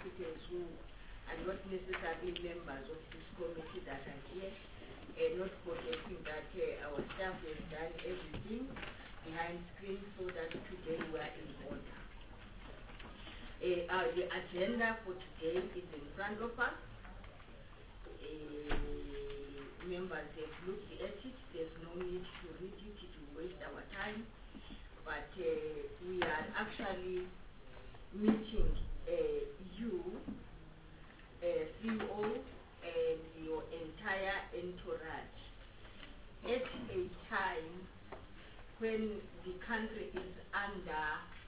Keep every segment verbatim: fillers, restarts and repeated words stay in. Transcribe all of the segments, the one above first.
Africans who are not necessarily members of this committee that are here, uh, not forgetting that uh, our staff has done everything behind screen so that today we are in order. Uh, uh, the agenda for today is in front of us. Uh, members have looked at it. There's no need to read it. It will waste our time. But uh, we are actually meeting uh, you, uh, C E O, and your entire entourage at a time when the country is under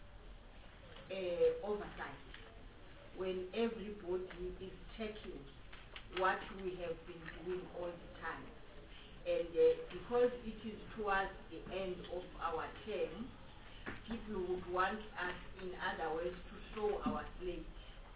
uh, oversight, when everybody is checking what we have been doing all the time. And uh, because it is towards the end of our term, people would want us, in other words, to show our slate.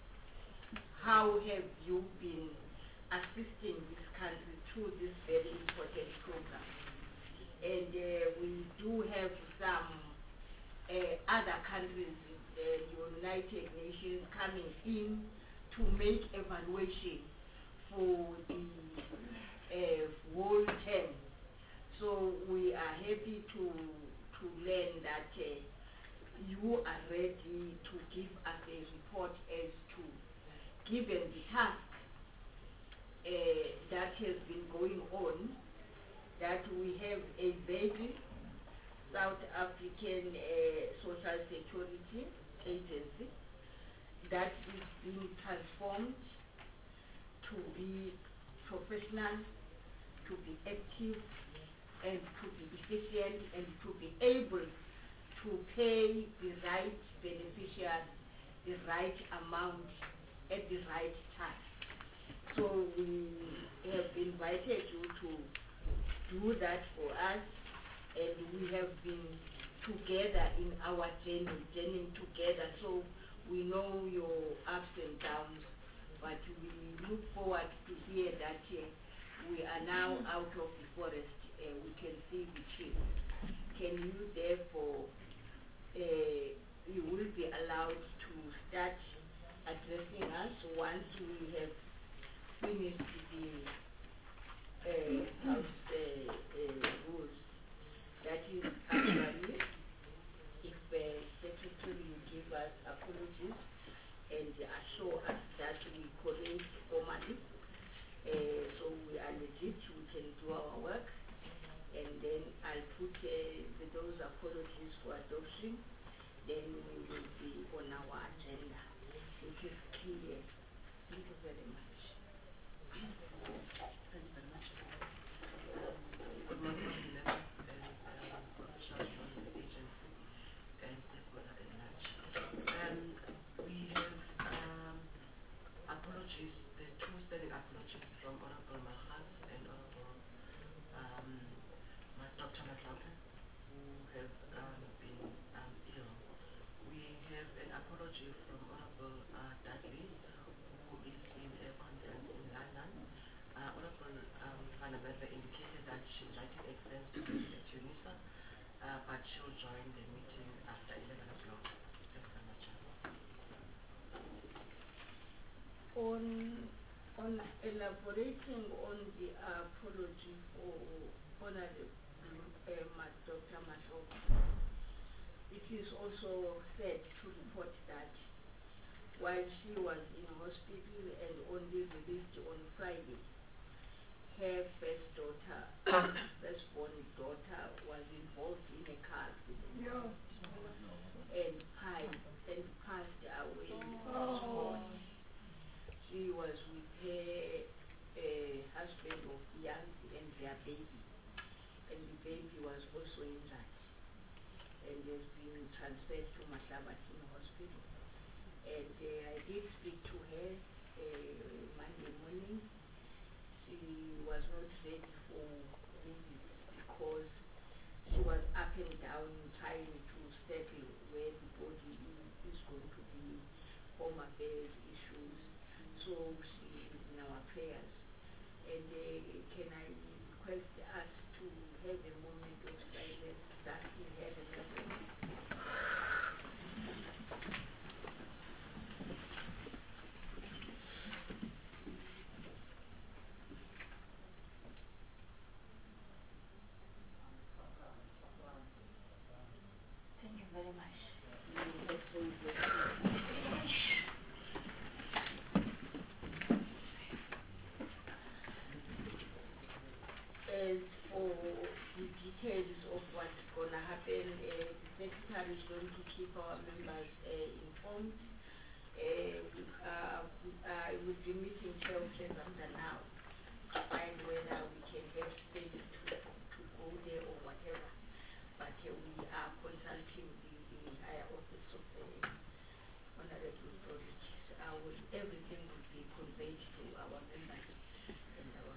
How have you been assisting this country through this very important program? And uh, we do have some uh, other countries, uh, the United Nations, coming in to make evaluation for the uh, whole term. So we are happy to to learn that uh, you are ready to give us a report as to, given the task uh, that has been going on, that we have a baby South African uh, Social Security Agency that is being transformed to be professional, to be active, and to be efficient, and to be able to pay the right beneficiary the right amount at the right time. So we have invited you to do that for us, and we have been together in our journey, journeying together, so we know your ups and downs, but we look forward to hear that uh, we are now out of the forest, uh, we can see the trees. Can you therefore, uh, you will be allowed to start addressing us once we have finished the uh, house uh, uh, rules. That is actually, if uh, Secretary will give us apologies and assure us that we correct formally, uh, so we are legit, we can do our work, and then I'll put uh, the, those apologies for adoption, then we will be on our agenda, which is clear. Thank you very much. Thank you very much. Good morning, members and officials from the agency and stakeholders at large. Um, we have um, apologies, the two standing apologies from Honorable Mahas and Honorable um, Doctor Matlauke, who have um, been um, ill. We have an apology from Honorable uh, Dudley, who is in a conference in London. Uh, Honorable um, Van der Merwe indicated that she's writing exams to be at UNISA, uh, but she'll join the meeting after eleven o'clock. Thanks very much. On, on elaborating on the apology for Honorable uh, Doctor Matlauke, it is also said to report that while she was in hospital and only released on Friday, her first daughter, firstborn daughter, was involved in a car accident yeah. and, passed, and passed away on spot. She was with her uh, husband of young and their baby, and the baby was also injured and has been transferred to Mahlabathini Hospital. And uh, I did speak to her uh, Monday morning. She was not ready for visits because she was up and down trying to settle where the body is going to be, home affairs issues. So she is in our prayers. And uh, can I request us to have a moment of silence, thanking her remembrance? account. Uh, uh, I will be meeting chairperson after now to find whether we can have space to, to go there or whatever. But uh, we are consulting the, the higher office of the Honorable Broderick. Uh, will, everything will be conveyed to our members and our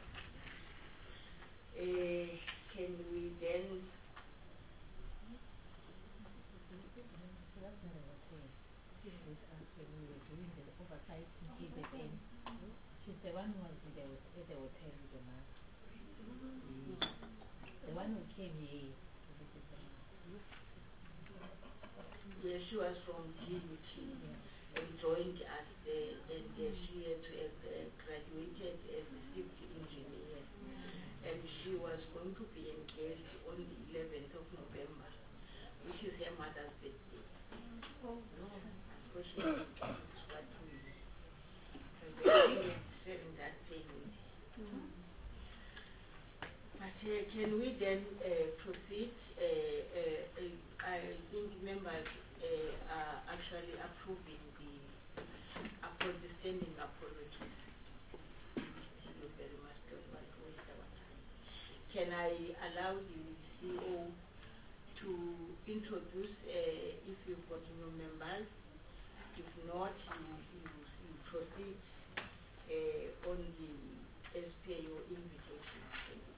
uh, can we then with us when we were doing the oversight in K Z N. She's the one who was in the, at the hotel with the mask. Mm. The one who came here to visit the mask. Yeah, she was from G U T yeah. and joined us there, and uh, she had to have uh, graduated as a civil engineer, mm. and she was going to be engaged on the eleventh of November, which is her mother's birthday. Oh, no. Unfortunately, it's what we experienced that thing. Mm. But uh, can we then uh, proceed? Uh, uh, uh, I think members uh, are actually approving the, upon the standing apologies. Thank you very much. Don't want to waste our time. Can I allow the C E O to introduce, uh, if you've got new members? If not, you, you, you proceed uh, on the S P A O invitation. Thank you.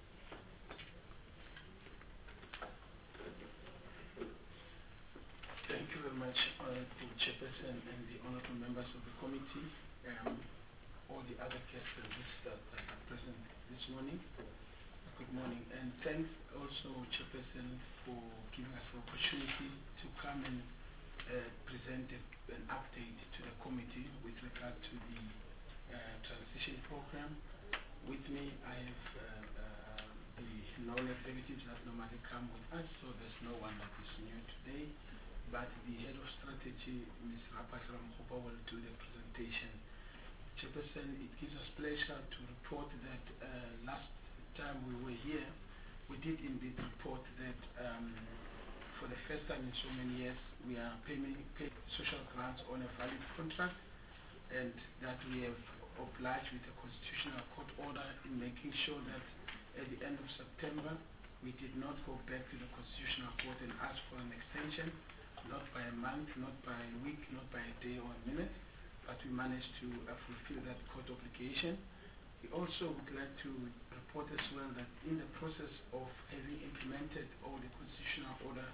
Thank you very much, Honorable Chairperson and the honorable members of the committee, um, all the other guests and visitors that are present this morning. Good morning, and thanks also, Chairperson, for giving us the opportunity to come and uh, present a, an update to the committee with regard to the uh, transition program. With me, I have uh, uh, the non-executives that normally come with us, so there's no one that is new today. But the head of strategy, Miz Rapasram Khopa, will do the presentation. Chairperson, it gives us pleasure to report that uh, last time we were here, we did indeed report that um, for the first time in so many years, we are paying, paying social grants on a valid contract, and that we have obliged with a constitutional court order in making sure that at the end of September, we did not go back to the constitutional court and ask for an extension, not by a month, not by a week, not by a day or a minute, but we managed to uh, fulfill that court obligation. We also would like to report as well that in the process of having implemented all the constitutional order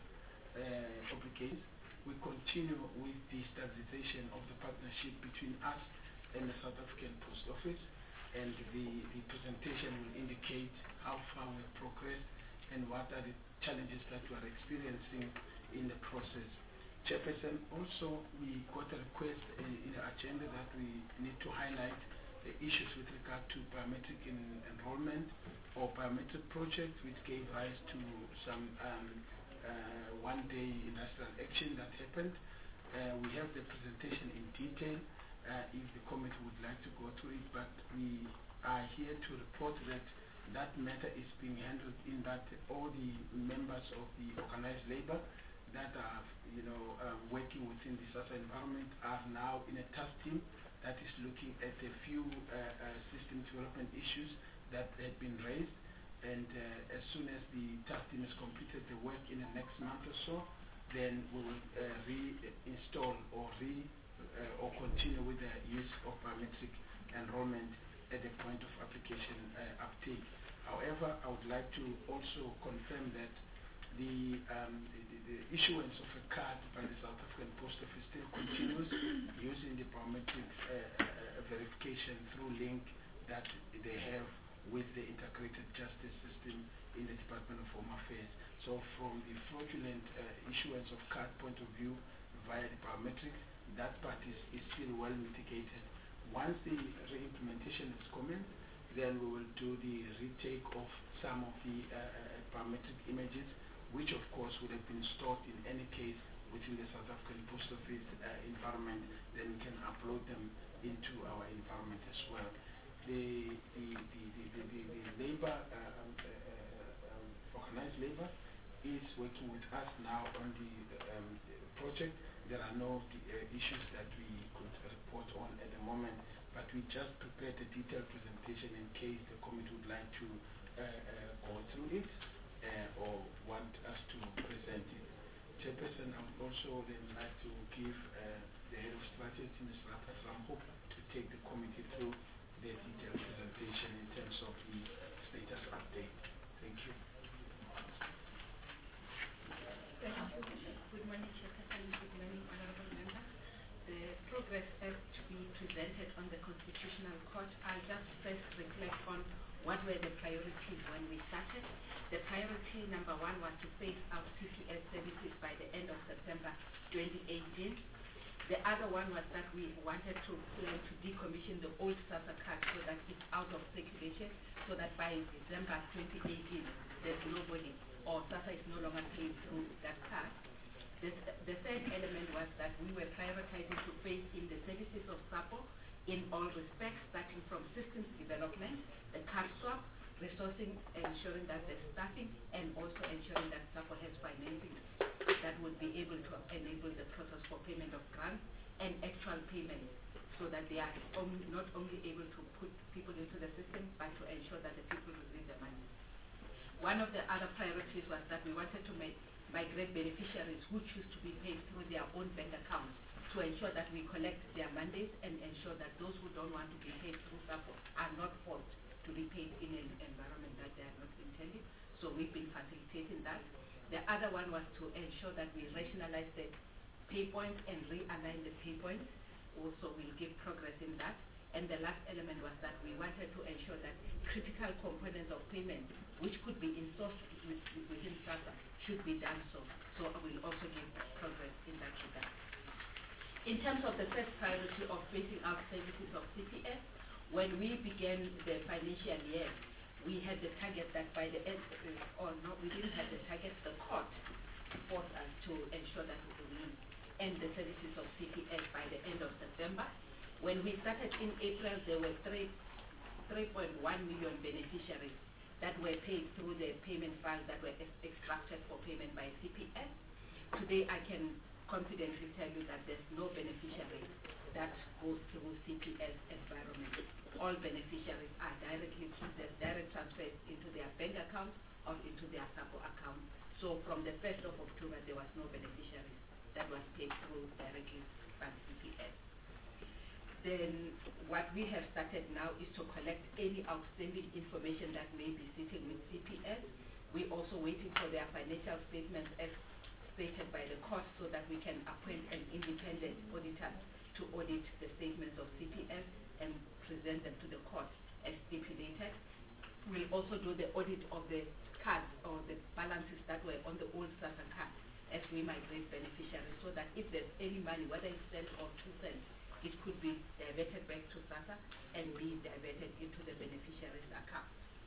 uh, obligations, we continue with the stabilization of the partnership between us and the South African Post Office, and the, the presentation will indicate how far we've progressed and what are the challenges that we are experiencing in the process. Chairperson, also we got a request in, in the agenda that we need to highlight the issues with regard to biometric in, enrollment or biometric projects, which gave rise to some um, uh, one-day industrial action that happened. Uh, we have the presentation in detail uh, if the committee would like to go through it, but we are here to report that that matter is being handled in that all the members of the organized labor that are, you know, uh, working within the SASSA environment are now in a task team that is looking at a few uh, uh, system development issues that have been raised, and uh, as soon as the task team has completed the work in the next month or so, then we will uh, reinstall or re uh, or continue with the use of biometric enrollment at the point of application uh, uptake. However, I would like to also confirm that the, um, the, the issuance of a card by the South African Post Office still continues using the biometric uh, uh, verification through link that they have with the integrated justice system in the Department of Home Affairs. So from the fraudulent uh, issuance of card point of view via the biometrics, that part is, is still well mitigated. Once the re-implementation is commenced, then we will do the retake of some of the uh, biometric images, which of course would have been stored in any case within the South African Post Office uh, environment. Then we can upload them into our environment as well. The, the, the, the, the, the, the labor, uh, uh, um, organized labor is working with us now on the um, project there are no uh, issues that we could report on at the moment, but we just prepared a detailed presentation in case the committee would like to uh, uh, go through it uh, or want us to present it. Chairperson, I would also then like to give uh, the head of strategy, Miz Rafa Rambo, to take the committee through the detailed presentation in terms of the status update. Thank you. Thank you. Good morning, Chairperson. Good morning, honorable members. The progress as to be presented on the Constitutional Court, I'll just first reflect on what were the priorities when we started. The priority number one was to phase out C P S services by the end of September twenty eighteen. The other one was that we wanted to plan to decommission the old SASSA card so that it's out of circulation, so that by December twenty eighteen, there's nobody, or SASSA is no longer paying through that card. The, the third element was that we were prioritizing to phase in the services of SAPO in all respects, starting from systems development, the card swap, resourcing, ensuring that the staffing, and also ensuring that SAPO has financing that would be able to enable the process for payment of grants and actual payments, so that they are only, not only able to put people into the system, but to ensure that the people receive the money. One of the other priorities was that we wanted to make, migrate beneficiaries who choose to be paid through their own bank accounts to ensure that we collect their mandates and ensure that those who don't want to be paid through SAPO are not forced to be paid in an environment that they are not intended. So we've been facilitating that. The other one was to ensure that we rationalize the pay points and realign the pay points. Also, we'll give progress in that. And the last element was that we wanted to ensure that critical components of payment, which could be insourced with, within SASSA, should be done so. So I will also give progress in that regard. In terms of the first priority of phasing out services of C P S, when we began the financial year, we had the target that by the end, uh, or no, we didn't have the target, the court forced us to ensure that we will end the services of C P S by the end of September. When we started in April, there were three point one million beneficiaries that were paid through the payment files that were ex extracted for payment by C P S. Today, I can confidently tell you that there's no beneficiary that goes through C P S environment. All beneficiaries are directly through their direct transfers into their bank account or into their SAPO account. So from the first of October, there was no beneficiaries that was paid through directly by C P S. Then what we have started now is to collect any outstanding information that may be sitting with C P S. We're also waiting for their financial statements as stated by the court so that we can appoint an independent auditor to audit the statements of C P S and present them to the court as stipulated. We'll also do the audit of the cards or the balances that were on the old SASSA card as we migrate beneficiaries, so that if there's any money, whether it's cent or two cents, it could be diverted back to SASSA and be diverted into the beneficiary's account.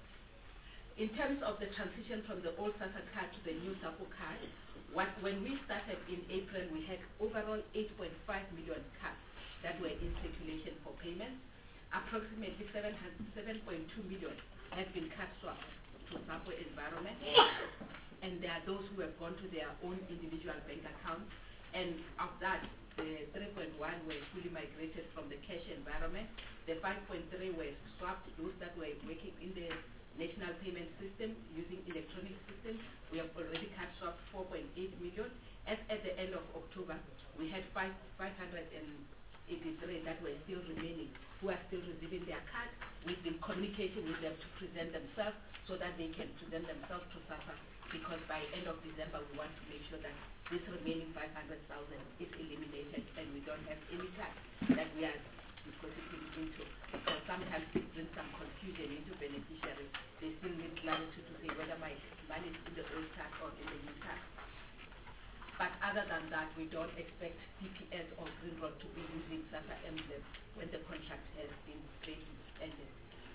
In terms of the transition from the old SASSA card to the new SAPO card, what, when we started in April, we had overall eight point five million cards that were in circulation for payments. Approximately seven point two million have been card swapped to SAPO environment, and there are those who have gone to their own individual bank accounts, and of that, the three point one were fully migrated from the cash environment. The five point three were swapped, those that were working in the national payment system using electronic systems. We have already card swapped four point eight million. As at the end of October, we had five hundred eighty-three that were still remaining, who are still receiving their card. We've been communicating with them to present themselves so that they can present themselves to SASSA, because by end of December we want to make sure that this remaining five hundred thousand is eliminated and we don't have any tax that we are depositing into, because sometimes it brings some confusion into beneficiaries. They still need clarity to say whether my money is in the old tax or in the new tax. But other than that, we don't expect D P S or Greenroad to be using SASSA emblem when the contract has been ended.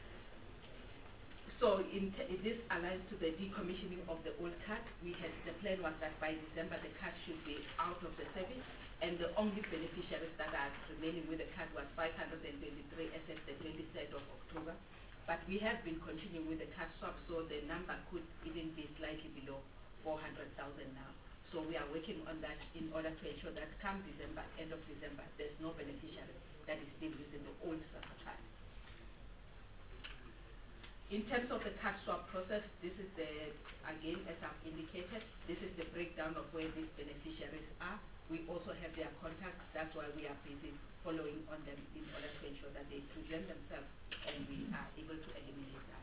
So in t this aligns to the decommissioning of the old card. We had, the plan was that by December the card should be out of the service, and the only beneficiaries that are remaining with the card was five hundred twenty-three as of the twenty-third of October. But we have been continuing with the card swap, so the number could even be slightly below four hundred thousand now. So we are working on that in order to ensure that come December, end of December, there's no beneficiary that is still using the old SASSA card. In terms of the card swap process, this is the, again, as I've indicated, this is the breakdown of where these beneficiaries are. We also have their contacts. That's why we are busy following on them in order to ensure that they present themselves and we are able to eliminate that.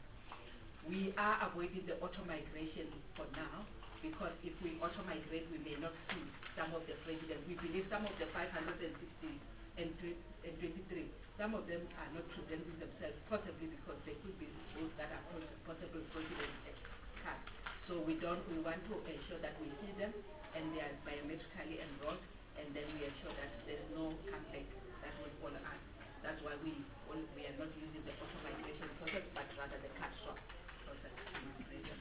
We are avoiding the auto-migration for now, because if we auto-migrate, we may not see some of the presidents. We believe some of the five hundred sixty and twenty-three, some of them are not presenting themselves, possibly because they could be those that are possible president cards. So we don't, we want to ensure that we see them and they are biometrically enrolled, and then we ensure that there's no comeback that will follow us. That's why we we are not using the auto-migration process, but rather the card swap process to migrate them.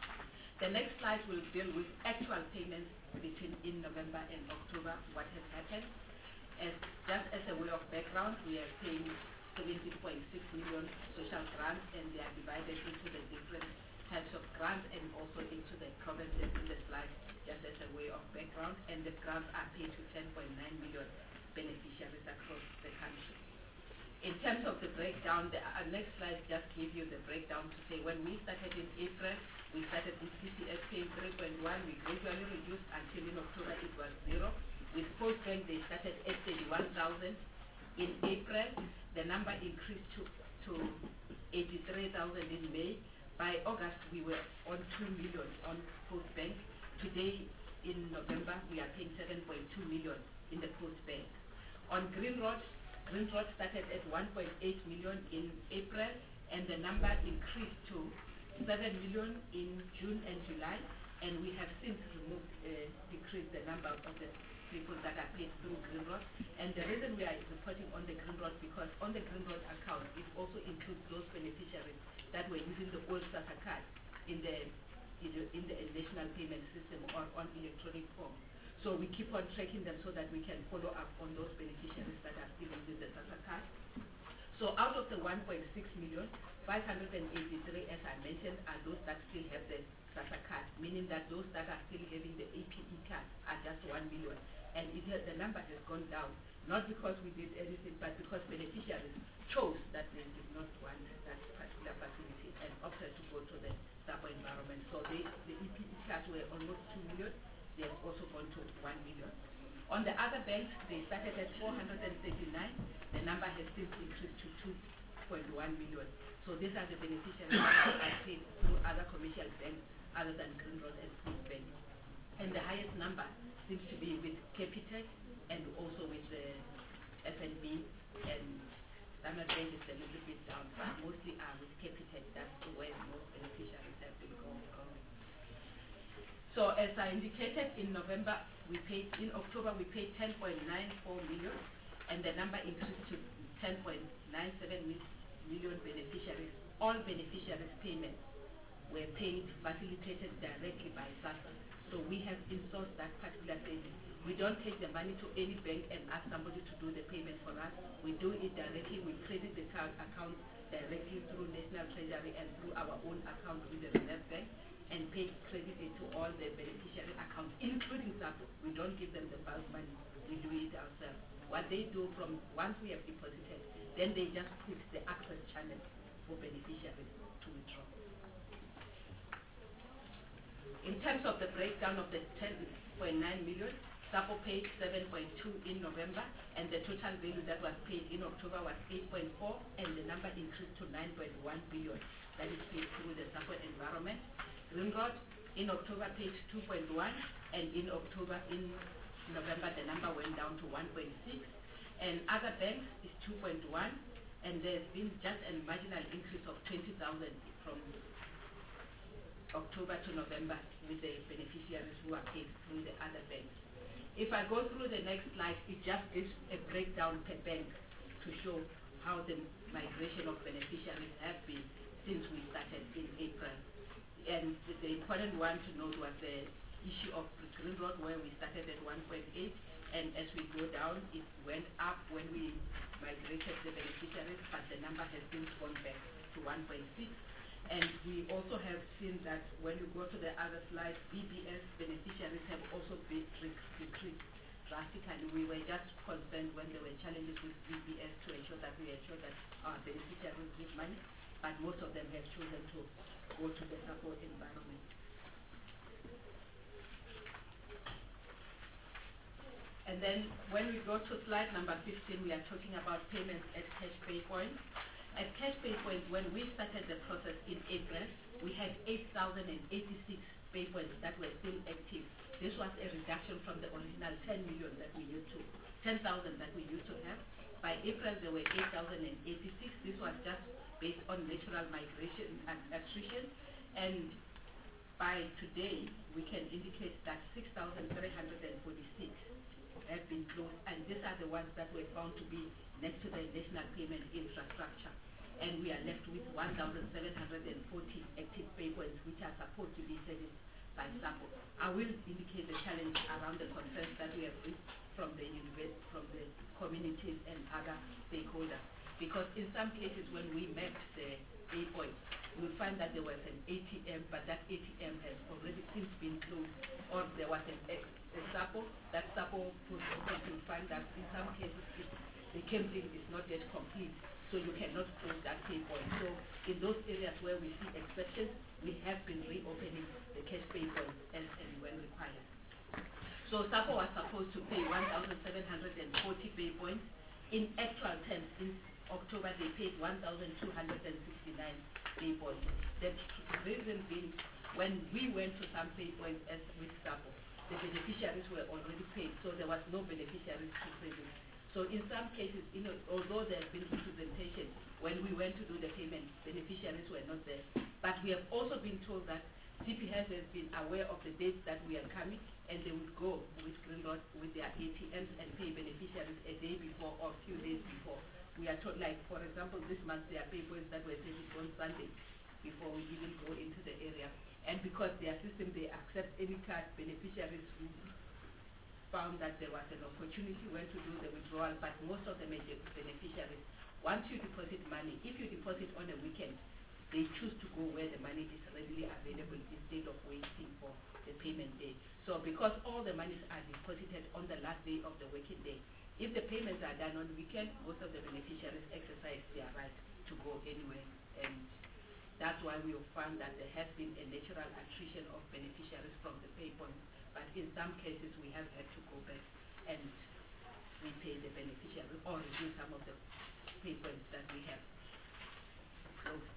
The next slide will deal with actual payments between in November and October, what has happened. As, just as a way of background, we are paying seventeen point six million social grants, and they are divided into the different types of grants and also into the provinces in the slide, just as a way of background. And the grants are paid to ten point nine million beneficiaries across the country. In terms of the breakdown, the uh, next slide just give you the breakdown to say when we started in April, we started with C C S paying three point one, we gradually reduced until in October it was zero. With Postbank, they started at thirty-one thousand. In April, the number increased to, to eighty-three thousand in May. By August, we were on two million on Postbank. Today, in November, we are paying seven point two million in the Postbank. On Greenrod, Greenrod started at one point eight million in April, and the number increased to seven million in June and July, and we have since removed, uh, decreased the number of the people that are paid through Greenrod. And the reason we are reporting on the Greenrod, because on the Greenrod account, it also includes those beneficiaries that were using the old SASSA card in the, in the, in the national payment system or on electronic form. So we keep on tracking them so that we can follow up on those beneficiaries that are still using the SASSA card. So out of the one point six million, five hundred eighty-three, as I mentioned, are those that still have the SASSA card, meaning that those that are still having the A P E card are just one million. And it has, the number has gone down, not because we did anything, but because beneficiaries chose that they did not want that particular facility and opted to go to the SAPO environment. So they, the E P E cards were almost two million. They have also gone to one million. On the other banks, they started at four hundred thirty-nine. The number has since increased to two point one million. So these are the beneficiaries that are paid through other commercial banks other than Greenrod and Postbank. And the highest number seems to be with Capitec and also with the F N B, and Standard Bank is a little bit down, but mostly are with Capitec. That's where most beneficiaries have been going. So as I indicated, in November we paid, in October we paid ten point nine four million, and the number increased to ten point nine seven million beneficiaries. All beneficiaries' payments were paid, facilitated directly by SASSA. So we have insourced that particular saving. We don't take the money to any bank and ask somebody to do the payment for us. We do it directly. We credit the card account directly through National Treasury and through our own account with the Reserve Bank, and pay credit it to all the beneficiary accounts, including SAPO. We don't give them the bulk money. We do it ourselves. What they do from once we have deposited, then they just put the access channel for beneficiaries to withdraw. In terms of the breakdown of the ten point nine million, SAPO paid seven point two in November, and the total value that was paid in October was eight point four, and the number increased to nine point one billion. That is paid through the SAPO environment. Greenrod in October paid two point one, and in October, in November, the number went down to one point six, and other banks is two point one, and there's been just a marginal increase of twenty thousand from October to November with the beneficiaries who are paid through the other banks. If I go through the next slide, it just gives a breakdown per bank to show how the migration of beneficiaries have been since we started in April. And the, the important one to note was the issue of Greenrod, where we started at one point eight, and as we go down, it went up when we migrated the beneficiaries, but the number has since gone back to one point six. And we also have seen that when you go to the other slide, B B S beneficiaries have also been decreased drastically. We were just concerned when there were challenges with B B S to ensure that we ensure that our beneficiaries receive money, but most of them have chosen to go to the support environment. And then when we go to slide number fifteen, we are talking about payments at cash pay point. At cash pay point, when we started the process in April, we had eight thousand eighty-six pay points that were still active. This was a reduction from the original ten million that we used to, ten thousand that we used to have. By April, there were eight thousand eighty-six. This was just based on natural migration and attrition. And by today, we can indicate that six thousand three hundred forty-six have been closed, and these are the ones that were found to be next to the national payment infrastructure. And we are left with one thousand seven hundred forty active pay points, which are supposed to be serviced by SAPO. I will indicate the challenge around the concerns that we have reached from the from the communities and other stakeholders. Because in some cases, when we mapped the pay points, we find that there was an A T M, but that A T M has already since been closed, or there was an ex a SAPO, that SAPO was open. You find that in some cases it, the campaign is not yet complete, so you cannot close that pay point. So in those areas where we see exceptions, we have been reopening the cash pay points as and when required. So SAPO was supposed to pay one thousand seven hundred forty pay points. In actual terms, in October they paid one thousand two hundred sixty-nine pay points. The reason being, when we went to some pay points as with SAPO, the beneficiaries were already paid, so there was no beneficiaries to credit. So in some cases, you know, although there has been representation, when we went to do the payment, beneficiaries were not there. But we have also been told that C P H has been aware of the dates that we are coming, and they would go with Greenlot with their A T Ms and pay beneficiaries a day before or a few days before. We are told, like, for example, this month there are pay points that were serviced on Sunday before we even go into the area. And because their system, they accept any card, beneficiaries who found that there was an opportunity when to do the withdrawal, but most of the major beneficiaries, once you deposit money, if you deposit on a weekend, they choose to go where the money is readily available instead of waiting for the payment day. So because all the monies are deposited on the last day of the working day, if the payments are done on the weekend, most of the beneficiaries exercise their right to go anywhere. And that's why we have found that there has been a natural attrition of beneficiaries from the pay point. But in some cases, we have had to go back and repay the beneficiaries or reduce some of the pay points that we have closed.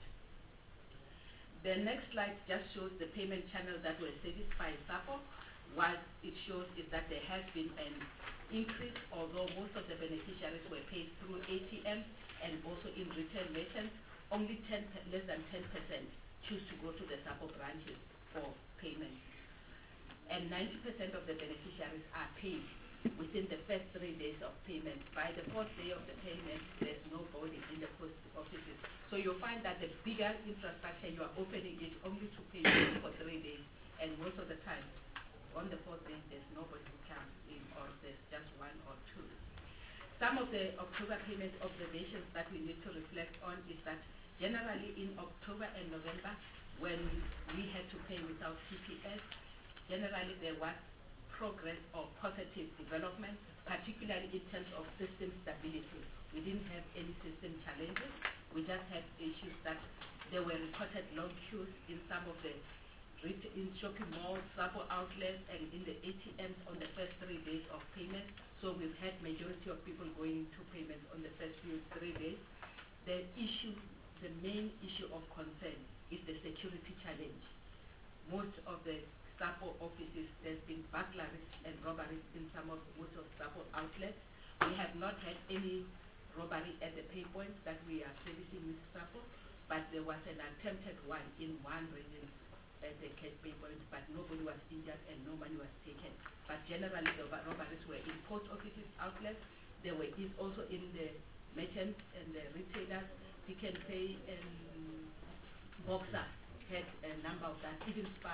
The next slide just shows the payment channels that were serviced by SAPO. What it shows is that there has been an increase, although most of the beneficiaries were paid through A T Ms and also in retail merchants. Only ten, less than ten percent choose to go to the SAPO branches for payment. And ninety percent of the beneficiaries are paid within the first three days of payment. By the fourth day of the payment, there's nobody in the post offices. So you'll find that the bigger infrastructure, you are opening it only to pay for three days. And most of the time, on the fourth day, there's nobody who comes in, or there's just one or two. Some of the October payment observations that we need to reflect on is that generally in October and November, when we had to pay without C P S, generally there was progress or positive development, particularly in terms of system stability. We didn't have any system challenges. We just had issues that there were reported long queues in some of the in shopping malls, SAPO outlets, and in the A T Ms on the first three days of payment. So we've had majority of people going to payments on the first few three days. The issue, the main issue of concern is the security challenge. Most of the SAPO offices, there's been burglaries and robberies in some of most of SAPO outlets. We have not had any robbery at the pay points that we are servicing with SAPO, but there was an attempted one in one region at the cash pay point, but nobody was injured and no money was taken. But generally the robberies were in post offices outlets. There were is also in the merchants and the retailers. Pick and Pay and Boxer had a number of that, even Spar.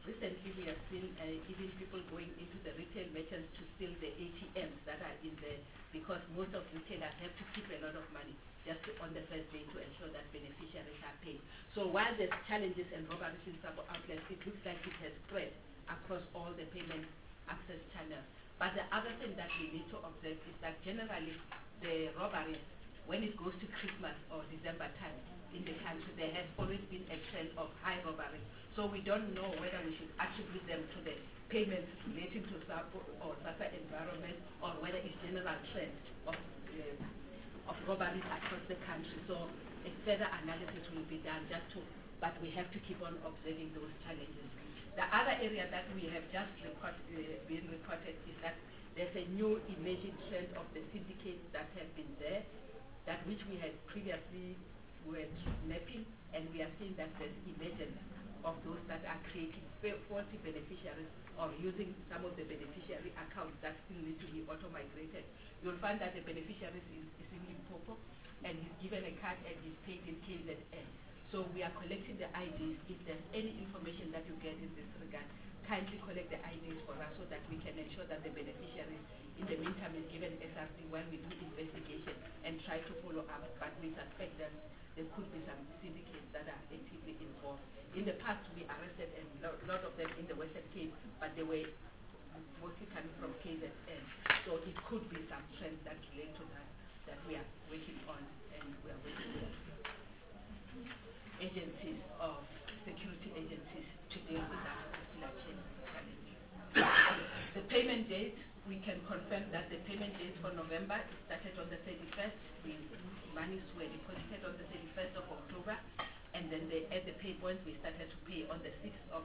recently we have seen uh, even people going into the retail merchants to steal the A T Ms that are in there, because most of retailers have to keep a lot of money just to, on the first day, to ensure that beneficiaries are paid. So while there's challenges and robberies in some outlets, it looks like it has spread across all the payment access channels. But the other thing that we need to observe is that generally the robberies, when it goes to Christmas or December time in the country, there has always been a trend of high robbery. So we don't know whether we should attribute them to the payments relating to SAPO or SASSA environment, or whether it's general trend of, uh, of robberies across the country. So a further analysis will be done just to, but we have to keep on observing those challenges. The other area that we have just report, uh, been reported is that there's a new emerging trend of the syndicates that have been there, that which we had previously were mapping, and we are seeing that there's emergence of those that are creating faulty beneficiaries or using some of the beneficiary accounts that still need to be auto-migrated. You'll find that the beneficiary is, is in Limpopo, and he's given a card and he's paid in K Z N. So we are collecting the I Ds. If there's any information that you get in this regard, kindly collect the I Ds for us so that we can ensure that the beneficiaries, in the meantime, is given S R C while we do investigation and try to follow up. But we suspect that there could be some syndicates that are actively involved. In the past, we arrested a lo lot of them in the Western Cape, but they were mostly coming from K Z N. So it could be some trends that relate to that that we are working on, and we are working with agencies of security agencies to deal with that particular challenge. The payment date, we can confirm that the payment date for November started on the thirty-first. The monies were deposited on the thirty-first of October, and then they, at the pay point, we started to pay on the sixth of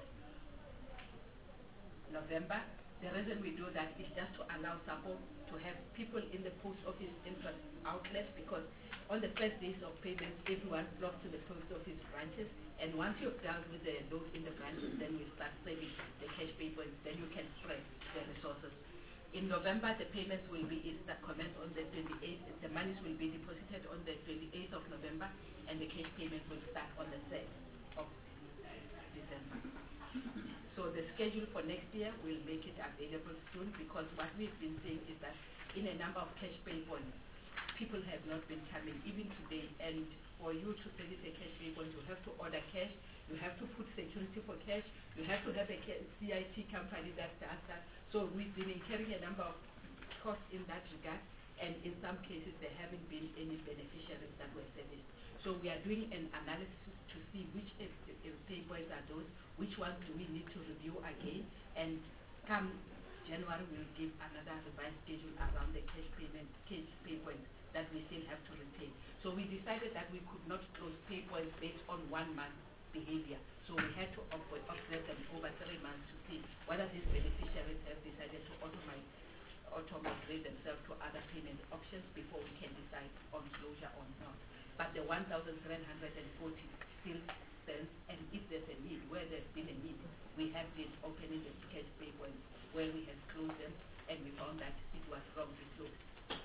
November. The reason we do that is just to allow SAPO to have people in the post office interest outlets, because on the first days of payments, everyone flocks to the post office branches, and once you've dealt with the load in the branches, then we start saving the cash pay points, then you can spread the resources. In November, the payments will be is that commence on the twenty-eighth, the monies will be deposited on the twenty-eighth of November, and the cash payment will start on the third of December. So the schedule for next year will make it available soon, because what we've been seeing is that in a number of cash pay points, people have not been coming, even today, and for you to service a cash pay point, you have to order cash, you have to put security for cash, you have to have a C I T company that does that. So we've been incurring a number of costs in that regard, and in some cases there haven't been any beneficiaries that were serviced. So we are doing an analysis to see which if, if, if pay points are those, which ones do we need to review again, and come January we'll give another revised schedule around the cash payment, cash pay points that we still have to retain. So we decided that we could not close pay points based on one month behavior. So we had to observe them over three months to see whether these beneficiaries have decided to automate, auto-migrate themselves to other payment options before we can decide on closure or not. But the one thousand seven hundred forty still stands, and if there's a need, where there's been a need, we have been opening the cash pay points where we have closed them, and we found that it was wrongly closed.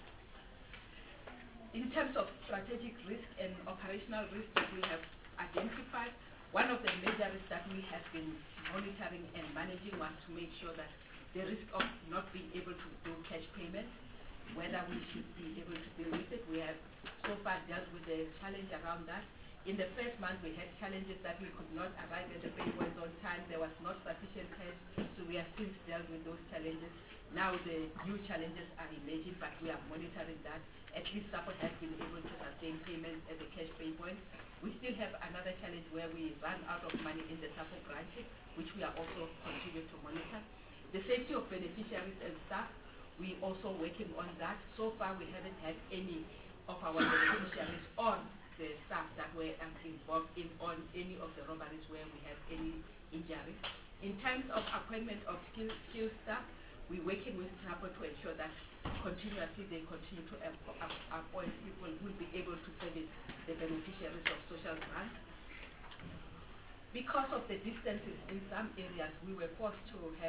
In terms of strategic risk and operational risk that we have identified, one of the major risks that we have been monitoring and managing was to make sure that the risk of not being able to do cash payments, whether we should be able to deal with it. We have so far dealt with the challenge around that. In the first month, we had challenges that we could not arrive at the pay points on time. There was not sufficient cash, so we have since dealt with those challenges. Now the new challenges are emerging, but we are monitoring that. At least SAPO has been able to sustain payments at the cash pay point. We still have another challenge where we run out of money in the SAPO branches, which we are also continuing to monitor. The safety of beneficiaries and staff, we also working on that. So far, we haven't had any of our beneficiaries or the staff that were involved in on any of the robberies where we have any injuries. In terms of appointment of skilled skill staff, we're working with SAPO to ensure that continuously they continue to appoint people who will be able to service the beneficiaries of social grants. Because of the distances in some areas, we were forced to have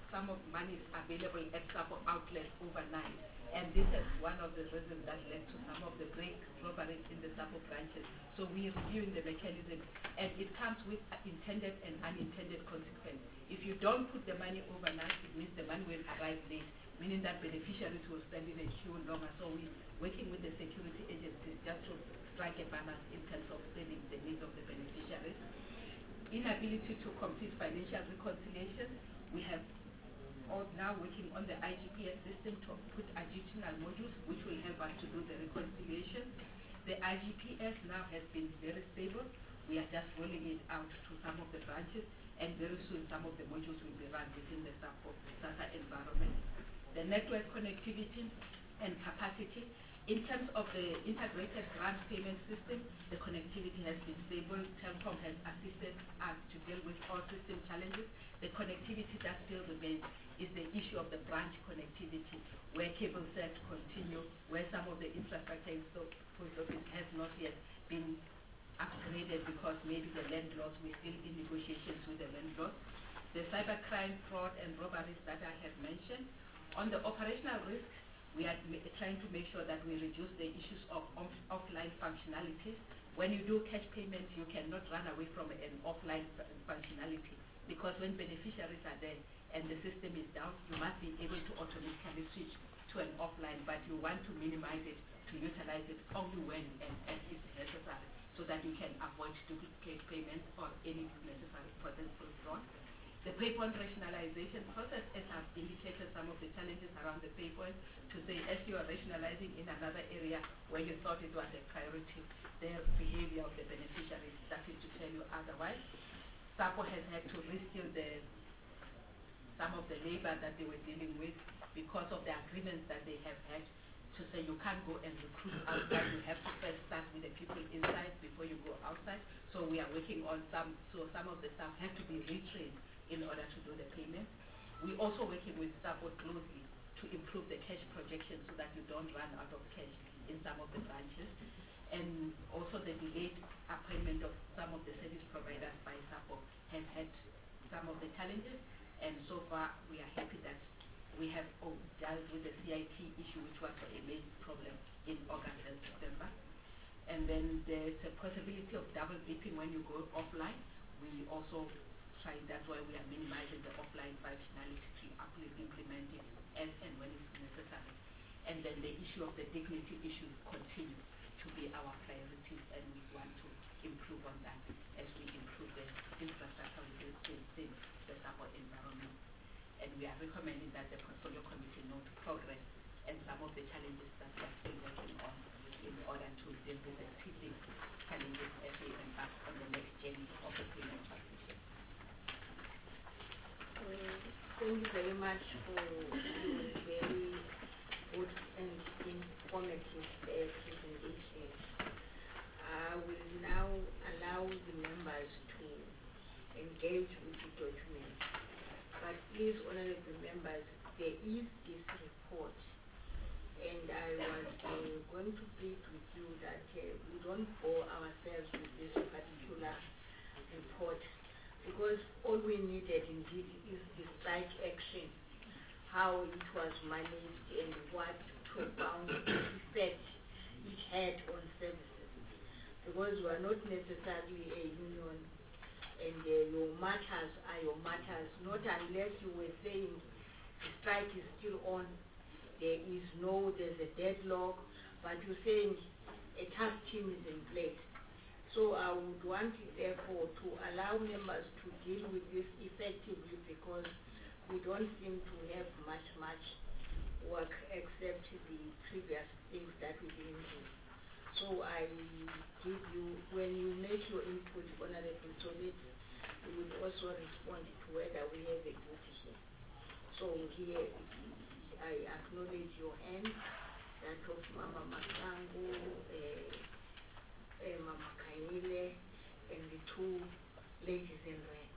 some of money is available at SAPO outlets overnight. And this is one of the reasons that led to some of the break robberies in the SAPO branches. So we're reviewing the mechanism, and it comes with intended and unintended consequences. If you don't put the money overnight, it means the money will arrive late, meaning that beneficiaries will stand in a queue longer. So we're working with the security agencies just to strike a balance in terms of serving the needs of the beneficiaries. Inability to complete financial reconciliation, we have all now working on the I G P S system to put additional modules which will help us to do the reconciliation. The I G P S now has been very stable. We are just rolling it out to some of the branches, and very soon some of the modules will be run within the SAPO SASSA environment. The network connectivity and capacity. In terms of the integrated grant payment system, the connectivity has been stable. Telkom has assisted us to deal with all system challenges. The connectivity that still remains is the issue of the branch connectivity, where cable sets continue, where some of the infrastructure in the post office has not yet been upgraded because maybe the landlords, we're still in negotiations with the landlords. The cybercrime, fraud, and robberies that I have mentioned. On the operational risk, we are trying to make sure that we reduce the issues of off offline functionalities. When you do cash payments, you cannot run away from an offline functionality, because when beneficiaries are there and the system is down, you must be able to automatically switch to an offline, but you want to minimize it, to utilize it only when and, and it's necessary, so that you can avoid duplicate payments or any necessary potential fraud. The paypoint rationalization process, as I've indicated some of the challenges around the paypoint, to say as you are rationalizing in another area where you thought it was a priority, the behavior of the beneficiaries started to tell you otherwise. SAPO has had to reskill the, some of the labor that they were dealing with because of the agreements that they have had to say you can't go and recruit outside, you have to first start with the people inside before you go outside. So we are working on some, so some of the staff have to be retrained in order to do the payments. We're also working with SAPO closely to improve the cash projection so that you don't run out of cash in some of the branches. And also the delayed appointment of some of the service providers by SAPO has had some of the challenges, and so far we are happy that we have oh, dealt with the C I T issue, which was a major problem in August and September. And then there's a possibility of double dipping when you go offline. We also try, that's why we are minimizing the offline functionality to implement it as and when it's necessary. And then the issue of the dignity issues continue to be our priorities, and we want to improve on that as we improve the infrastructure within the SAPO environment. And we are recommending that the portfolio committee note progress and some of the challenges that we are still working on in order to deal with the teething challenges as we embark on the next journey of the payment transition. Uh, thank you very much for your very good and informative uh, presentation. I will now allow the members to engage with the document. But please, honorable members, there is this report, and I was uh, going to plead with you that uh, we don't bore ourselves with this particular report, because all we needed indeed is the strike action, how it was managed and what profound effect it had on services, because we are not necessarily a union, and uh, your matters are your matters, not unless you were saying the strike is still on, there is no, there's a deadlock, but you're saying a task team is in place. So I would want, therefore, to allow members to deal with this effectively, because we don't seem to have much, much work except the previous things that we didn't do. So I give you, when you make your input, Honorable Solid, we will also respond to whether we have a duty here. So here, I acknowledge your hand, that of Mama Masango, uh, uh, Mama Kainile, and the two ladies in red.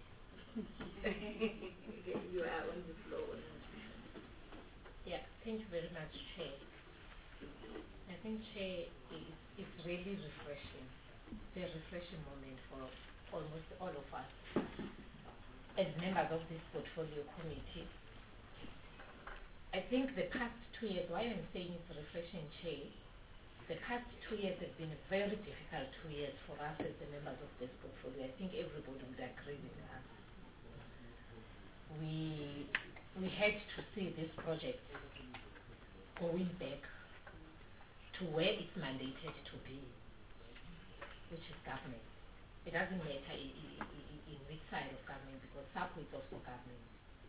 You are on the floor. Yeah, thank you very much, Chair. I think, Chair, is it's really refreshing. It's a refreshing moment for almost all of us as members of this portfolio committee, I think the past two years, why I'm saying it's refreshing, Chair, the past two years have been very difficult two years for us as the members of this portfolio. I think everybody would agree with us. We, we had to see this project going back to where it's mandated to be, which is government. It doesn't matter in, in, in which side of government, because SAPO is also government.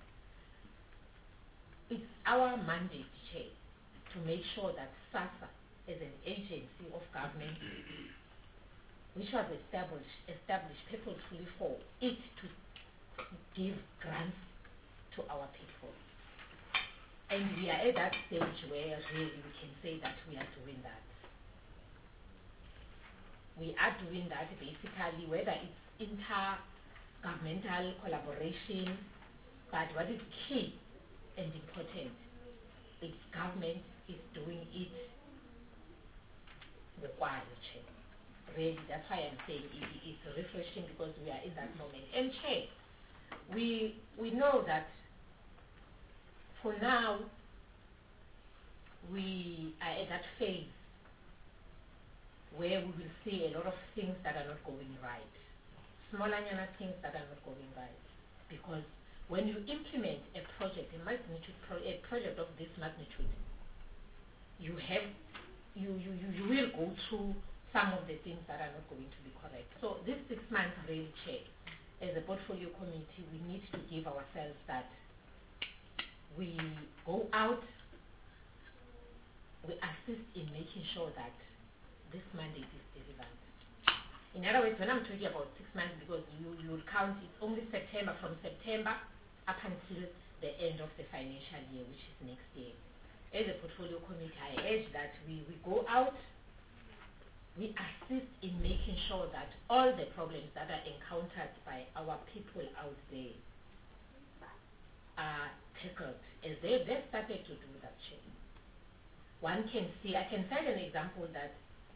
It's our mandate, Chair, to make sure that SASSA, as an agency of government, which was established, established purposefully for it to give grants to our people. And we are at that stage where really we can say that we are doing that. We are doing that basically, whether it's intergovernmental collaboration, but what is key and important, is government is doing it required. Really, that's why I'm saying it, it's refreshing, because we are in that moment. And Chair, we we know that for now we are at that phase where we will see a lot of things that are not going right, smaller things that are not going right, because when you implement a project, a magnitude, pro a project of this magnitude, you have You, you, you, you will go through some of the things that are not going to be correct. So this six months really, Chair, as a portfolio committee, we need to give ourselves that we go out, we assist in making sure that this mandate is delivered. In other words, when I'm talking about six months, because you, you will count it's only September, from September up until the end of the financial year, which is next year. As a portfolio committee, I urge that we, we go out, we assist in making sure that all the problems that are encountered by our people out there are tackled, as they, they've started to do that, Chair. One can see, I can cite an example that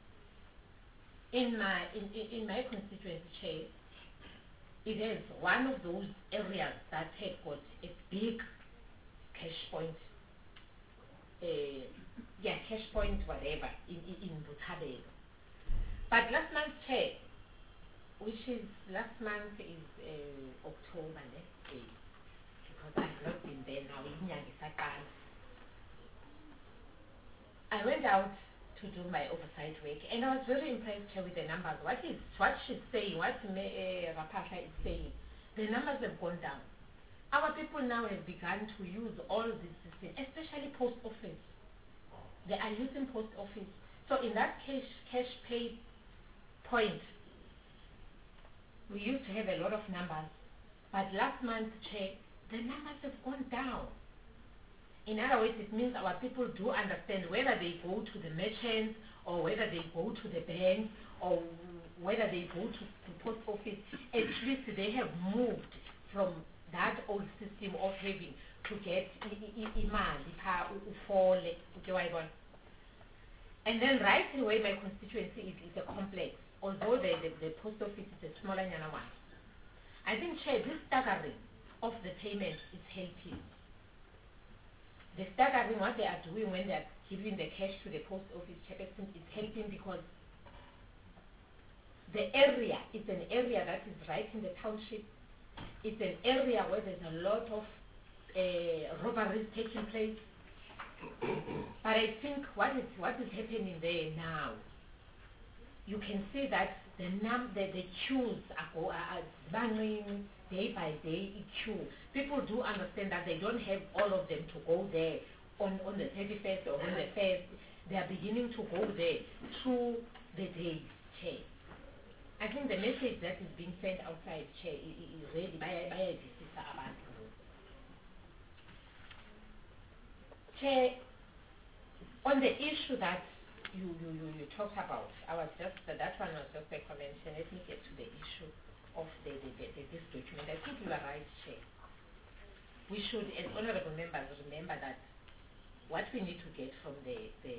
in my, in, in, in my constituency, Chair, it is one of those areas that had got a big cash point, Uh, yeah, cash point, whatever, in, in, in Botshabelo. But last month, Chair, which is, last month is uh, October, let's say, because I've not been there now, I went out to do my oversight work, and I was very impressed here with the numbers. What is, what she's saying, what uh, Rapasha is saying, the numbers have gone down. Our people now have begun to use all this system, especially post office. They are using post office. So in that cash, cash pay point, we used to have a lot of numbers. But last month, Chair, the numbers have gone down. In other words, it means our people do understand whether they go to the merchants or whether they go to the bank or whether they go to the post office. At least they have moved from that old system of having to get imali pha ufole, and then right away my constituency is, is a complex, although the, the, the post office is a smaller one. I think, Chair, this staggering of the payments is helping. The staggering, what they are doing when they are giving the cash to the post office chairperson, is helping, because the area is an area that is right in the township. It's an area where there's a lot of uh, robberies taking place. But I think what is what is happening there now, you can see that the num the, the queues are, go, are banging day by day. Queue. People do understand that they don't have all of them to go there on, on the thirty-first or on the first. They are beginning to go there through the day, Chair. I think the message that is being sent outside, Chair, is really by by a sister about Chair, on the issue that you, you, you, you talked about, I was just that one was just a comment. Let me get to the issue of the, the, the, the this document. I think you are right, Chair. We should, as honourable members, remember that what we need to get from the the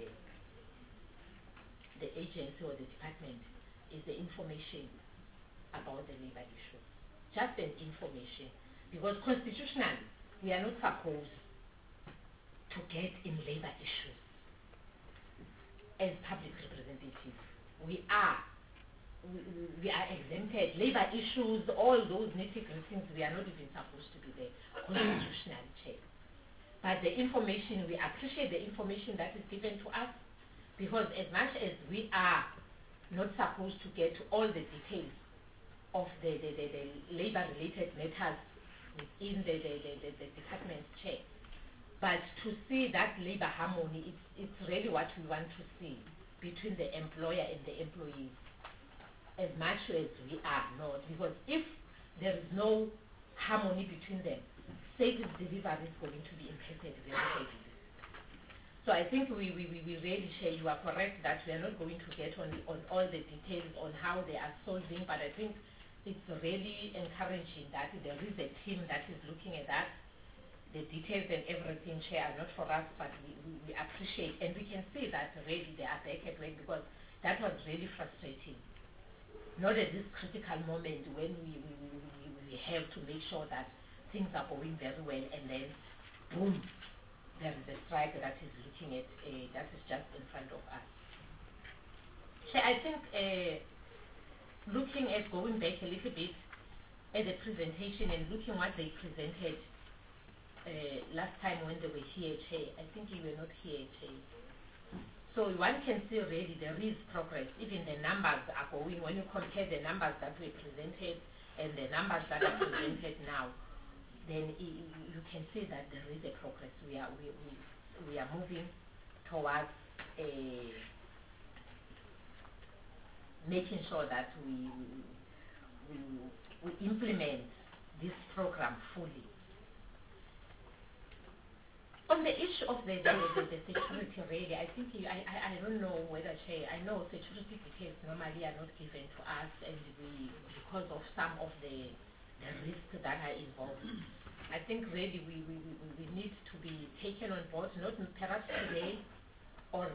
the agency or the department is the information about the labor issue. Just an information. Because constitutionally, we are not supposed to get in labor issues. As public representatives, we are we, we are exempted. Labor issues, all those nitty-gritty things, we are not even supposed to be there constitutionally, Chair. But the information, we appreciate the information that is given to us, because as much as we are not supposed to get all the details of the, the, the, the labor-related matters within the, the, the, the, the department's chair, but to see that labor harmony, it's, it's really what we want to see between the employer and the employees, as much as we are not. Because if there is no harmony between them, service delivery is going to be impacted very heavily. So I think we, we, we really share, you are correct that we are not going to get on, on all the details on how they are solving, but I think it's really encouraging that there is a team that is looking at that. The details and everything, Chair, are not for us, but we, we, we appreciate, and we can see that really they are back at work, because that was really frustrating. Not at this critical moment when we, we, we, we, we have to make sure that things are going very well, and then boom, there is a strike that is looking at, uh, that is just in front of us. Chair, I think uh, looking at going back a little bit at the presentation and looking what they presented Uh, last time when they were here, Chair, I think you were not here, Chair. So one can see already there is progress. Even the numbers are going, when you compare the numbers that were presented and the numbers that are presented now, then I, you can see that there is a progress. We are, we, we, we are moving towards a making sure that we, we, we implement this program fully. On the issue of the, the, the, the security, really, I think you, I, I, I don't know whether, Chair, I know security details normally are not given to us, and we, because of some of the, the risks that are involved. I think really we, we, we, we need to be taken on board, not perhaps today, or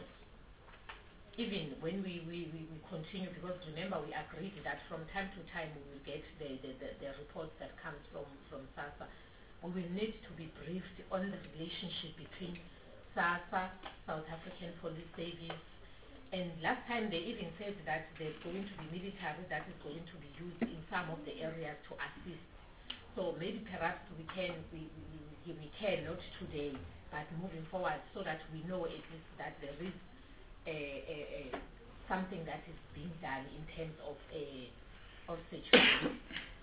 even when we, we, we, we continue, because remember we agreed that from time to time we will get the, the, the, the reports that comes from, from SASSA. We will need to be briefed on the relationship between SASSA, South African Police Service, and last time they even said that there's going to be military that is going to be used in some of the areas to assist. So maybe perhaps we can, we, we, we can, not today, but moving forward, so that we know at least that there is a, a, a, something that is being done in terms of, a, of security.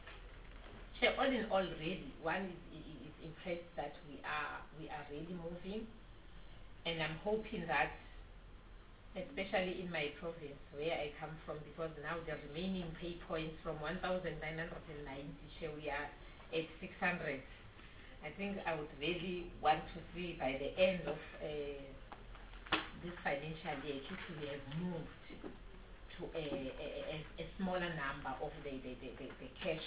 So all in all, really, one is, is impressed that we are we are really moving, and I'm hoping that, especially in my province where I come from, because now the remaining pay points from one thousand nine hundred ninety, share we are at six hundred. I think I would really want to see by the end of uh, this financial year, if we have moved to a, a, a, a smaller number of the, the, the, the, the cash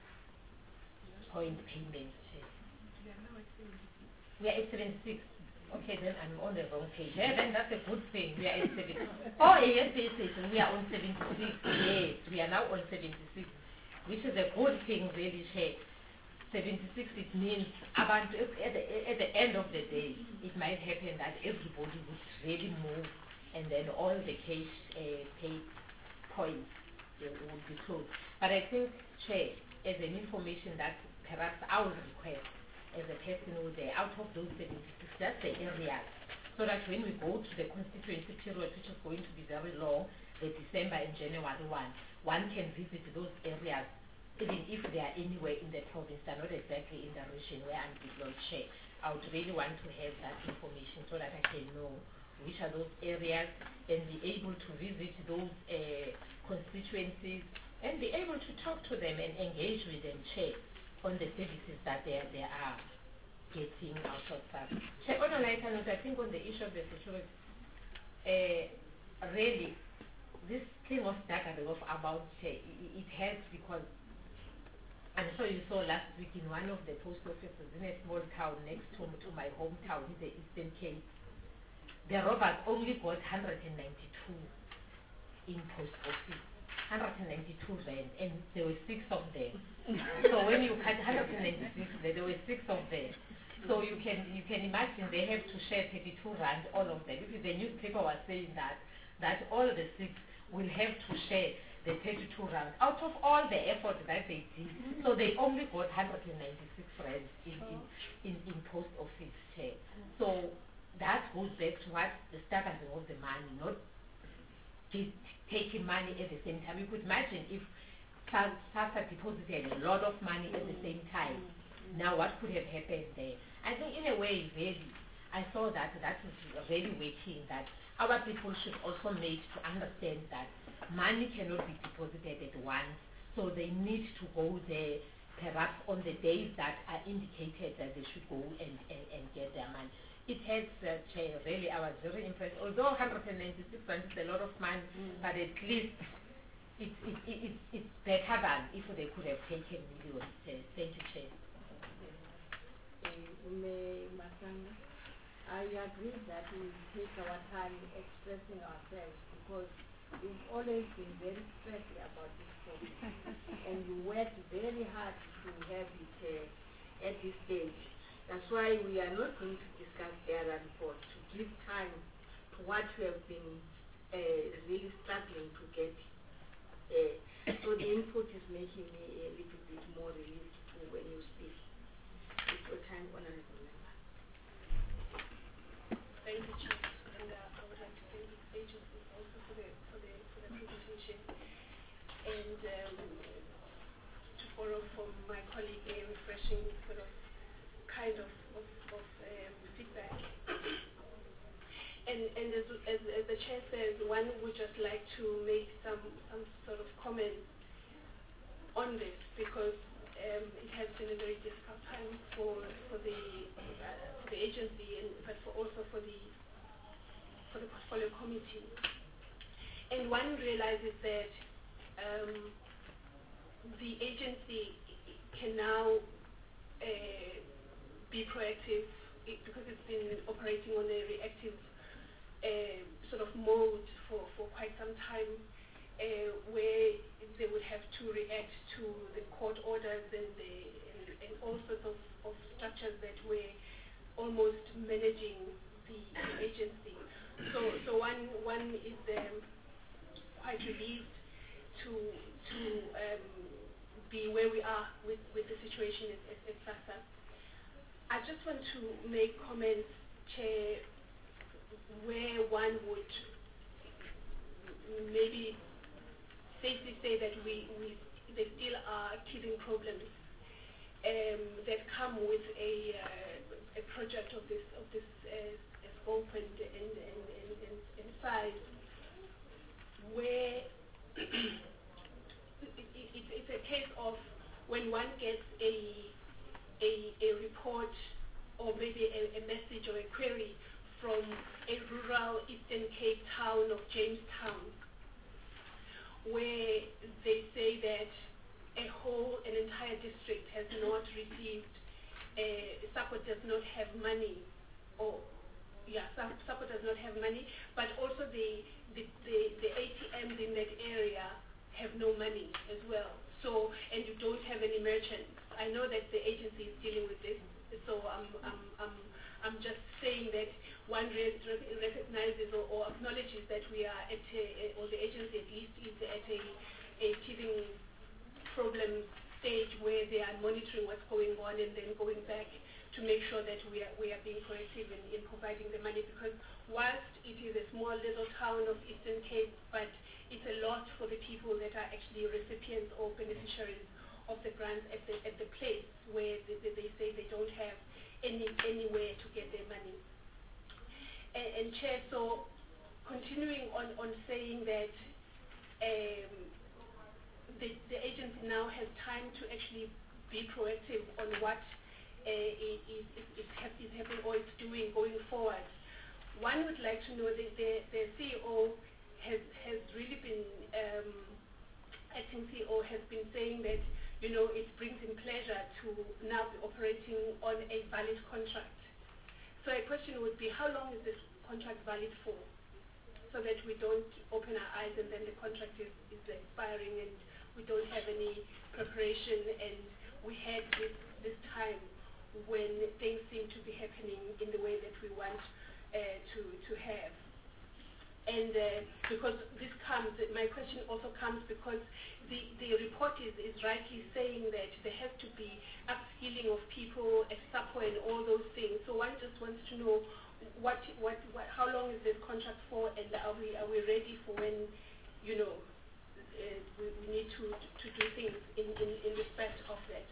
point payments. We are now at seventy-six. We are at seventy-six. Okay, then I'm on the wrong page. Yeah, then that's a good thing. We are at seventy-six. Oh, yes, yes, yes. We are on seventy-six. Yes, we are now on seventy-six, which is a good thing, really. seventy-six, it means about at the, at the end of the day, it might happen that everybody would really move, and then all the cash uh, pay points uh, would be closed. But I think, Chair, as an information that perhaps I would request as a person who is out of those seventy-six, just the areas, so that when we go to the constituency period, which is going to be very long, the December and January one, one can visit those areas, even if they are anywhere in the province, they're not exactly in the region where I'm deployed, Chair. I would really want to have that information so that I can know which are those areas and be able to visit those uh, constituencies and be able to talk to them and engage with them, Chair, on the services that they, they are getting out of that. Chair, on a lighter note, I think on the issue of the security, uh, really, this thing of staggering of about, Chair, it, it helps because I'm sure you saw last week in one of the post offices in a small town next to, to my hometown in the Eastern Cape, the robbers only got one hundred ninety-two in post office. one hundred ninety-two rand, and there were six of them. So when you cut one hundred ninety-six, there were six of them. So you can you can imagine they have to share thirty-two rand, all of them. If the newspaper was saying that, that all the six will have to share the thirty-two rand out of all the effort that they did. So they only got one hundred ninety-six rand in, in, in, in post office share. So that goes back to what the staggering of the money, not just taking money at the same time. You could imagine if SASSA deposited a lot of money at the same time. Now what could have happened there? I think in a way, really, I saw that that is really working, that our people should also make to understand that money cannot be deposited at once, so they need to go there perhaps on the days that are indicated that they should go and, and, and get their money. It has, uh, really, I was very impressed. Although one hundred ninety-six rand is a lot of money, mm. but at least it, it, it, it, it's better than if they could have taken millions. Uh, thank you, Chair. May Masanga, I agree that we take our time expressing ourselves because we've always been very stressed about this problem and we worked very hard to have it uh, at this stage. That's why we are not going to discuss the other report, to give time to what we have been uh, really struggling to get. Uh, so the input is making me a little bit more relieved too when you speak. It's your time, Honorable Member. Thank you, Chief. And uh, I would like to thank the agency also for the for the for the presentation. And um, to borrow from my colleague, a refreshing sort of kind of of, of um, feedback. And and as, as as the chair says, one would just like to make some some sort of comment on this because. Um, it has been a very difficult time for for the uh, for the agency, and but for also for the for the portfolio committee. And one realizes that um, the agency can now uh, be proactive because it's been operating on a reactive uh, sort of mode for for quite some time. Uh, where they would have to react to the court orders and, the, and, and all sorts of, of structures that were almost managing the, the agency. So, so one one is um, quite relieved to to um, be where we are with, with the situation at, at, at SASSA. I just want to make comments, Chair, where one would maybe safely say that we, we there still are teething problems um, that come with a, uh, a project of this of this uh, scope and and, and, and, and, and size, where it, it, it's a case of when one gets a a, a report or maybe a, a message or a query from a rural Eastern Cape town of Jamestown, where they say that a whole, an entire district has not received, uh, SAPO does not have money, or, yeah, SAPO does not have money, but also the, the, the, the A T Ms in that area have no money as well. So, and you don't have any merchants. I know that the agency is dealing with this, so I'm, I'm, I'm, I'm just saying that one re- re- recognizes or, or acknowledges that we are at a, or the agency at least is at a, a teething problem stage where they are monitoring what's going on and then going back to make sure that we are, we are being proactive in, in providing the money, because whilst it is a small little town of Eastern Cape, but it's a lot for the people that are actually recipients or beneficiaries of the grants at the, at the place where they, they say they don't have any anywhere to get their money. And, and Chair, so continuing on, on saying that um, the, the agency now has time to actually be proactive on what uh, it, it, it, it is happening or it's doing going forward. One would like to know that the, the C E O has, has really been, um, acting C E O has been saying that, you know, it brings him pleasure to now be operating on a valid contract. So a question would be, how long is this contract valid for? So that we don't open our eyes and then the contract is, is expiring and we don't have any preparation, and we had this, this time when things seem to be happening in the way that we want uh, to, to have. And uh, because this comes, my question also comes because the, the report is, is rightly saying that there has to be upskilling of people at SAPO and all those things. So one just wants to know what, what, what, how long is this contract for, and are we, are we ready for when, you know, uh, we, we need to, to do things in, in, in respect of that.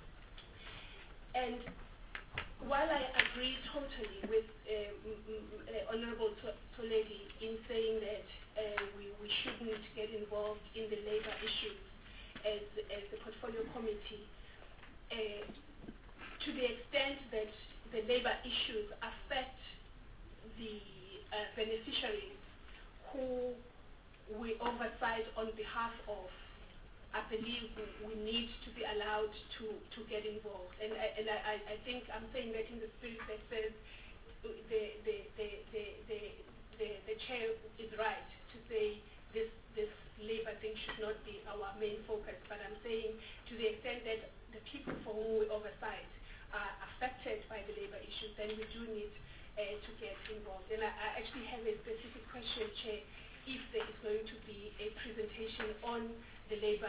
And while I agree totally with uh, m m uh, Honorable Toledi in saying that uh, we, we shouldn't get involved in the labor issues as, as the portfolio committee, uh, to the extent that the labor issues affect the uh, beneficiaries who we oversight on behalf of, I believe we, we need to be allowed to, to get involved. And, I, and I, I think I'm saying that in the spirit that says the, the, the, the, the, the, the chair is right to say this, this labor thing should not be our main focus. But I'm saying to the extent that the people for whom we oversight are affected by the labor issues, then we do need uh, to get involved. And I, I actually have a specific question, Chair, if there is going to be a presentation on the labor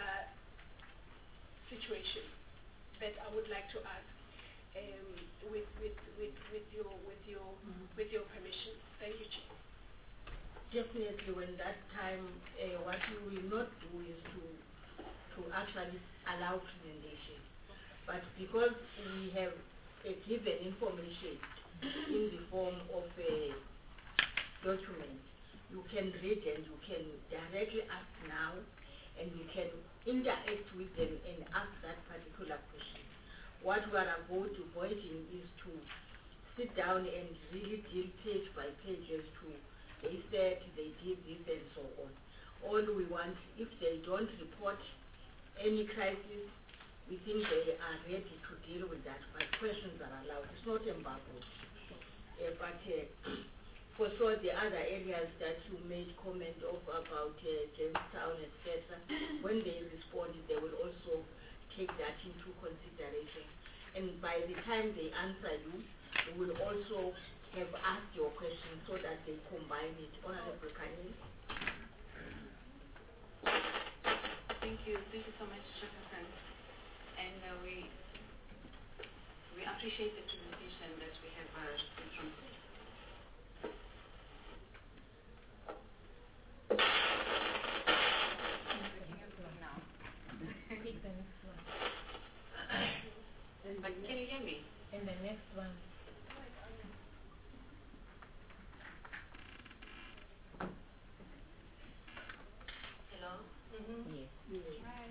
situation that I would like to ask um, with, with, with, with your, with, your, mm-hmm. with your permission. Thank you, Chair. Definitely, when that time, uh, what we will not do is to, to actually allow presentation. But because we have uh, given information in the form of a document, you can read and you can directly ask now, and you can interact with them and ask that particular question. What we are avoiding is to sit down and really deal page by page as to they said, they did this and so on. All we want, if they don't report any crisis, we think they are ready to deal with that, but questions are allowed. It's not embargoed. Uh, but uh, for sure, the other areas that you made comment of about uh, Jamestown, et cetera, when they respond, they will also take that into consideration. And by the time they answer you, they will also have asked your question so that they combine it. Honorable Kanye. Thank you. Thank you so much, Chairperson. And uh, we we appreciate the presentation that we have uh, received from But can you hear me? And the next one. Hello? Mm-hmm. Yes. Yes. Hi.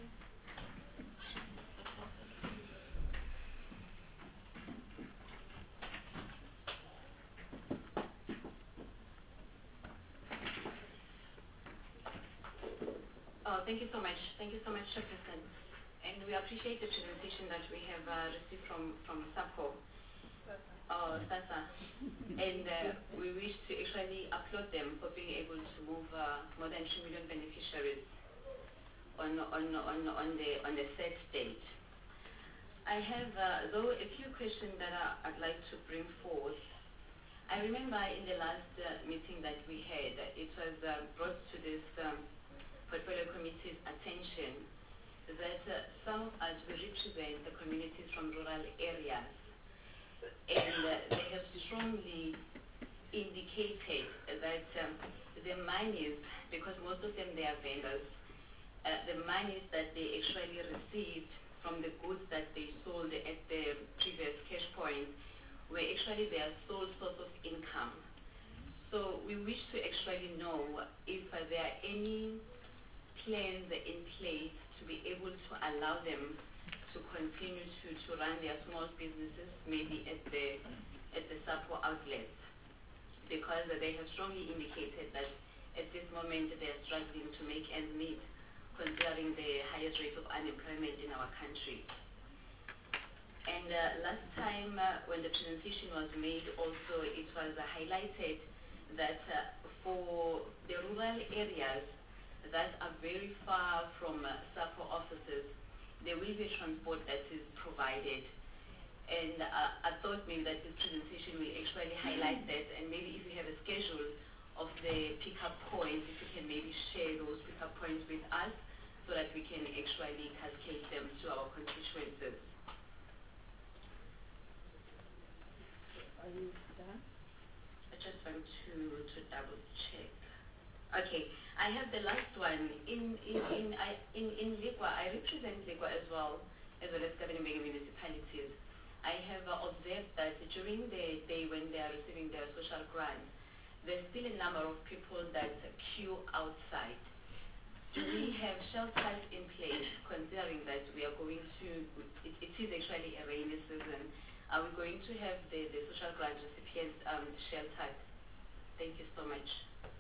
Oh, thank you so much. Thank you so much, Chairperson. And we appreciate the presentation that we have uh, received from, from SAPO, uh, SASA. And uh, we wish to actually applaud them for being able to move uh, more than two million beneficiaries on, on, on, on, the, on the set date. I have, uh, though, a few questions that I, I'd like to bring forth. I remember in the last uh, meeting that we had, it was uh, brought to this um, portfolio committee's attention that uh, some of us will represent the communities from rural areas, and uh, they have strongly indicated that um, the monies, because most of them they are vendors, uh, the monies that they actually received from the goods that they sold at the previous cash point were actually their sole source of income. So we wish to actually know if uh, there are any plans in place to be able to allow them to continue to, to run their small businesses, maybe at the at the SAPO outlets, because they have strongly indicated that at this moment they are struggling to make ends meet, considering the highest rate of unemployment in our country. And uh, last time uh, when the presentation was made, also it was uh, highlighted that uh, for the rural areas that are very far from uh, SAPO offices, there will be transport that is provided. And uh, I thought maybe that this presentation will actually highlight that, and maybe if you have a schedule of the pickup points, if you can maybe share those pickup points with us so that we can actually cascade them to our constituencies. Are you done? I just want to, to double check. Okay, I have the last one. In in in I, in, in Lekwa, I represent Lekwa as well, as well as governing municipalities. I have uh, observed that during the day when they are receiving their social grants, there's still a number of people that queue outside. Do we have shelters in place, considering that we are going to, it, it is actually a rainy season, are we going to have the, the social grant recipients um, sheltered? Thank you so much.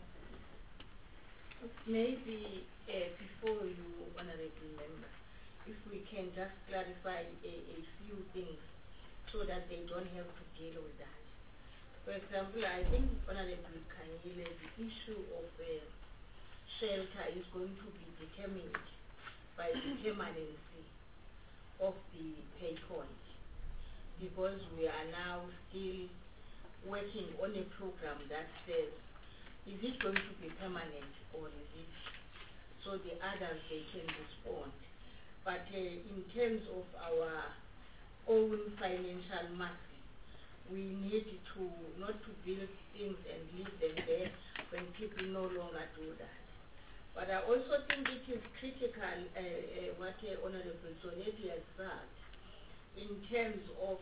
Maybe uh, before you, Honorable Member, if we can just clarify a, a few things so that they don't have to deal with that. For example, I think Honorable Kanyile, the issue of uh, shelter is going to be determined by the permanency of the pay point, because we are now still working on a program that says, is it going to be permanent or is it, so the others, they can respond. But uh, in terms of our own financial muscle, we need to not to build things and leave them there when people no longer do that. But I also think it is critical uh, uh, what uh, Honorable Sonetti has said in terms of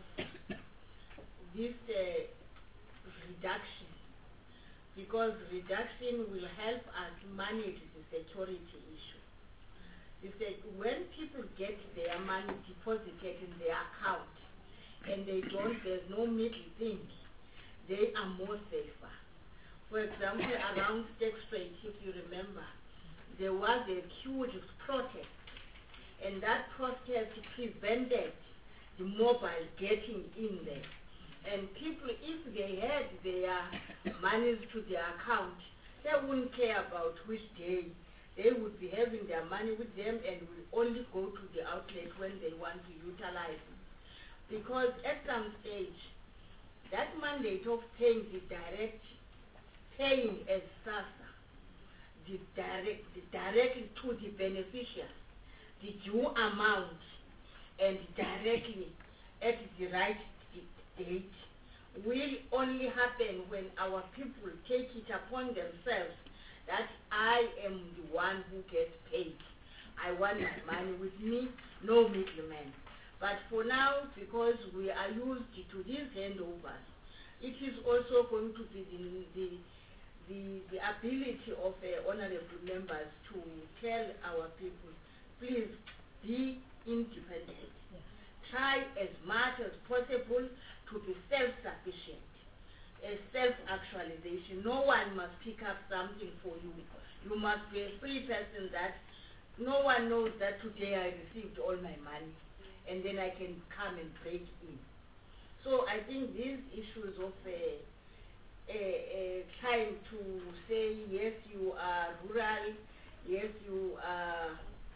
this uh, reduction, because reduction will help us manage the security issue. Is that when people get their money deposited in their account and they don't, there's no middle thing, they are more safer. For example, around State Street, if you remember, there was a huge protest, and that protest prevented the mobile getting in there. And people, if they had their monies to their account, they wouldn't care about which day. They would be having their money with them and will only go to the outlet when they want to utilize it. Because at some stage, that mandate of paying the direct, paying as SASSA, the direct, the directly to the beneficiary, the due amount, and directly at the right date, will only happen when our people take it upon themselves that I am the one who gets paid. I want my money with me, no middleman. But for now, because we are used to these handovers, it is also going to be the, the, the, the ability of uh, honorable members to tell our people, please be independent. Yeah. Try as much as possible to be self-sufficient. A self-actualization. No one must pick up something for you. You must be a free person that no one knows that today I received all my money and then I can come and break in. So I think these issues of uh, uh, uh, trying to say, yes, you are rural, yes, you are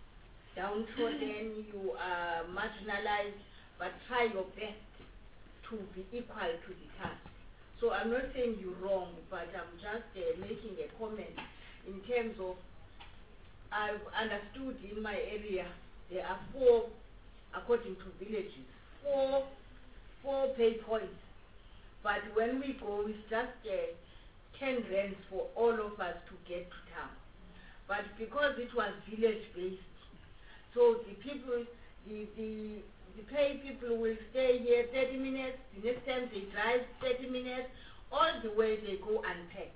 downtrodden, you are marginalized, but try your best to be equal to the task. So I'm not saying you're wrong, but I'm just uh, making a comment in terms of, I've understood in my area, there are four, according to villages, four, four pay points. But when we go, it's just uh, ten rands for all of us to get to town. But because it was village-based, so the people, the, the The pay people will stay here thirty minutes, the next time they drive thirty minutes, all the way they go unpack.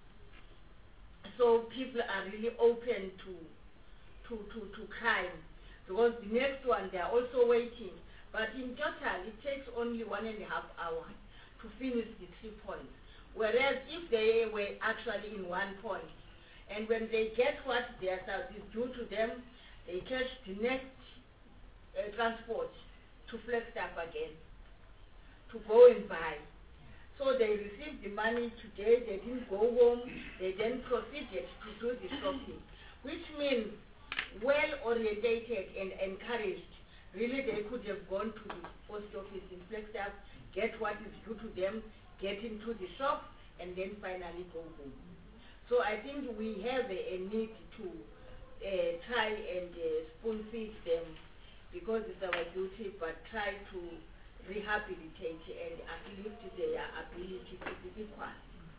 So people are really open to, to, to, to crime, because the next one they are also waiting. But in total, it takes only one and a half hour to finish the three points. Whereas if they were actually in one point, and when they get what their service is due to them, they catch the next uh, transport to Flagstaff again, to go and buy. So they received the money today, they didn't go home, they then proceeded to do the shopping, which means well-orientated and encouraged, Really, they could have gone to the post office in Flagstaff, get what is due to them, get into the shop, and then finally go home. So I think we have a, a need to uh, try and uh, spoon feed them, because it's our duty, but try to rehabilitate and uplift their ability to be equal.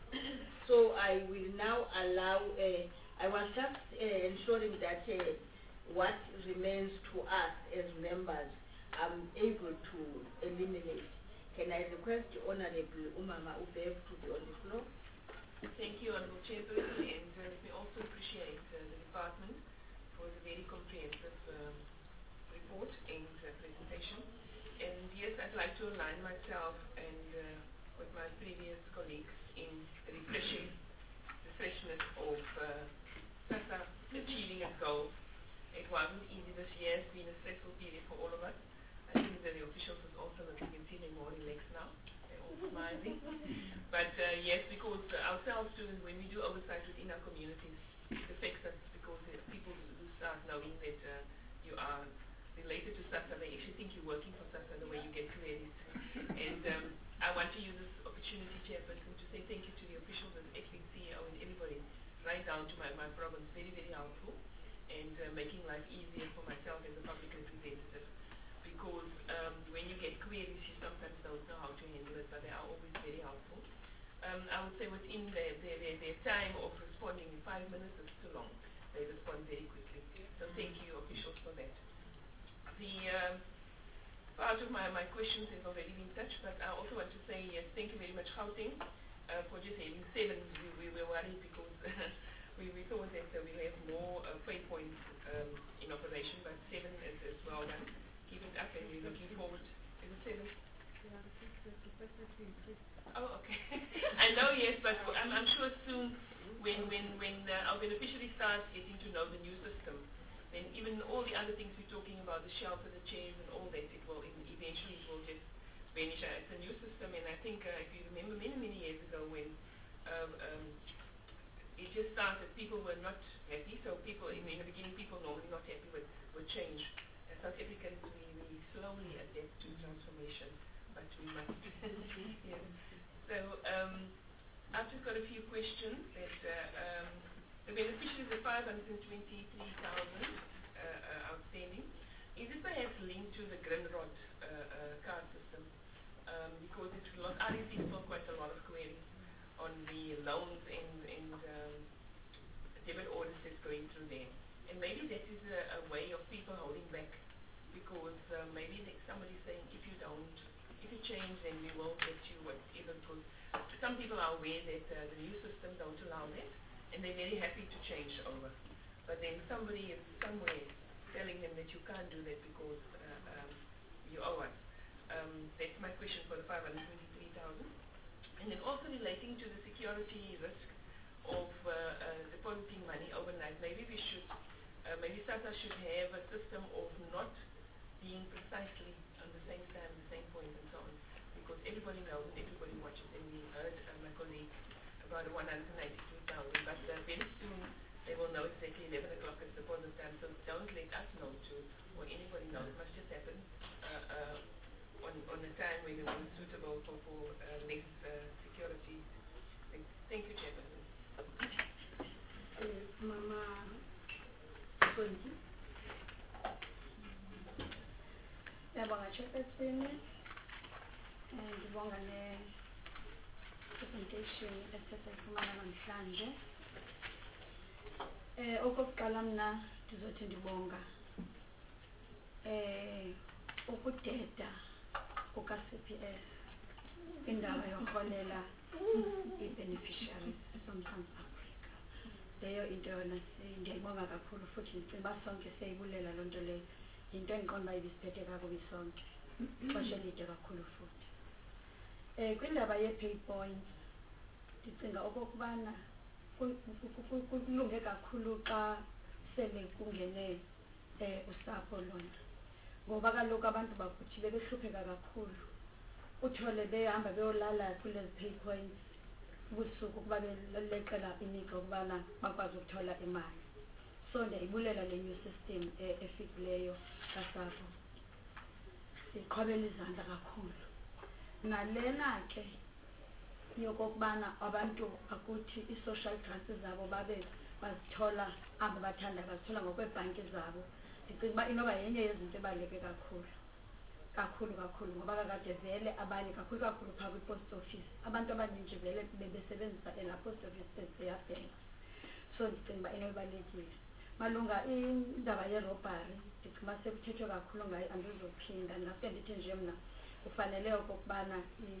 So I will now allow, uh, I was just uh, ensuring that uh, what remains to us as members, I'm able to eliminate. Can I request Honorable Umama Ubev to be on the floor? Thank you, Honorable Chairperson, and uh, let me also appreciate uh, the department for the very comprehensive um, report and uh, presentation. And yes, I'd like to align myself and uh, with my previous colleagues in refreshing the freshness of uh, SASSA achieving its goals. It wasn't easy this year. It's been a stressful period for all of us. I think that the officials is also, as you can see, they're more relaxed now. They're all smiling. But uh, yes, because uh, ourselves too, when we do oversight within our communities, it affects us because uh, people who start knowing that uh, you are related to SASSA, they actually think you're working for SASSA the way you get queries. And um, I want to use this opportunity, Chairperson, to say thank you to the officials and F B C O and everybody, right down to my, my province, very, very helpful, and uh, making life easier for myself as a public representative. Because um, when you get queries, you sometimes don't know how to handle it, but they are always very helpful. Um, I would say within their, their, their, their time of responding in five minutes is too long. They respond very quickly. So thank you, officials, for that. The uh, part of my, my questions has already been touched, but I also want to say yes, thank you very much, Gauteng, uh, for just having seven. We, we were worried because we, we thought that uh, we have more uh, pay points um, in operation, but seven is, is well done. Keep it up, and we're looking forward. Is it seven? Oh, okay. I know, yes, but I'm, I'm sure soon when, when, when uh, our beneficiary starts getting to know the new system, then even all the other things we're talking about, the shelter, the chairs, and all that, it will eventually it will just vanish. Uh, It's a new system, and I think uh, if you remember many, many years ago when um, um, it just started, people were not happy. So people, in, in the beginning, people normally not happy with, with change. As South Africans, we, we slowly adapt to transformation, but we must. Yeah. So um, I've just got a few questions that uh, um, the beneficiaries of five hundred twenty-three thousand uh, uh, outstanding. Is it perhaps linked to the Grindrod uh, uh, card system? Um, because it's a lot, I received still quite a lot of queries on the loans and, and um, debit orders that's going through there. And maybe that is a, a way of people holding back, because uh, maybe like somebody's saying, if you don't, if you change, then we will get you whatever. Because some people are aware that uh, the new system don't allow that, and they're very happy to change over. But then somebody is somewhere telling them that you can't do that because uh, um, you owe us. Um, that's my question for the five hundred twenty-three thousand. And then also relating to the security risk of uh, uh, depositing money overnight, maybe we should, uh, maybe SASSA should have a system of not being precisely on the same time, the same point, and so on, because everybody knows and everybody watches. And we heard uh, my colleague about the one hundred ninety-two thousand, but uh, very soon they will know exactly eleven o'clock is deposit time. So don't let us know too, or anybody know. It must just happen uh, uh, on on a time when it is suitable for for uh, less uh, security. Thank, thank you, Chairperson. Uh, Mama Sonji. Ngiyabonga Chairperson, ngibonga ne-presentation esesayifumana namhlanje. Eh okokuqala mina ndizothi ndibonga eh ukudeda kuka-C P S indaba yorholela i-beneficiaries soMzantsi Afrika. Leyo into yona ndiyayibonga kakhulu, futhi ndicinga sonke siyayibulela loo nto leyo. Into engiqonda uba ibisiphethe kakubi sonke ixesha elide kakhulu futhi. Eh kwindaba ye-pay points ndicinga okokubana kulunge kakhulu xa sele kungene eh usapho lona, ngoba kaloku abantu bakuthi bebehlupheka kakhulu. Uthole behamba beyolala kulezi pay points ubusuku kuba beleqela inika ukubana bakwazi ukuthola imali. So ndiyayibulela le new system efikileyo kasapho. siqhobela izandla kakhulu. Nalena ke yokokubana abantu akuthi i-social grants zabo babe bazithola abo bathanda bazithola ngokwebhanki zabo. Ndicinga uba inoba yenye yezinto ebaluleke kakhulu kakhulu kakhulu ngoba kakade vele abanye kakhulu kakhulu phaa kwi-post office abantu abaninji vele bebesebenzisa elaa post office eziyabhenka. So ndicinga uba into ebalulekile malunga indaba yerobhari ndicinga uba sekuthethwe kakhulu ngayo andizophinda ndingasuke ndithi nje mna kufanele okokubana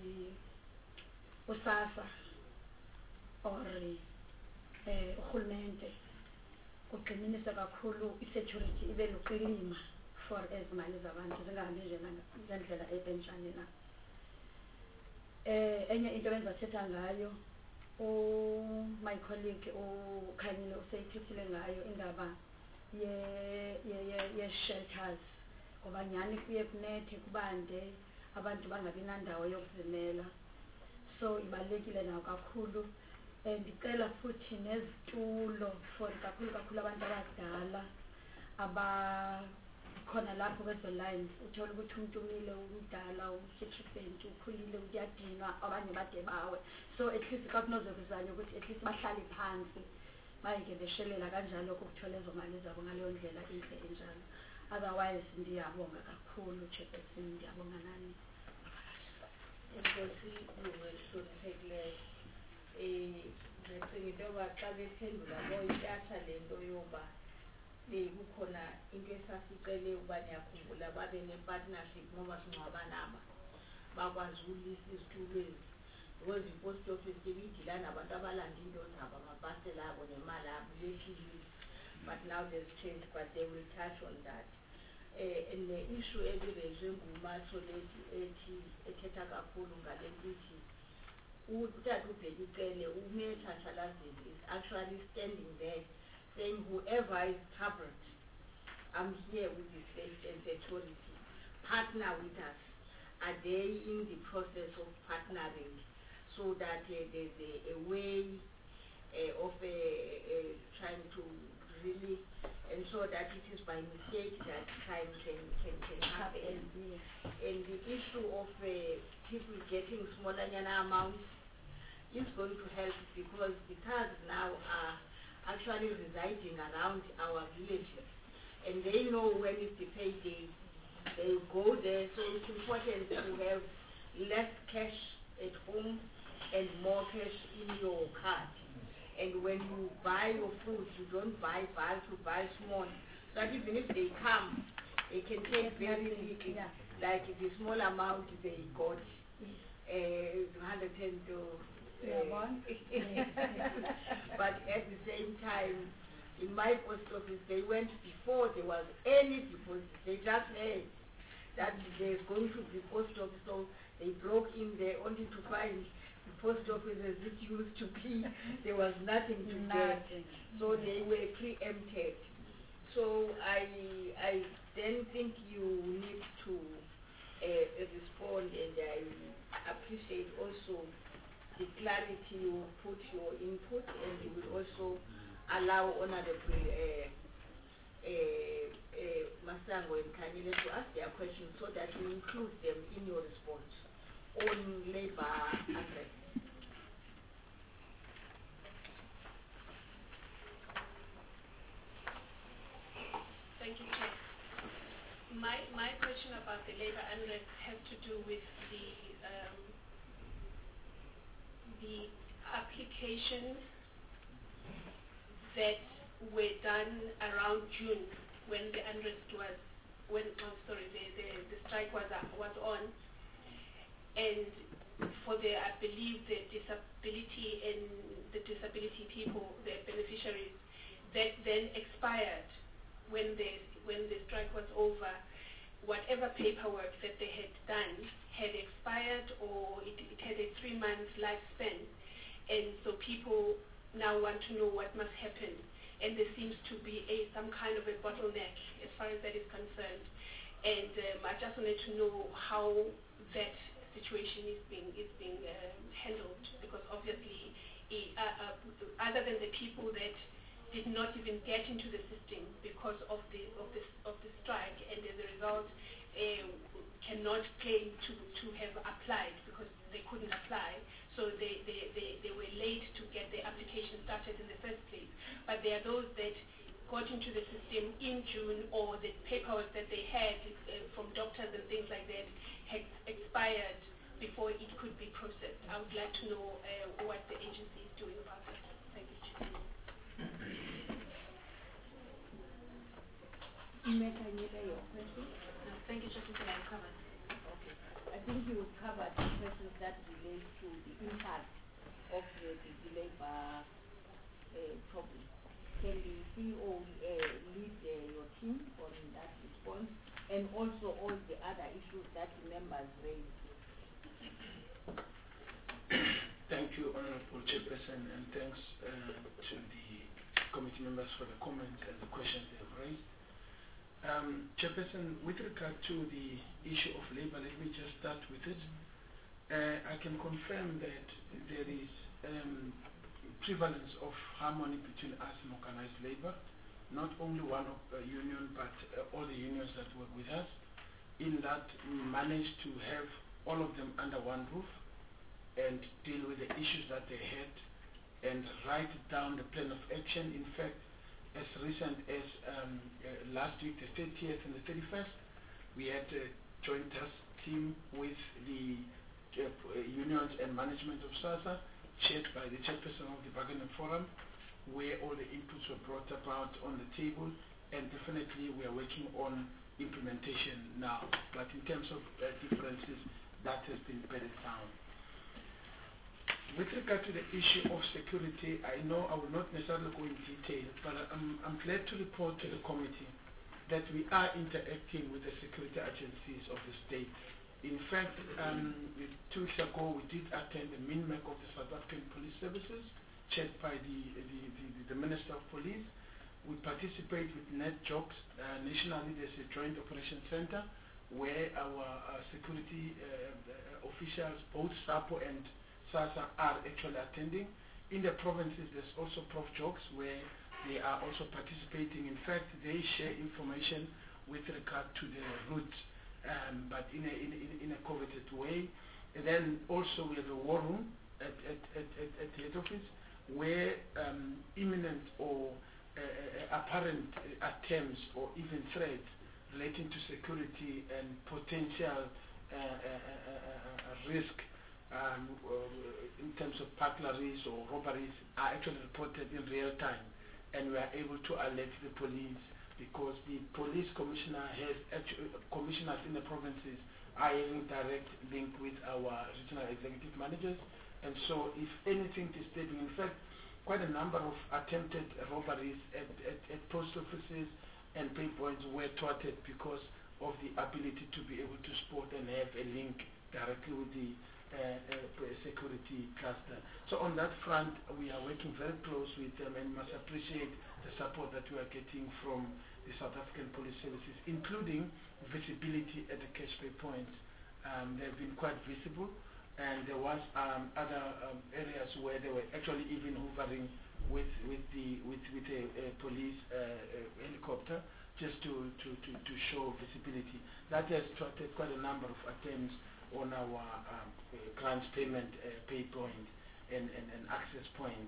usasa or um urhulumente ugxininise kakhulu i-security ibe luqilima for ezi mali zabantu zingahambi nje ngendlela ebenjani na. Um enye into bendizathetha ngayo my colleague uKhanyile useyithethile ngayo indaba ye-shelters ngoba nyhani kuye kunethe kubande abantu bangabi nandawo yokuzimela. So ibalulekile nayo kakhulu. Um ndicela futhi nezitulo for kakhulu kakhulu abantu abadala abakhona lapho kwezo lines uthola ukuthi umuntu umile umdala u-sixty ukhulile uyadinwa abanye bade bawe. So at least xa kunozokuzanywa ukuthi at least bahlale phansi bayeke beshelela kanjalo kokuthola ezo mali zabo ngaleyo ndlela intle enjalo. Otherwise ndiyabonga kakhulu Chairperson, ndiyabonga nani. Enkosi lungelhloniphekileyo. Um ndicinga into yoba xa bephendula boyityatha le nto yoba bekukhona into esasicele uba niyakhumbula babe ne-partnership nomasingcwabanaba bakwazi ulisa izitulo ezi because i-post office ke bidila nabantu abalanda into zabo amapasela abo nemali abo yehlile. But now there's change, but they will touch on that. Uh, and the issue ebirejwe nguMasoleti ethi ethetha kakhulu ngale nto utata uBhekicele uMayor Chatshalazini is actually standing there saying whoever is troubled, I'm here with the state and the authority, partner with us. Are they in the process of partnering so that uh, there's a, a way uh, of uh, uh, trying to really ensure that it is by mistake that crime can, can, can happen. And the issue of uh, people getting smaller amounts is going to help because the thugs now are actually residing around our villages and they know when it's the payday. They go there, so it's important to have less cash at home and more cash in your card. And when you buy your food, you don't buy bulk, you buy small. So that even if they come, they can take very little, yeah. Like the small amount they got, uh, one hundred ten to, uh, but at the same time, in my post office, they went before there was any deposit. They just heard that there's going to be post office, so they broke in there only to find the post office as it used to be. There was nothing to get, so they were preempted. So I, I then think you need to uh, respond, and I appreciate also the clarity you put your input, and you will also allow Honorable uh, uh, uh, Masango and Kanyile to ask their questions so that you include them in your response on labor address. Thank you, Chair. My, my question about the labor unrest has to do with the um, the applications that were done around June when the unrest was, when, oh, sorry, the, the, the strike was, uh, was on, and for the, I believe, the disability and the disability people, the beneficiaries, that then expired when the, when the strike was over. Whatever paperwork that they had done had expired, or it, it had a three-month lifespan, and so people now want to know what must happen, and there seems to be a some kind of a bottleneck as far as that is concerned. And um, I just wanted to know how that situation is being is being um, handled, because obviously, it, uh, uh, other than the people that did not even get into the system because of the of the of the strike, and as a result, uh, can not claim to, to have applied because they couldn't apply. So they, they, they, they were late to get their application started in the first place. But there are those that got into the system in June, or the paperwork that they had uh, from doctors and things like that had expired before it could be processed. I would like to know uh, what the agency is doing about that. Thank you, Chief. May I make your question? No, thank you, Chairperson. I've covered. Okay. I think you covered the questions that relate to the impact of the, the labor uh, problem. Can the C E O uh, lead uh, your team on that response, and also all the other issues that the members raised? Thank you, Honorable Chairperson, and thanks uh, to the committee members for the comments and the questions they have raised. Um, Chairperson, with regard to the issue of labor, let me just start with it. Uh, I can confirm that there is um, prevalence of harmony between us and organized labor, not only one of, uh, union, but uh, all the unions that work with us, in that we managed to have all of them under one roof and deal with the issues that they had and write down the plan of action. In fact, as recent as um, uh, last week, the thirtieth and the thirty-first, we had a joint task team with the uh, unions and management of SASSA, chaired by the chairperson of the Bargaining Forum, where all the inputs were brought about on the table, and definitely we are working on implementation now. But in terms of uh, differences, that has been bedded down. With regard to the issue of security, I know I will not necessarily go in detail, but I'm, I'm glad to report to the committee that we are interacting with the security agencies of the state. In fact, um, two weeks ago we did attend the MINMEC of the South African Police Services, chaired by the, the, the, the Minister of Police. We participate with NetJobs. Uh, nationally, there's a joint operation center where our uh, security uh, officials, both SAPO and SASSA, are actually attending. In the provinces, there's also Prof Jokes where they are also participating. In fact, they share information with regard to the route, um, but in a, in, in, in a coveted way. And then also we have a war room at, at, at, at, at the head office where um, imminent or uh, apparent attempts or even threats relating to security and potential uh, uh, uh, uh, risk Um, uh, in terms of burglaries or robberies are actually reported in real time, and we are able to alert the police because the police commissioner has actually, commissioners in the provinces are having direct link with our regional executive managers, and so if anything disturbing, in fact, quite a number of attempted robberies at, at, at post offices and pay points were thwarted because of the ability to be able to spot and have a link directly with the Uh, uh, security cluster. So on that front, we are working very close with them and must appreciate the support that we are getting from the South African Police Services, including visibility at the cash pay points. Um, they have been quite visible, and there was um, other um, areas where they were actually even hovering with with the with with a, a police uh, a helicopter just to, to, to, to show visibility. That has attracted quite a number of attempts on our um, uh, grants payment uh, pay point and, and, and access point.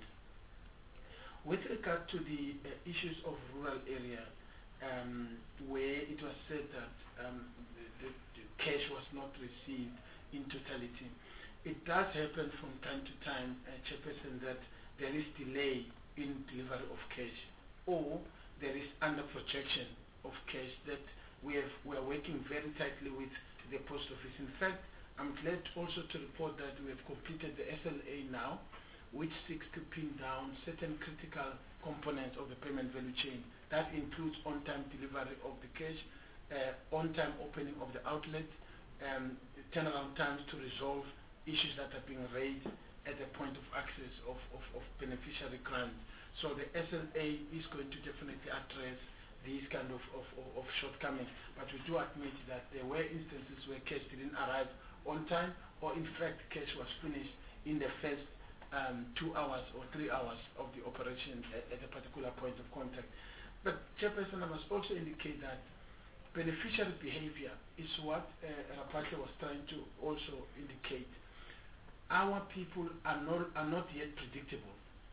With regard to the uh, issues of rural area, um, where it was said that um, the, the, the cash was not received in totality, it does happen from time to time, uh, Chairperson, that there is delay in delivery of cash, or there is under projection of cash that we have. We are working very tightly with the post office. In fact, I'm glad also to report that we have completed the S L A now, which seeks to pin down certain critical components of the payment value chain. That includes on-time delivery of the cash, uh, on-time opening of the outlet, um, the turnaround times to resolve issues that are being raised at the point of access of, of, of beneficiary grant. So the S L A is going to definitely address these kind of, of, of, of shortcomings. But we do admit that there were instances where cash didn't arrive on time, or in fact cash was finished in the first um, two hours or three hours of the operation at, at a particular point of contact. But Chairperson, I must also indicate that beneficiary behavior is what uh, Rapatli was trying to also indicate. Our people are not, are not yet predictable.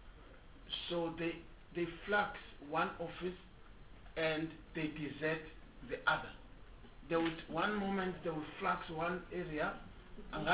So they, they flux one office and they desert the other. There would, one moment they will flux one area, and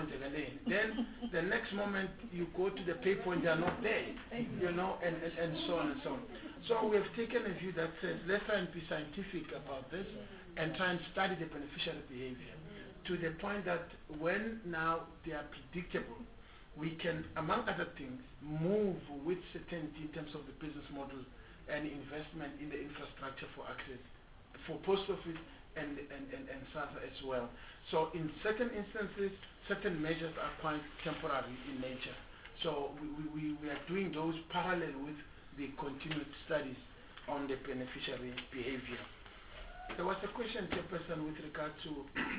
then the next moment you go to the paper and they are not there, you know, and, and, and so on and so on. So we have taken a view that says, let's try and be scientific about this and try and study the beneficiary behavior to the point that when now they are predictable, we can, among other things, move with certainty in terms of the business model and investment in the infrastructure for access, for post office and, and, and, and SASSA as well. So in certain instances, certain measures are quite temporary in nature. So we, we, we are doing those parallel with the continued studies on the beneficiary behavior. There was a question, Chairperson, with regard to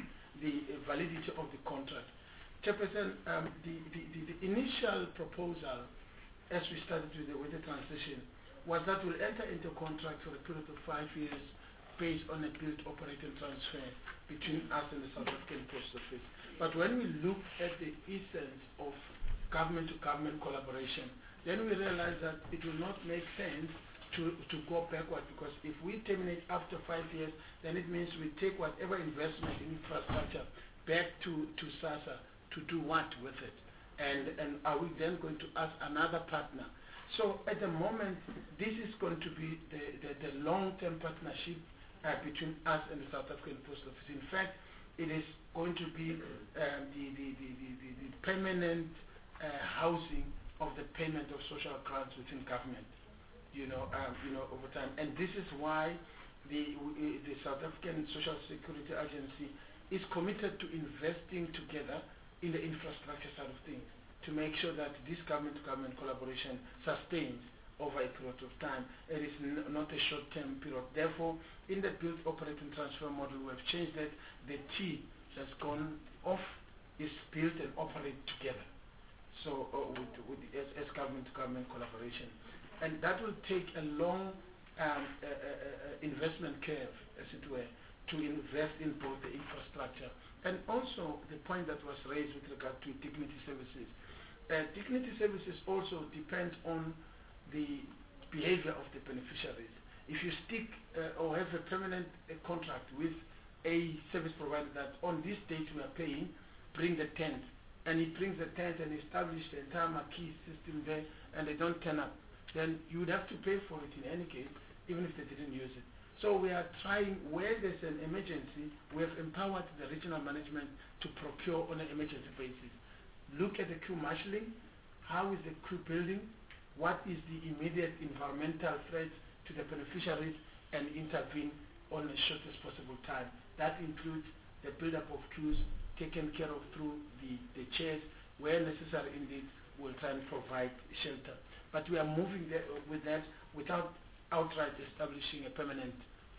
the validity of the contract. Chairperson, um, the, the, the, the initial proposal, as we started with the, with the transition, was that we'll enter into a contract for a period of five years based on a build, operate, and transfer between us and the South African Post Office. But when we look at the essence of government-to-government collaboration, then we realize that it will not make sense to, to go backward, because if we terminate after five years, then it means we take whatever investment in infrastructure back to, to SASSA to do what with it? And, and are we then going to ask another partner? So at the moment, this is going to be the, the, the long-term partnership uh, between us and the South African Post Office. In fact, it is going to be um, the, the, the, the, the, the permanent uh, housing of the payment of social grants within government, you know, um, you know, over time. And this is why the, the South African Social Security Agency is committed to investing together in the infrastructure side of things to make sure that this government-to-government collaboration sustains over a period of time. It is n not a short-term period. Therefore, in the build, operate, and transfer model, we have changed that. The T has gone off, is built and operate together. So uh, with, with as, as government-to-government collaboration. And that will take a long um, uh, uh, uh, investment curve, as it were, to invest in both the infrastructure and also the point that was raised with regard to dignity services. Uh, dignity services also depends on the behavior of the beneficiaries. If you stick uh, or have a permanent uh, contract with a service provider that on this date we are paying, bring the tent, and he brings the tent and establish the entire marquee system there, and they don't turn up, then you would have to pay for it in any case, even if they didn't use it. So we are trying, where there's an emergency, we have empowered the regional management to procure on an emergency basis. Look at the queue marshalling, how is the queue building, what is the immediate environmental threats to the beneficiaries, and intervene on the shortest possible time. That includes the build-up of queues taken care of through the, the chairs, where necessary indeed, we'll try and provide shelter. But we are moving there with that without outright establishing a permanent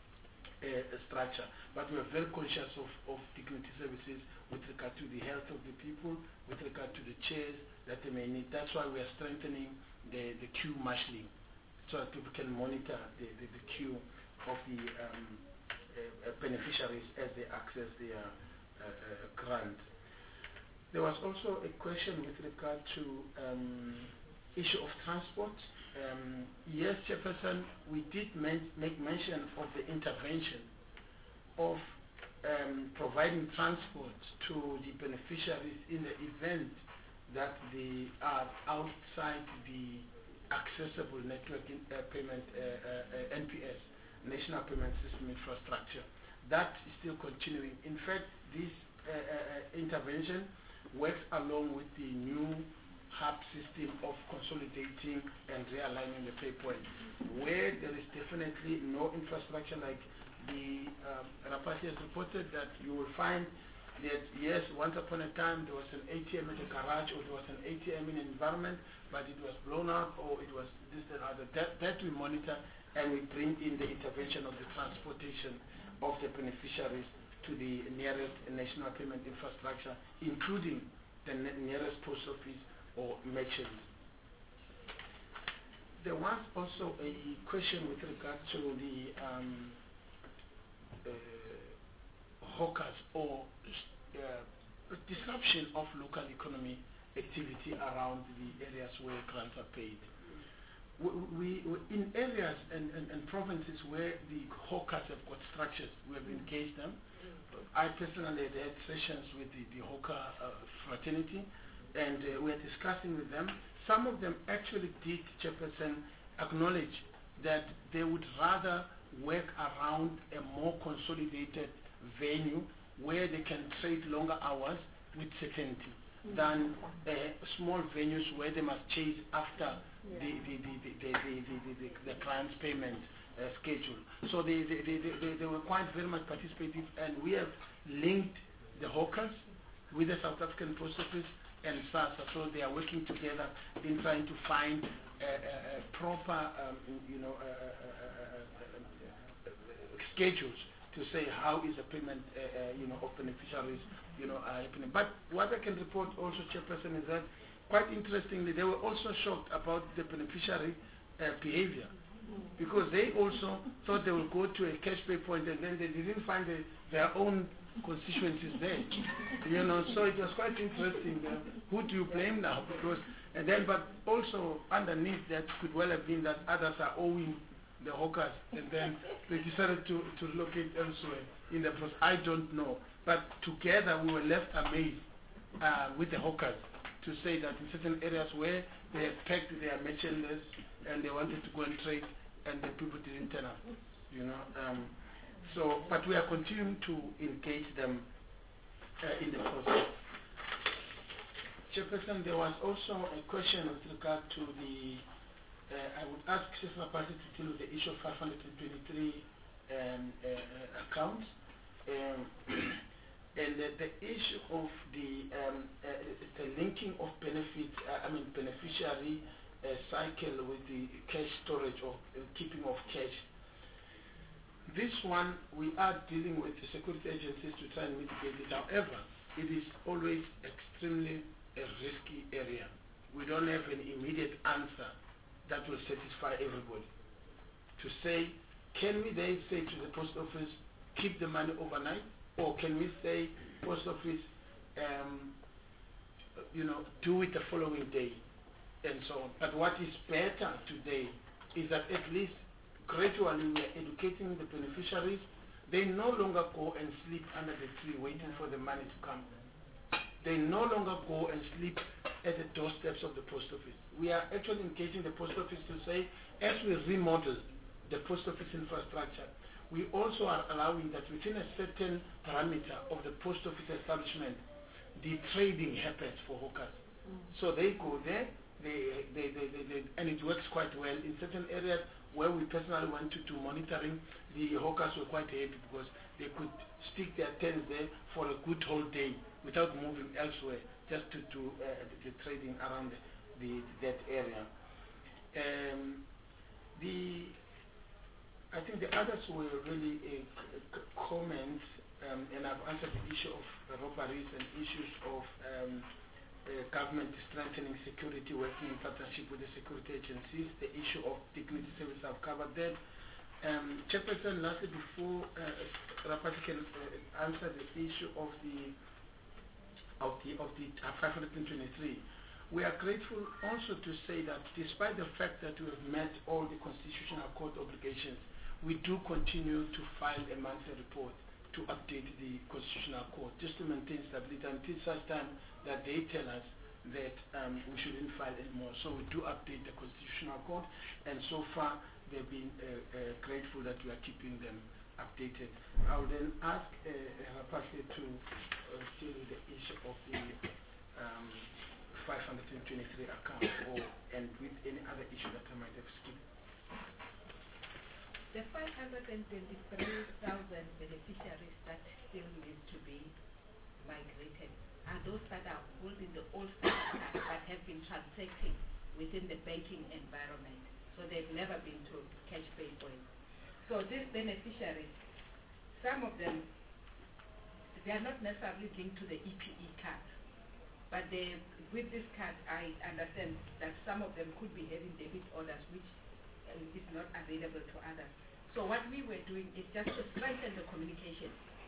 uh, structure. But we are very conscious of, of dignity services with regard to the health of the people, with regard to the chairs that they may need. That's why we are strengthening the, the queue marshalling, so that people can monitor the, the, the queue of the um, uh, beneficiaries as they access their uh, uh, grant. There was also a question with regard to um, issue of transport. Um, yes, Chairperson, we did men make mention of the intervention of um, providing transport to the beneficiaries in the event that they are outside the accessible network in, uh, payment, uh, uh, N P S, National Payment System Infrastructure. That is still continuing. In fact, this uh, uh, intervention works along with the new hub system of consolidating and realigning the pay points, where there is definitely no infrastructure, like the um, Rapatli has reported, that you will find that yes, once upon a time there was an A T M in a garage, or there was an A T M in an environment, but it was blown out, or it was this and other. That, that we monitor, and we bring in the intervention of the transportation of the beneficiaries to the nearest national payment infrastructure, including the nearest post office or merchants. There was also a question with regard to the um, uh, hawkers or uh, disruption of local economy activity around the areas where grants are paid. We, we, in areas and, and, and provinces where the hawkers have got structures, we have engaged them. I personally had had sessions with the, the hawker uh, fraternity, and uh, we are discussing with them. Some of them actually did, Chairperson, acknowledge that they would rather work around a more consolidated venue where they can trade longer hours with certainty than uh, small venues where they must chase after yeah. the, the, the, the, the, the, the, the, the client's payment uh, schedule. So they, they, they, they, they were quite very much participative, and we have linked the hawkers with the South African Post Office and SASSA, so they are working together in trying to find a, a, a proper um, you know, uh, uh, uh, uh, schedules to say how is the payment uh, uh, you know, of beneficiaries you know, are happening. But what I can report also, Chairperson, is that quite interestingly, they were also shocked about the beneficiary uh, behavior, because they also thought they would go to a cash pay point, and then they didn't find the, their own constituencies there. You know, so it was quite interesting. Uh, who do you blame now? Because and then, but also underneath that could well have been that others are owing the hawkers, and then they decided to to locate elsewhere in the process. I don't know, but together we were left amazed uh, with the hawkers to say that in certain areas where they had pegged their merchandise and they wanted to go and trade, and the people didn't turn up. You know. Um, So, but we are continuing to engage them uh, in the process. Chairperson, there was also a question with regard to the, uh, I would ask Chief Rapati to deal with the issue of five hundred twenty-three um, uh, uh, accounts. Um, and uh, the issue of the, um, uh, the linking of benefit, uh, I mean beneficiary uh, cycle with the cash storage or uh, keeping of cash. This one, we are dealing with the security agencies to try and mitigate it. However, it is always extremely a risky area. We don't have an immediate answer that will satisfy everybody. To say, can we then say to the post office, keep the money overnight? Or can we say, post office, um, you know, do it the following day, and so on. But what is better today is that at least gradually we are educating the beneficiaries. They no longer go and sleep under the tree waiting for the money to come. They no longer go and sleep at the doorsteps of the post office. We are actually engaging the post office to say, as we remodel the post office infrastructure, we also are allowing that within a certain parameter of the post office establishment, the trading happens for hawkers. Mm. So they go there, they, they, they, they, they, and it works quite well. In certain areas where we personally went to do monitoring, the hawkers were quite happy because they could stick their tents there for a good whole day without moving elsewhere, just to do uh, the, the trading around the, the, that area. Um, the I think the others were really uh, comments, um, and I've answered the issue of uh, robberies and issues of um, uh, government strengthening security, working in partnership with the security agencies. The issue of dignity service, I've covered that. Um, Chairperson, lastly, before uh, Rapati can uh, answer the issue of the of the of the uh, five hundred twenty-three, we are grateful also to say that despite the fact that we have met all the constitutional court obligations, we do continue to file a monthly report to update the constitutional court, just to maintain stability until such time that they tell us that um, we shouldn't file anymore. So we do update the constitutional court, and so far they've been uh, uh, grateful that we are keeping them updated. I will then ask uh, Rapati to uh, deal with the issue of the um, five hundred twenty-three account, or and with any other issue that I might have skipped. The five hundred twenty-three thousand beneficiaries that still need to be migrated are those that are holding the old cards that have been transacting within the banking environment. So they've never been to cash pay point. So these beneficiaries, some of them, they are not necessarily linked to the E P E card. But they, with this card, I understand that some of them could be having debit orders, which uh, is not available to others. So what we were doing is just to strengthen the communication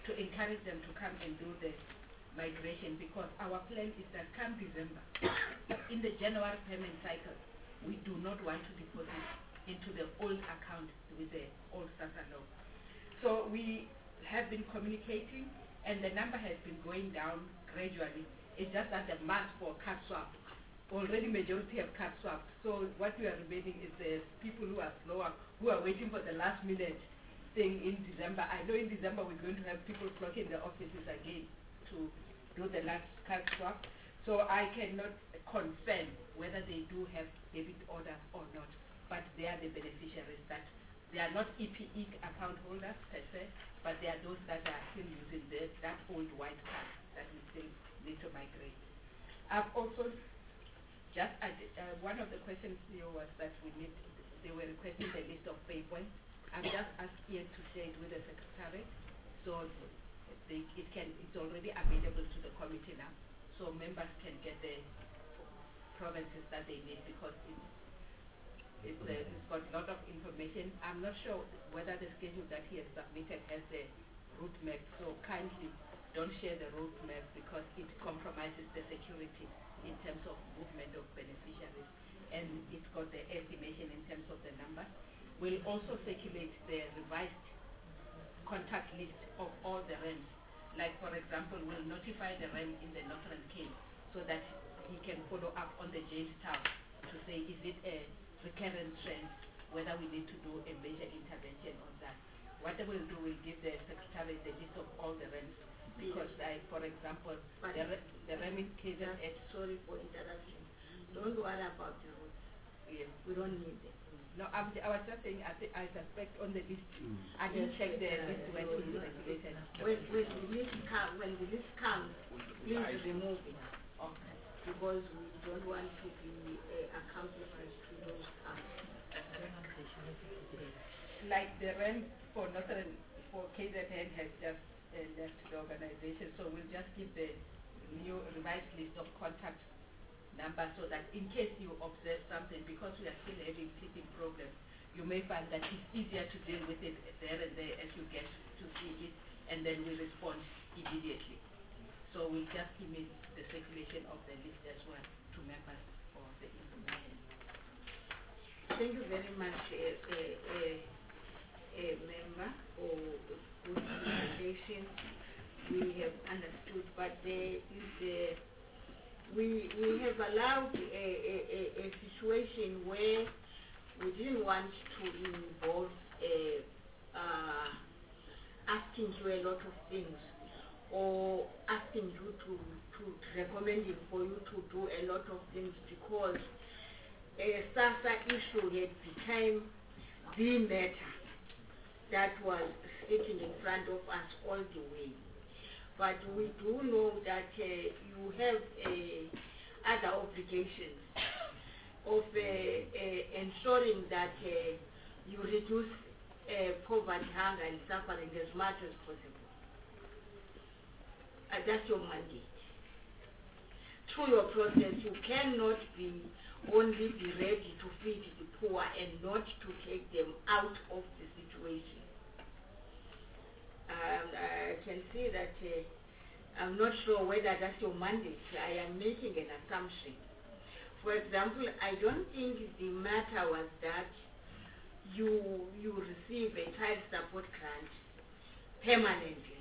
to encourage them to come and do the migration, because our plan is that come December, in the January payment cycle, we do not want to deposit into the old account with the old SASSA law. So we have been communicating, and the number has been going down gradually. It's just that the mass for card swap, already majority have card swap. So what we are remaining is the people who are slower, who are waiting for the last minute thing in December. I know in December we're going to have people flocking the offices again to do the last card swap. So I cannot confirm whether they do have debit order or not, but they are the beneficiaries. That they are not E P E account holders per se, but they are those that are still using the, that old white card that we still need to migrate. I've also just, uh, one of the questions here was that we need, they were requesting the list of pay points. I'm just asked here to share it with the secretary, so they, it can, it's already available to the committee now, so members can get the provinces that they need, because it's, it's, uh, it's got a lot of information. I'm not sure whether the schedule that he has submitted has the route map, so kindly don't share the route map, because it compromises the security in terms of movement of beneficiaries, and it's got the estimation in terms of the numbers. We'll also circulate the revised contact list of all the R E Ms. Like, for example, we'll notify the R E M in the Northern Cape so that he can follow up on the Jamestown to say, is it a recurrent trend, whether we need to do a major intervention on that. What we'll do, we'll give the secretary the list of all the R E Ms, because, like, for example, But the, the R E M in K Z N, sorry for interruption. Don't worry about the roads. yes. We don't need them. No, I'm, I was just saying, I, th I suspect on the list, I didn't check the list when it was circulated. When, when the list comes, when the list comes, please remove it, Okay. because we don't want to be uh, accomplices to those acts. Like the R E M for Northern, for K Z N has just uh, left the organization, so we'll just give the new revised list of contact numbers, so that in case you observe something, because we are still having teething problems, you may find that it's easier to deal with it there and there as you get to see it, and then we respond immediately. So we'll just limit the circulation of the list as well to members for the information. Thank you very much, uh, uh, uh, uh, member, for good presentation. We have understood, but there is a We, we have allowed a, a, a, a situation where we didn't want to involve a, uh, asking you a lot of things, or asking you to, to recommending for you to do a lot of things, because a SASSA issue had become the matter that was sitting in front of us all the way. But we do know that uh, you have uh, other obligations of uh, uh, ensuring that uh, you reduce uh, poverty, hunger, and suffering as much as possible. Uh, that's your mandate. Through your process, you cannot be only be ready to feed the poor and not to take them out of the situation. Um, I can see that uh, I'm not sure whether that's your mandate. I am making an assumption. For example, I don't think the matter was that you you receive a child support grant permanently,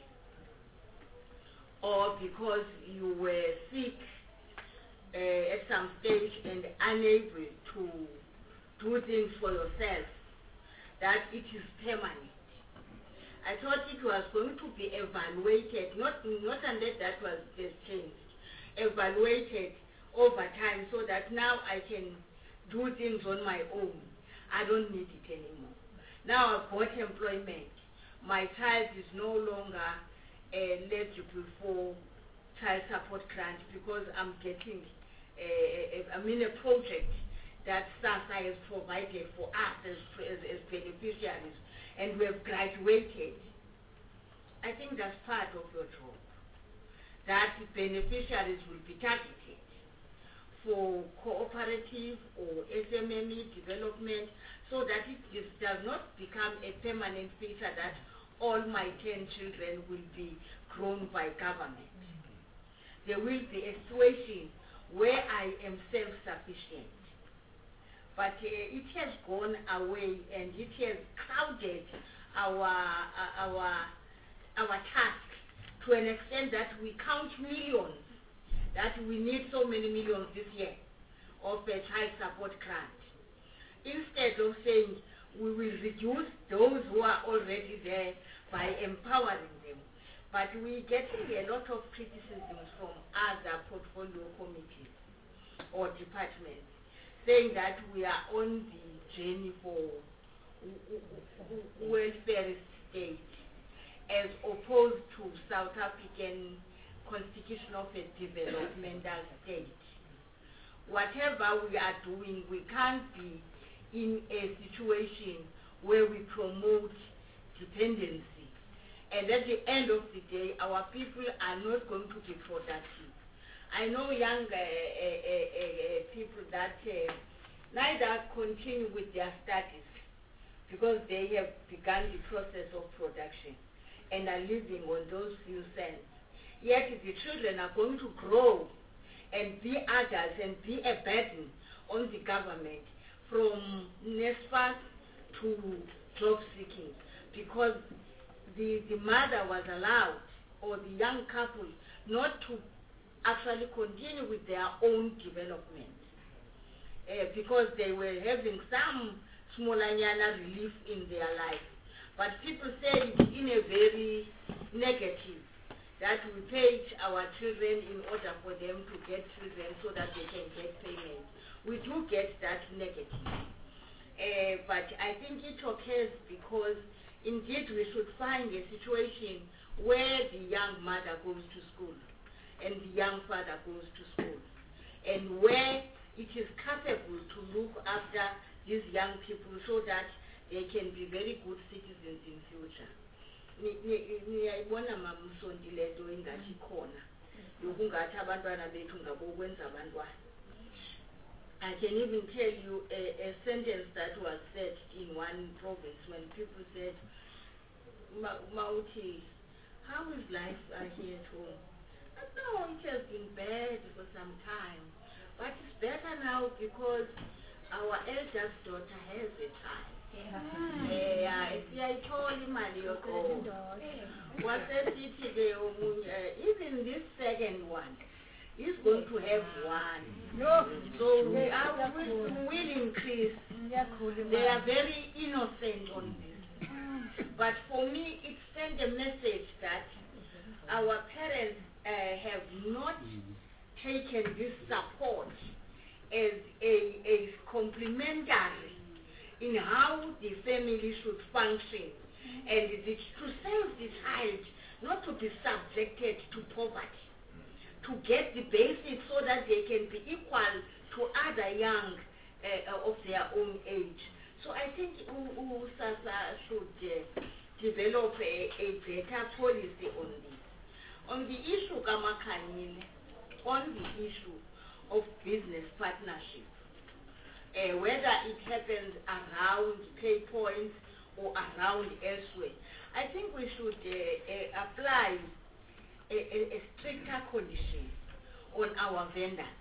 or because you were sick uh, at some stage and unable to do things for yourself, that it is permanent. I thought it was going to be evaluated, not, not unless that was just changed, evaluated over time, so that now I can do things on my own. I don't need it anymore. Now I've got employment. My child is no longer eligible for child support grant because I'm getting, a, a, I'm in a project that SASSA has provided for us as, as, as beneficiaries, and we have graduated. I think that's part of your job, that beneficiaries will be targeted for cooperative or S M M E development, so that it is, does not become a permanent feature that all my ten children will be grown by government. There will be a situation where I am self-sufficient. But uh, it has gone away and it has crowded our, uh, our, our task to an extent that we count millions, that we need so many millions this year of a child support grant. Instead of saying we will reduce those who are already there by empowering them. But we get a lot of criticisms from other portfolio committees or departments saying that we are on the journey for welfare state as opposed to South African constitution of a developmental state. Whatever we are doing, we can't be in a situation where we promote dependency. And at the end of the day, our people are not going to be productive. I know young uh, uh, uh, uh, people that uh, neither continue with their studies because they have begun the process of production and are living on those few cents. Yet the children are going to grow and be adults and be a burden on the government from NSFAS to job seeking because the, the mother was allowed or the young couple not to actually continue with their own development uh, because they were having some smallanyana relief in their life. But people say it in a very negative, that we paid our children in order for them to get children so that they can get payment. We do get that negative. Uh, but I think it occurs because indeed we should find a situation where the young mother goes to school and the young father goes to school, and where it is capable to look after these young people so that they can be very good citizens in future. Niyayibona mamsondi le nto ingathi khona yokungathi abantwana bethu ngabokwenza abantwana. I can even tell you a, a sentence that was said in one province when people said, Mauti, how is life uh, here at home? No, it has been bad for some time, but it's better now because our eldest daughter has a child. Yeah, siyayithola imali yokho. Wasesithi ke omunye, even this second one is going to have one. So we are will, will increase. They are very innocent on this. But for me, it sent a message that our parents uh, have not taken this support as a, a complementary in how the family should function and the, to save the child not to be subjected to poverty, to get the basics so that they can be equal to other young uh, of their own age. So I think U S A S A should uh, develop a, a better policy on this. On the issue, Kamakhanile, on the issue of business partnership, uh, whether it happens around pay points or around elsewhere, I think we should uh, uh, apply a, a, a stricter condition on our vendors.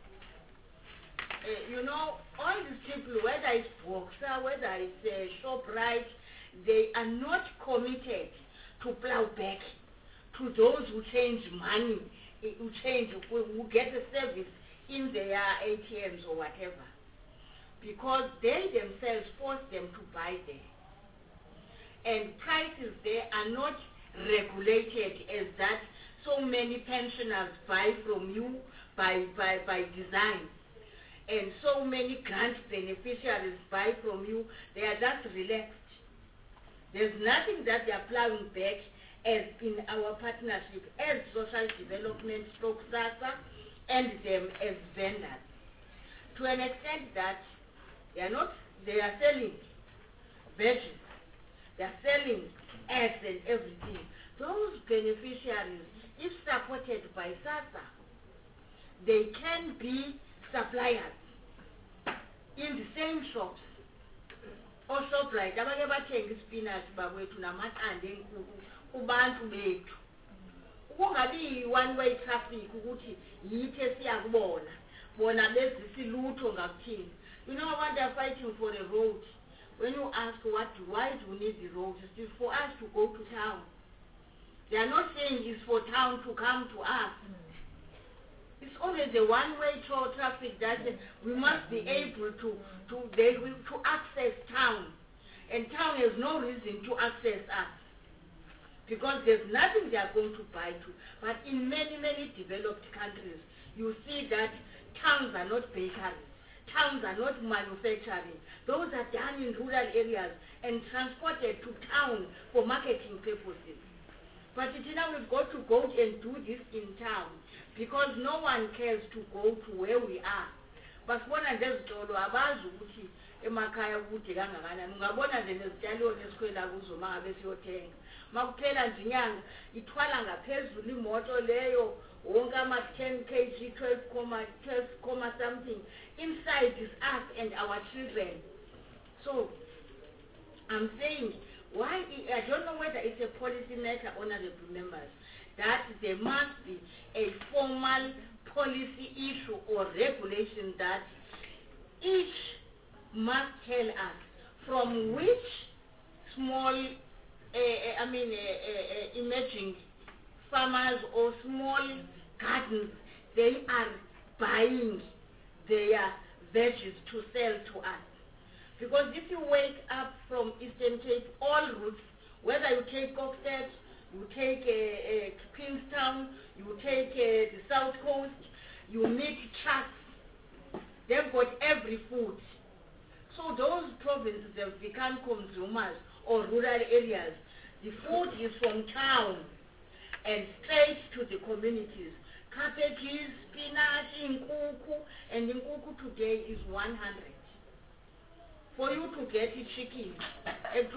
Uh, you know, all these people, whether it's Boxer, whether it's uh, ShopRite, they are not committed to plow back to those who change money, who change, who, who get a service in their A T Ms or whatever, because they themselves force them to buy there. And prices there are not regulated as that so many pensioners buy from you by, by, by design. And so many grant beneficiaries buy from you, they are just relaxed. There's nothing that they are plowing back as in our partnership as social development stroke SASSA and them as vendors. To an extent that they are not, they are selling veggies, they are selling eggs and everything. Those beneficiaries, if supported by SASSA, they can be suppliers in the same shops oShoprite abake bathenga ispinach bakwethu namaqanda enkukhu kubantu bethu. Kungabi one way traffic ukuthi yithi esiyakubona bona bezisi lutho ngakuthini. You know what they're fighting for a road. When you ask what why do we need the road, it's for us to go to town. They are not saying it's for town to come to us. It's always a one-way tra traffic that we must be able to to they will, to access town, and town has no reason to access us because there's nothing they are going to buy to. But in many many developed countries, you see that towns are not bakeries, towns are not manufacturing. Those are done in rural areas and transported to town for marketing purposes. But now we've got to go and do this in town because no one cares to go to where we are. Basibona ndezitolo abazi ukuthi emakhaya kude kangakanani. Ungabona nje nezitshalo esikhwela kuzo mangabe siyothenga. Makuphela nje inyanga ithwala ngaphezulu imoto leyo wonke ama ten kilograms, twelve, something. Inside is us and our children. So I'm saying, why, I don't know whether it's a policy matter, honorable members, that there must be a formal policy issue or regulation that each must tell us from which small, uh, I mean, uh, uh, emerging farmers or small gardens, they are buying their veggies to sell to us. Because if you wake up from Eastern Cape, all routes, whether you take Coxhead, you take uh, uh, Queenstown, you take uh, the South Coast, you meet trucks, they've got every food. So those provinces have become consumers or rural areas. The food is from town and straight to the communities. Cabbages, spinach, inkuku, and inkuku today is one hundred. For you to get a chicken, it's,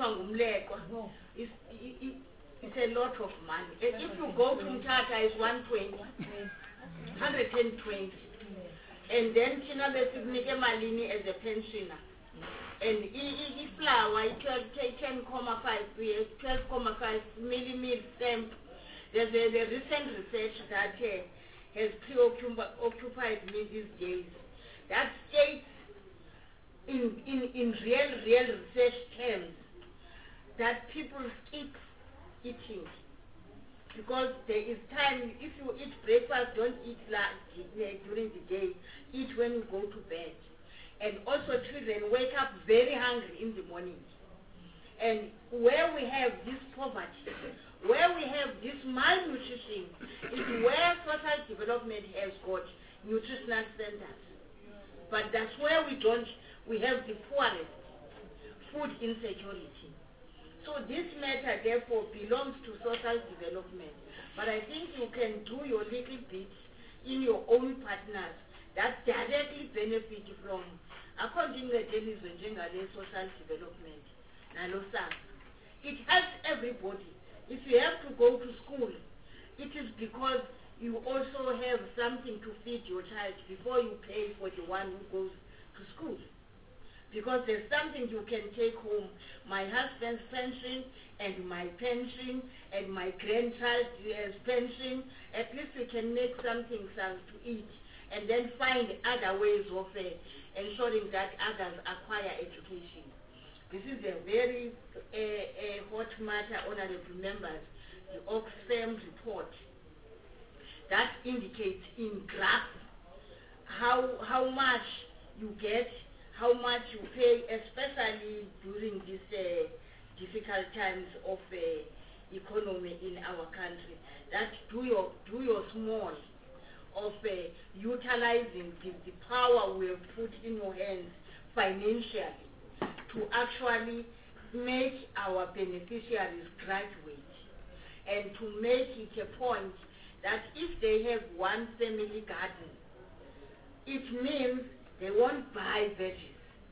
it's a lot of money. If you go to Mthatha, it's one twenty, one hundred twenty. And then Tina Besignika Malini as a pensioner. And the flour, ten comma five, twelve comma five millimeter stamp. There's a, a recent research that uh, has preoccupied me these days. That states in, in, in real, real research terms that people skip eating. Because there is time, if you eat breakfast, don't eat lunch during the day, eat when you go to bed. And also children wake up very hungry in the morning. And where we have this poverty, where we have this malnutrition, is where social development has got nutritional centers. But that's where we don't, we have the poorest, food insecurity. So this matter therefore belongs to social development. But I think you can do your little bit in your own partners that directly benefit from according to the social development. It helps everybody. If you have to go to school, it is because you also have something to feed your child before you pay for the one who goes to school. Because there's something you can take home, my husband's pension and my pension and my grandchild's pension, at least we can make something some to eat and then find other ways of uh, ensuring that others acquire education. This is a very uh, uh, hot matter, honorable members, the Oxfam report that indicates in graphs how, how much you get, how much you pay, especially during these uh, difficult times of uh, economy in our country. That do your, do your small of uh, utilizing the, the power we have put in your hands financially to actually make our beneficiaries graduate and to make it a point that if they have one family garden, it means they won't buy veggies.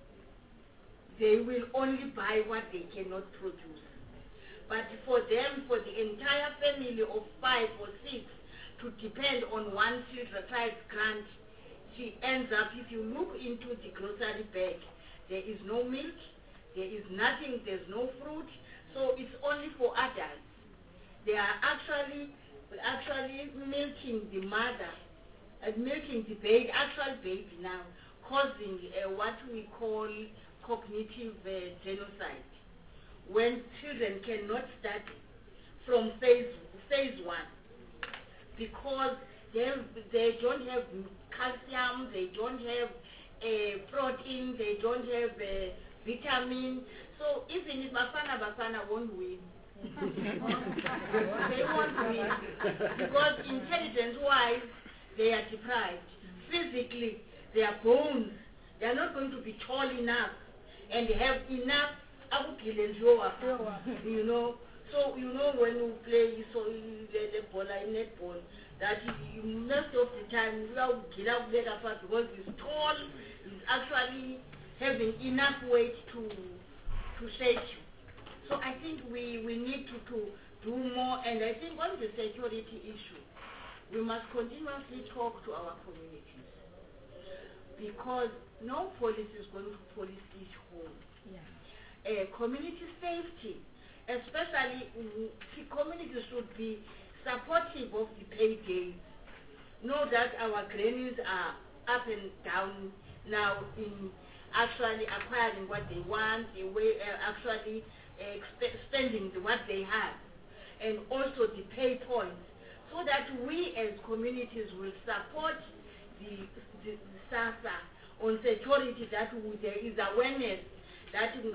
They will only buy what they cannot produce. But for them, for the entire family of five or six, to depend on one silver type grant, she ends up, if you look into the grocery bag, there is no milk, There is nothing, there's no fruit, so it's only for adults. They are actually actually milking the mother, uh, milking the baby, actual baby now, causing uh, what we call cognitive uh, genocide, when children cannot study from phase phase one because they they don't have calcium, they don't have uh, protein, they don't have uh, vitamin. So even if Bafana Bafana won't win, they won't win because intelligence-wise they are deprived. Physically, their bones, they are not going to be tall enough and they have enough, you know. So you know when you play so the ball in netball, that you, most of the time you are because he's tall, he's actually having enough weight to to shake you. So I think we, we need to, to do more, and I think on the security issue, we must continuously talk to our communities because no police is going to police each home. Yeah. Uh, community safety, especially mm, communities should be supportive of the paydays. Know that our grannies are up and down now in actually acquiring what they want, the way, uh, actually uh, exp spending the, what they have, and also the pay points, so that we as communities will support the, the, the SASSA on security, that we, there is awareness that who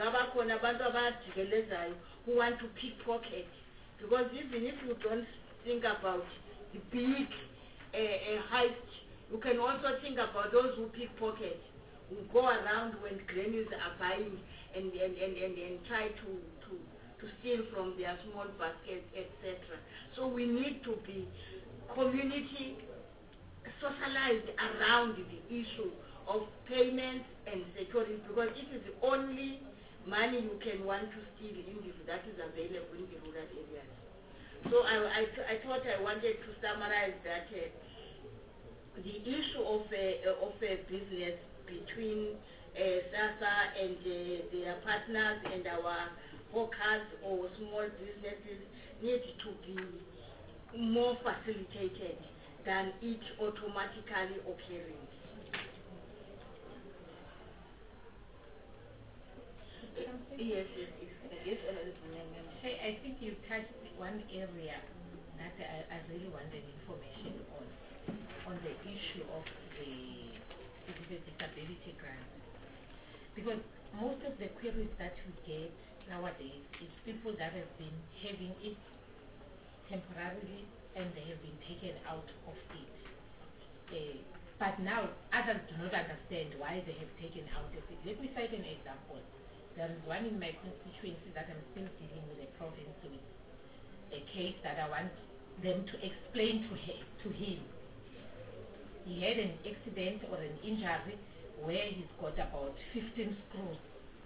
want to pickpocket, because even if you don't think about the big uh, uh, heist, you can also think about those who pickpocket, who go around when grannies are buying and, and, and, and, and try to, to, to steal from their small baskets, et cetera. So we need to be community socialized around the issue of payments and security, because it is the only money you can want to steal in the, that is available in the rural areas. So I, I, I thought I wanted to summarize that uh, the issue of a, of a business between uh, SASSA and uh, their partners and our hawkers or small businesses need to be more facilitated than it automatically occurring. Uh, yes, yes, yes. yes I, I think you touched one area that I, I really wanted information on, on the issue of the, the disability grant. Because most of the queries that we get nowadays is people that have been having it temporarily and they have been taken out of it. Uh, but now others do not understand why they have taken out of it. Let me cite an example. There is one in my constituency that I'm still dealing with a province with, a case that I want them to explain to, he, to him. He had an accident or an injury where he's got about fifteen screws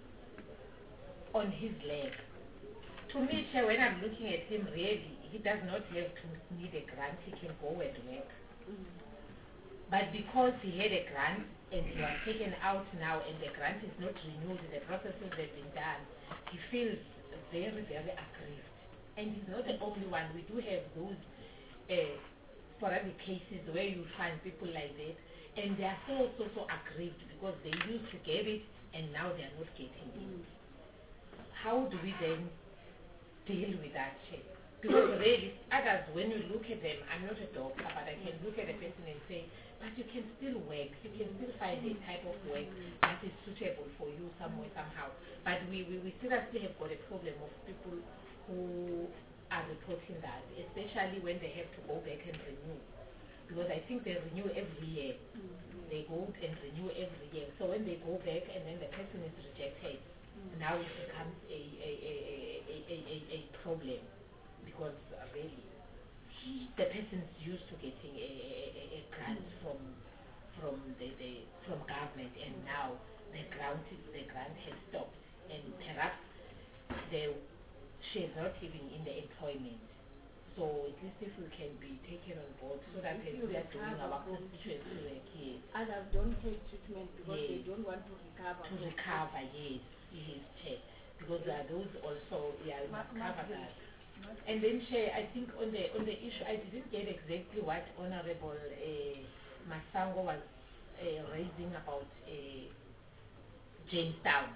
on his leg. To me, when I'm looking at him, really, he does not have to need a grant. He can go and work. Mm. But because he had a grant and he was taken out now and the grant is not renewed, the processes have been done, he feels very, very aggrieved. And he's not the only one. We do have those uh, sporadic cases where you find people like that, and they are so, so, so aggrieved because they used to get it and now they are not getting it. How do we then deal with that shit? Because really, others, when you look at them, I'm not a doctor, but I can look at a person and say, but you can still work, you can still find a type of work that is suitable for you somewhere, somehow. But we, we, we seriously have got a problem of people who are reporting that, especially when they have to go back and renew. Because I think they renew every year. They go and renew every year. So when they go back and then the person is rejected, now it becomes a, a, a, a, a, a, a problem. Because uh, really, the person's used to getting a, a, a grant from from the, the from government, and now the grant the grant has stopped, and perhaps the she's not even in the employment. So at least if we can be taken on board, so that we are doing our constituency work, yes. Others don't take treatment because yes. they don't want to recover. To recover, yes. Yes, Chair. Because uh, those also, yeah, we must Ma- cover ma- that. And then, Chair, I think on the on the issue, I didn't get exactly what Honorable uh, Masango was uh, raising about uh, Jamestown.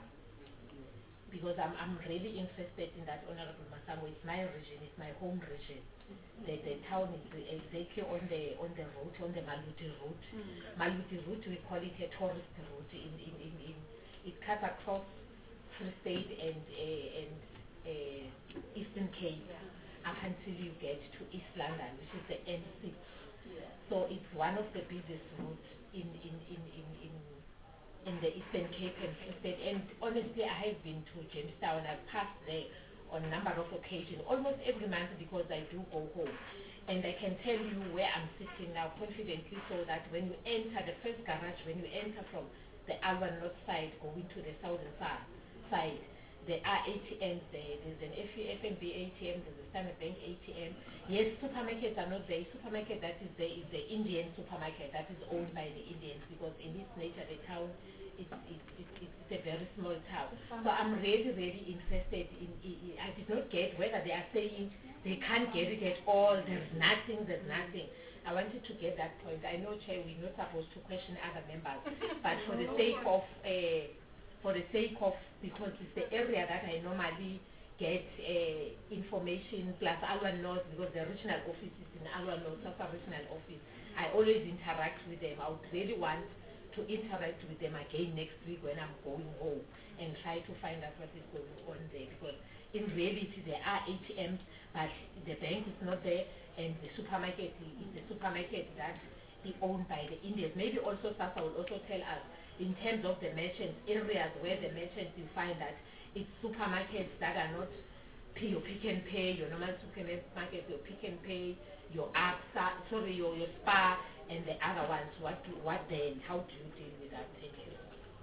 Because I'm I'm really interested in that, Honorable Masango. It's my region, it's my home region. The, the town is exactly on the on the route, on the Maluti route. Mm. Maluti route, we call it a tourist route. In in in, in it cuts across Free State and uh, and uh, Eastern Cape, yeah, up until you get to East London, which is the N six. Yeah. So it's one of the busiest routes in in in in, in in the Eastern Cape and Free State. And honestly, I have been to Jamestown. I've passed there on a number of occasions, almost every month, because I do go home. And I can tell you where I'm sitting now confidently, so that when you enter the first garage, when you enter from the Alban North side going to the southern side, there are A T Ms there. There's an F N B A T M, there's a Standard Bank A T M. Yes, supermarkets are not there. Supermarket that is there is the Indian supermarket that is owned by the Indians, because in its nature the town It's, it's, it's, it's a very small town. So I'm really, really interested in, in, in, I did not get whether they are saying they can't get it at all, there's nothing, there's nothing. I wanted to get that point. I know, Chair, we're not supposed to question other members, but for the sake of, uh, for the sake of, because it's the area that I normally get uh, information, plus Alban North, because the regional office is in Alban North, South Regional Office. I always interact with them. I would really want to interact with them again next week when I'm going home and try to find out what is going on there, because in reality there are A T Ms, but the bank is not there, and the supermarket is the supermarket that is owned by the Indians. Maybe also SASSA will also tell us in terms of the merchants, areas where the merchants, you find that it's supermarkets that are not pay your Pick and Pay, your normal supermarket, your Pick and Pay, your AXA, sorry, your, your SPAR, and the other ones. What do, what then? How do you deal with that? Thank you.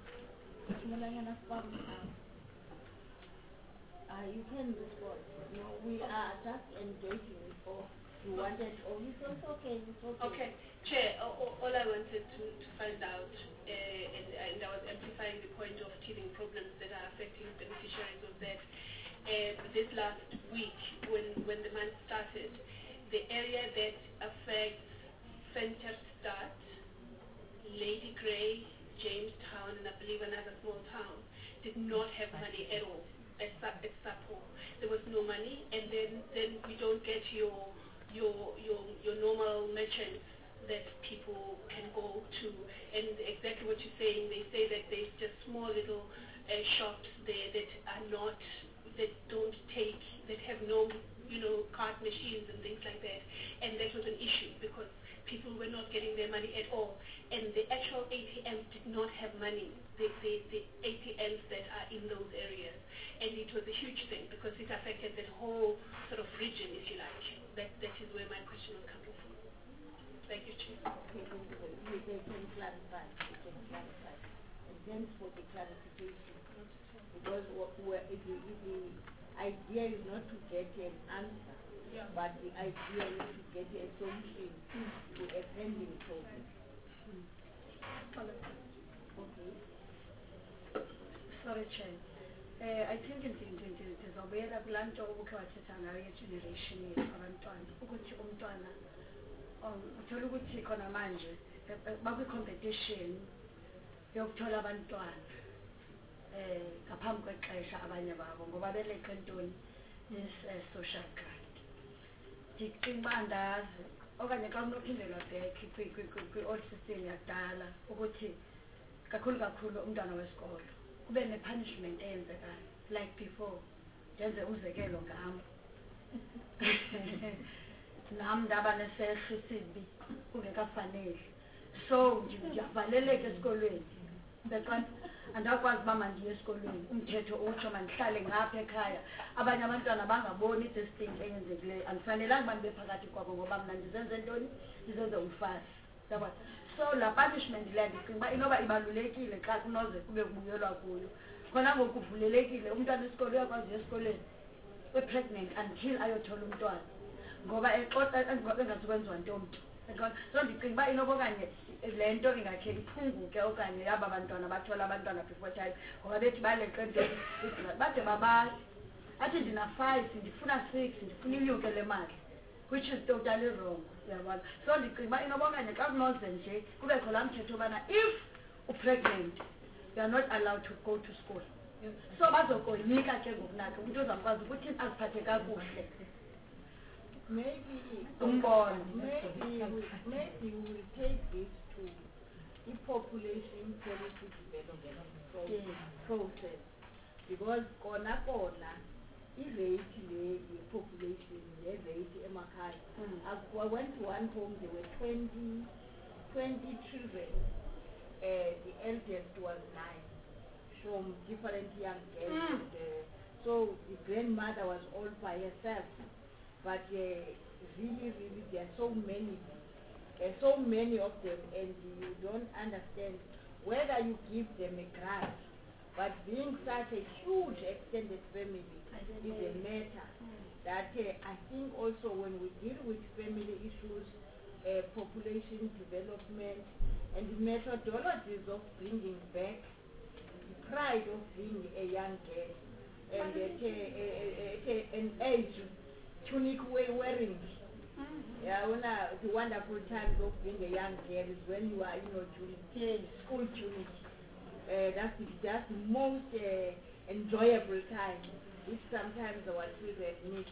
Uh, you can respond. You know, we are just engaging with all. You wanted, oh, you said it's okay, it's okay. Okay, Chair, all, all I wanted to, to find out, uh, and, and I was amplifying the point of teething problems that are affecting beneficiaries of that. Uh, this last week, when, when the month started, the area that affects Venterstad, Lady Grey, Jamestown, and I believe another small town, did not have money at all at, at SAPO. There was no money, and then, then we don't get your, your, your, your normal merchants that people can go to. And exactly what you're saying, they say that there's just small little uh, shops there that are not, that don't take, that have no, you know, card machines and things like that. And that was an issue, because people were not getting their money at all. And the actual A T Ms did not have money, the, the, the A T Ms that are in those areas. And it was a huge thing, because it affected that whole sort of region, if you like. That, that is where my question was coming from. Thank you, Chief. Okay, we can clarify, we can clarify. And thanks for the clarification. Because what, where, if the, if the idea is not to get an answer, yeah, but the idea is to get a solution to a pending problem. Mm. Okay. Sorry, Chair. Uh, I think ndizobuyela kulaa nto ubukhe wathetha ngayo yegeneration yethu abantwana, ukuthi umntwana um, uthola ukuthi khona manje bakwi-competition yokuthola abantwana eh ngaphambi kwexesha abanye babo ngoba beleqe ntoni is-social grant. Ndicinga uba andazi okanye xa kunophindelwa back kwi-old system yakudala ukuthi kakhulu kakhulu umntwana wesikolo kube ne-punishment eyenzekayo like before. Ndenze umzekelo ngam nam ndaba nesehlo sibi kungekafaneli, so ndiyavaleleka esikolweni beqonda andakwazi uba mandiye esikolweni, umthetho utsho mandihlale ngapha ekhaya, abanye abantwana bangaboni this thing eyenzekileyo, andifanelanga uba ndibe phakathi kwabo ngoba mna ndizenze ntoni, ndizenze umfazi. Yabona, so la punishment le ndicinga uba inoba ibalulekile xa kunoze kube kubuyelwa kuyo. Khona ngoku kuvulelekile umntwana esikolo uyakwazi uya esikolweni we-pregnant until ayothola umntwana, ngoba exoxa engazukwenziwa ntombi so ndicinga uba inoba okanye le nto ingakhe iphunguke okanye aba bantwana bathola abantwana before time ngoba bethi baleqe nto bade babazi athi ndina-five ndifuna six ndifuna inyuke le mali which is totally wrong uyabona so ndicinga uba inoba okanye xa kunoze nje kubekho laa mthetho obana if upregnant you are not allowed to go to school so bazokoyika ke ngokunakhe umntu uzakwazi ukuthi aziphathe kakuhle Maybe, umbono maybe, maybe we will take this to the population policy development pro- Yes. process because kona kona i-rate le population ne-rate emakhaya. Mm. I went to one home, there were twenty, twenty children. Uh, the eldest was nine from different young girls. Mm. And, uh, so the grandmother was all by herself. But uh, really, really, there are so many, uh, so many of them, and you don't understand whether you give them a grant. But being such a huge extended family is a matter that uh, I think also when we deal with family issues, uh, population development, and the methodologies of bringing back the pride of being a young girl, and at uh, uh, uh, an age tunic way wearing. Mm-hmm. Yeah, when, uh, the wonderful times of being a young girl is when you are, you know, tunic, yes. school tunic. Uh, that's the, that's the most uh, enjoyable time, which sometimes our children miss.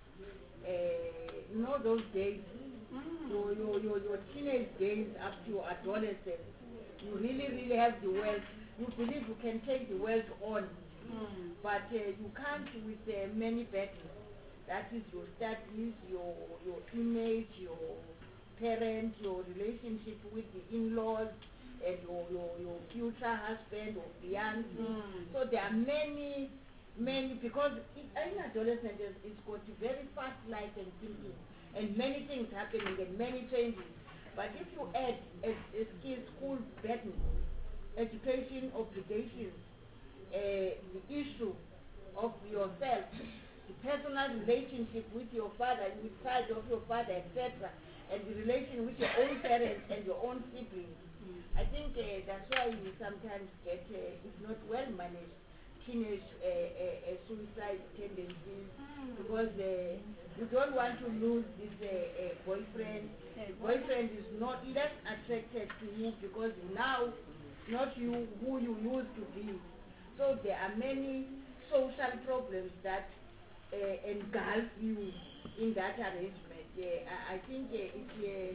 Uh, you know those days, mm. your, your, your, your teenage days up to your adolescence, you really, really have the wealth. You believe you can take the wealth on, mm. but uh, you can't with uh, many burdens. That is your studies, your your image, your parents, your relationship with the in-laws, and your, your, your future husband or fiancé. Mm. So there are many, many, because it, in adolescence it's got very fast life and thinking, and many things happening and many changes. But if you add a, a skill, school burden, education obligations, uh, the issue of yourself, the personal relationship with your father, with side of your father, et cetera, and the relation with your own parents and your own siblings. Mm. I think uh, that's why you sometimes get, uh, if not well managed, teenage uh, uh, uh, suicide tendencies, mm. because uh, you don't want to lose this uh, uh, boyfriend. Uh, boyfriend is not less attracted to you because now, not you who you used to be. So there are many social problems that Uh, engulf you in that arrangement. Uh, I, I think uh, it's uh,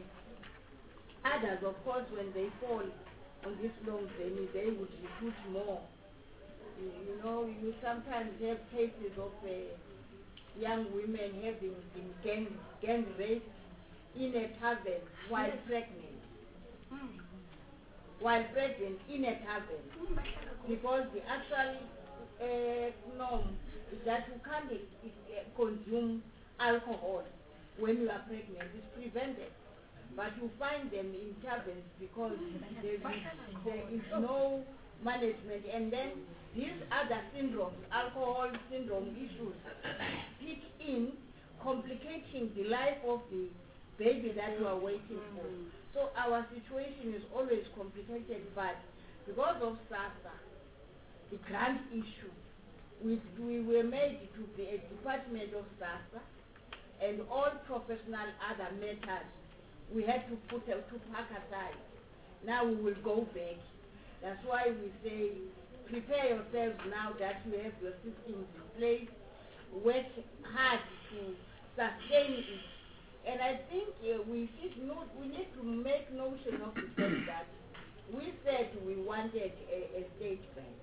others, of course, when they fall on this long journey, they would recruit more. You, you know, you sometimes have cases of uh, young women having been gang, gang raped in a tavern while yes. pregnant. Mm. While pregnant in a tavern. Mm, because the actual uh, norm is that you can't uh, consume alcohol when you are pregnant. It's prevented. But you find them in taverns because there is, there is no management. And then these other syndromes, alcohol syndrome issues, pick in, complicating the life of the baby that you are waiting for. So our situation is always complicated, but because of SASSA, the grant issue, We, we were made to be a department of SASSA, and all professional other matters we had to put uh, to park aside. Now we will go back. That's why we say prepare yourselves now that you have your systems in place. Work hard to sustain it. And I think uh, we should not, we need to make notion of the fact that we said we wanted a, a state bank.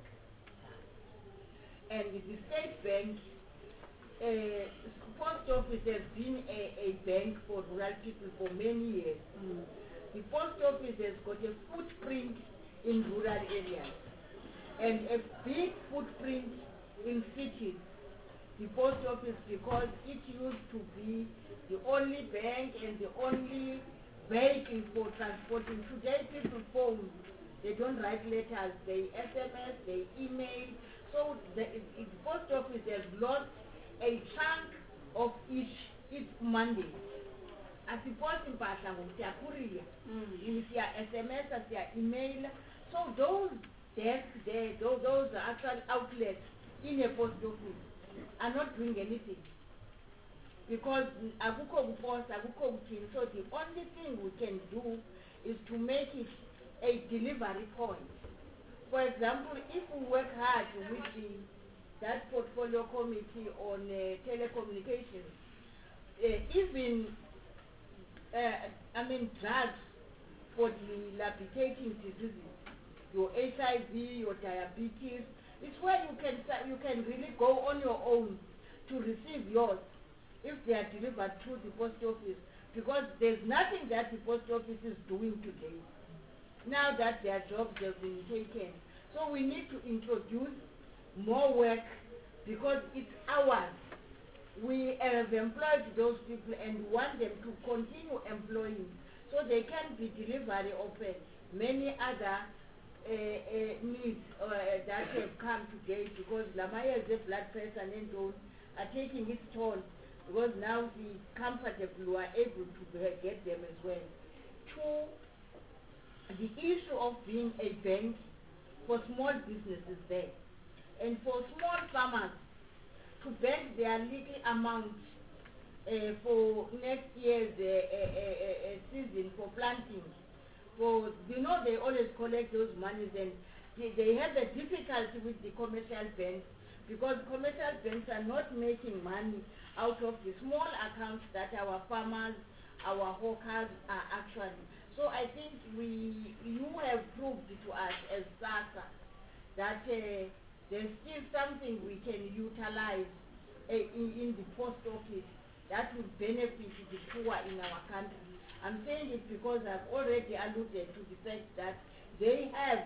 And the state bank, uh, post office has been a, a bank for rural people for many years. Mm. The post office has got a footprint in rural areas and a big footprint in cities. The post office, because it used to be the only bank and the only vehicle for transporting. Today people phone, they don't write letters, they S M S, they email. So the, the post office has lost a chunk of each, each Monday. asiposti mpahla ngoku siyakhuriya Mm. siya-S M S siya-email. So those desks there, those, those actual outlets in a post office are not doing anything because akukho kuposta, akukho kuthini. So the only thing we can do is to make it a delivery point. For example, if we work hard with the, that portfolio committee on uh, telecommunications, uh, even, uh, I mean, drugs for debilitating diseases, your H I V, your diabetes, it's where you can, you can really go on your own to receive yours if they are delivered through the post office, because there's nothing that the post office is doing today now that their jobs have been taken. So we need to introduce more work because it's ours. We have employed those people and want them to continue employing so they can be delivery of uh, many other uh, uh, needs uh, that have come today, because Lamaya's blood pressure and those are taking its toll, because now the comfortable are able to get them as well. Two, the issue of being a bank for small businesses there, and for small farmers to bank their little amount uh, for next year's uh, uh, uh, uh, season for planting. For, you know, they always collect those monies, and they, they have a difficulty with the commercial banks because commercial banks are not making money out of the small accounts that our farmers, our hawkers are actually. So I think we, you have proved to us as SASSA that uh, there's still something we can utilize uh, in, in the post office that will benefit the poor in our country. I'm saying it because I've already alluded to the fact that they have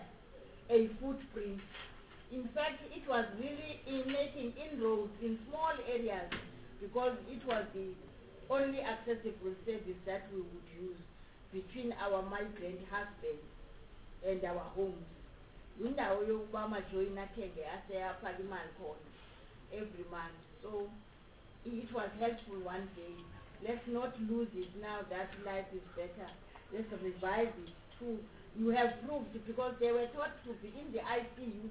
a footprint. In fact, it was really in making inroads in small areas because it was the only accessible service that we would use between our migrant husbands and our homes. Indawo yokuba amajoyini athenge aseyafaka imali khona every month. So it was helpful one day. Let's not lose it now that life is better. Let's revive it too. You have proved it because they were taught to be in the I C U.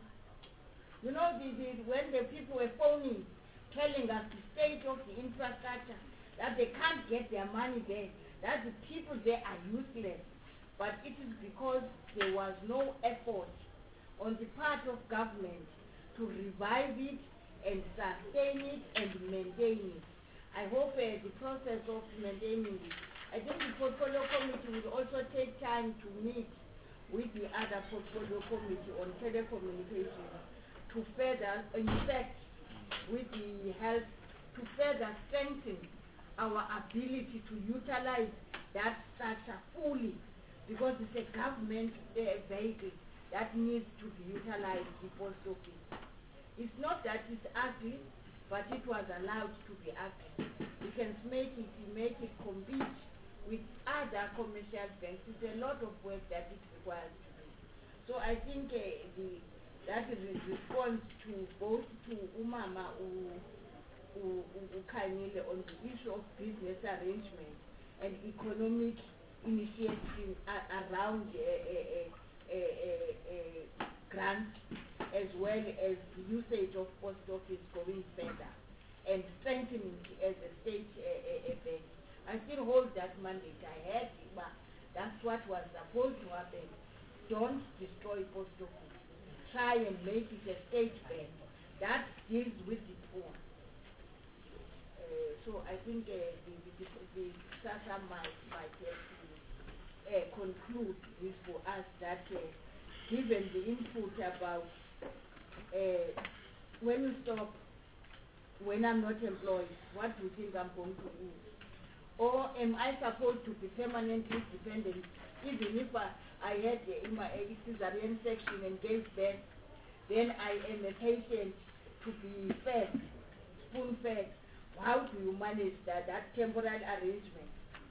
You know, the, the, when the people were phoning, telling us the state of the infrastructure, that they can't get their money there, that the people there are useless. But it is because there was no effort on the part of government to revive it and sustain it and maintain it. I hope uh, the process of maintaining it, I think the portfolio committee will also take time to meet with the other portfolio committee on telecommunications to further, in fact, with the help to further strengthen our ability to utilize that structure fully, because it's a government uh, vehicle that needs to be utilized, the post office. It's not that it's ugly, but it was allowed to be ugly. We can make it, make it compete with other commercial banks. It's a lot of work that it requires to do. So I think uh, the, that is a response to both to Umama Ukhanile on the issue of business arrangement and economic initiative around uh, uh, uh, uh, uh, grants, as well as the usage of post office going further and strengthening as a state uh, uh, bank. I still hold that mandate. I had it, but that's what was supposed to happen. Don't destroy post office. Try and make it a state bank that deals with the poor. Uh, so I think uh, the, the, the SASSA might, might have to uh, conclude this for us that uh, given the input about uh, when you stop, when I'm not employed, what do you think I'm going to do? Or am I supposed to be permanently dependent, even if I, I had uh, in my cesarean section and gave birth, then I am a patient to be fed, spoon-fed. How do you manage that, that temporal arrangement?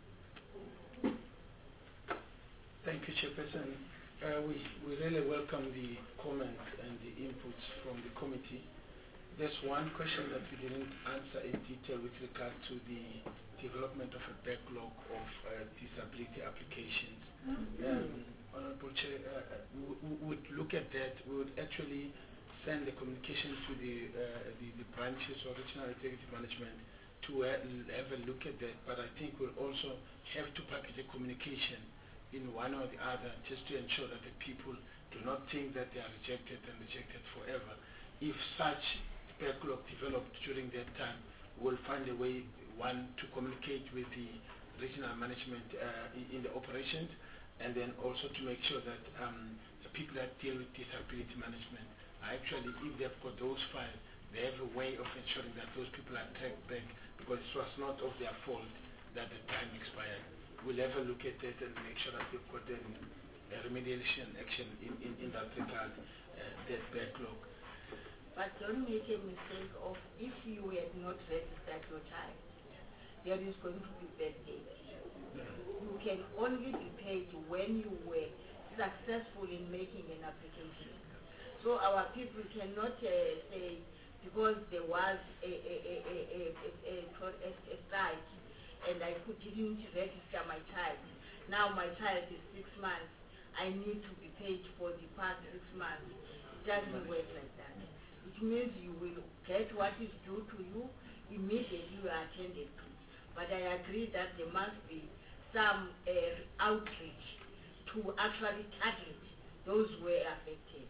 Thank you, Chairperson. Uh, we, we really welcome the comments and the inputs from the committee. there's one question that we didn't answer in detail with regard to the development of a backlog of uh, disability applications. Um, Honorable Chair, uh, we, we would look at that. We would actually send the communication to the, uh, the, the branches or regional executive management to uh, have a look at that. But I think we'll also have to package a communication in one or the other just to ensure that the people do not think that they are rejected and rejected forever. If such backlog developed during that time, we'll find a way, one, to communicate with the regional management uh, in, in the operations, and then also to make sure that um, the people that deal with disability management are actually, if they've got those files, they have a way of ensuring that those people are tracked back, because it was not of their fault that the time expired. We'll have a look at it and make sure that we've got an, a remediation action in, in, in that regard, uh, that backlog. But don't make a mistake of, if you had not registered your child, there is going to be bad days. You can only be paid when you were successful in making an application. So our people cannot uh, say, because there was a, a, a, a, a, a, a, a strike and I could, didn't register my child. Now my child is six months. I need to be paid for the past six months. It doesn't work like that. It means you will get what is due to you immediately you are attended to. But I agree that there must be some uh, outreach to actually target those who were affected.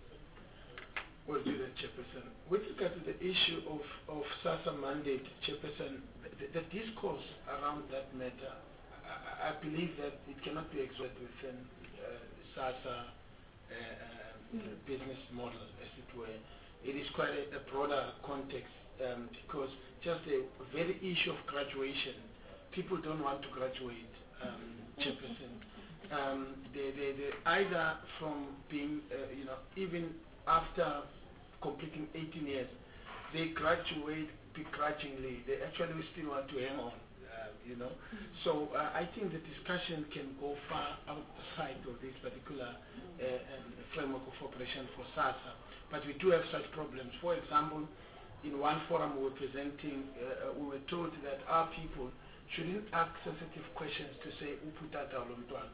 We'll do that, Chairperson. With regard to the issue of, of SASSA mandate, Chairperson, the, the discourse around that matter, I, I believe that it cannot be exerted within uh, SASSA uh, uh, mm. business model, as it were. It is quite a, a broader context um, because just the very issue of graduation, people don't want to graduate, um, Chairperson. Um, they, they, they either from being, uh, you know, even after completing eighteen years, they graduate begrudgingly. They actually still want to hang on, uh, you know. Mm-hmm. So uh, I think the discussion can go far outside of this particular uh, um, framework of operation for SASSA. But we do have such problems. For example, in one forum we were presenting, uh, we were told that our people shouldn't ask sensitive questions to say, Uputata Olomtuan.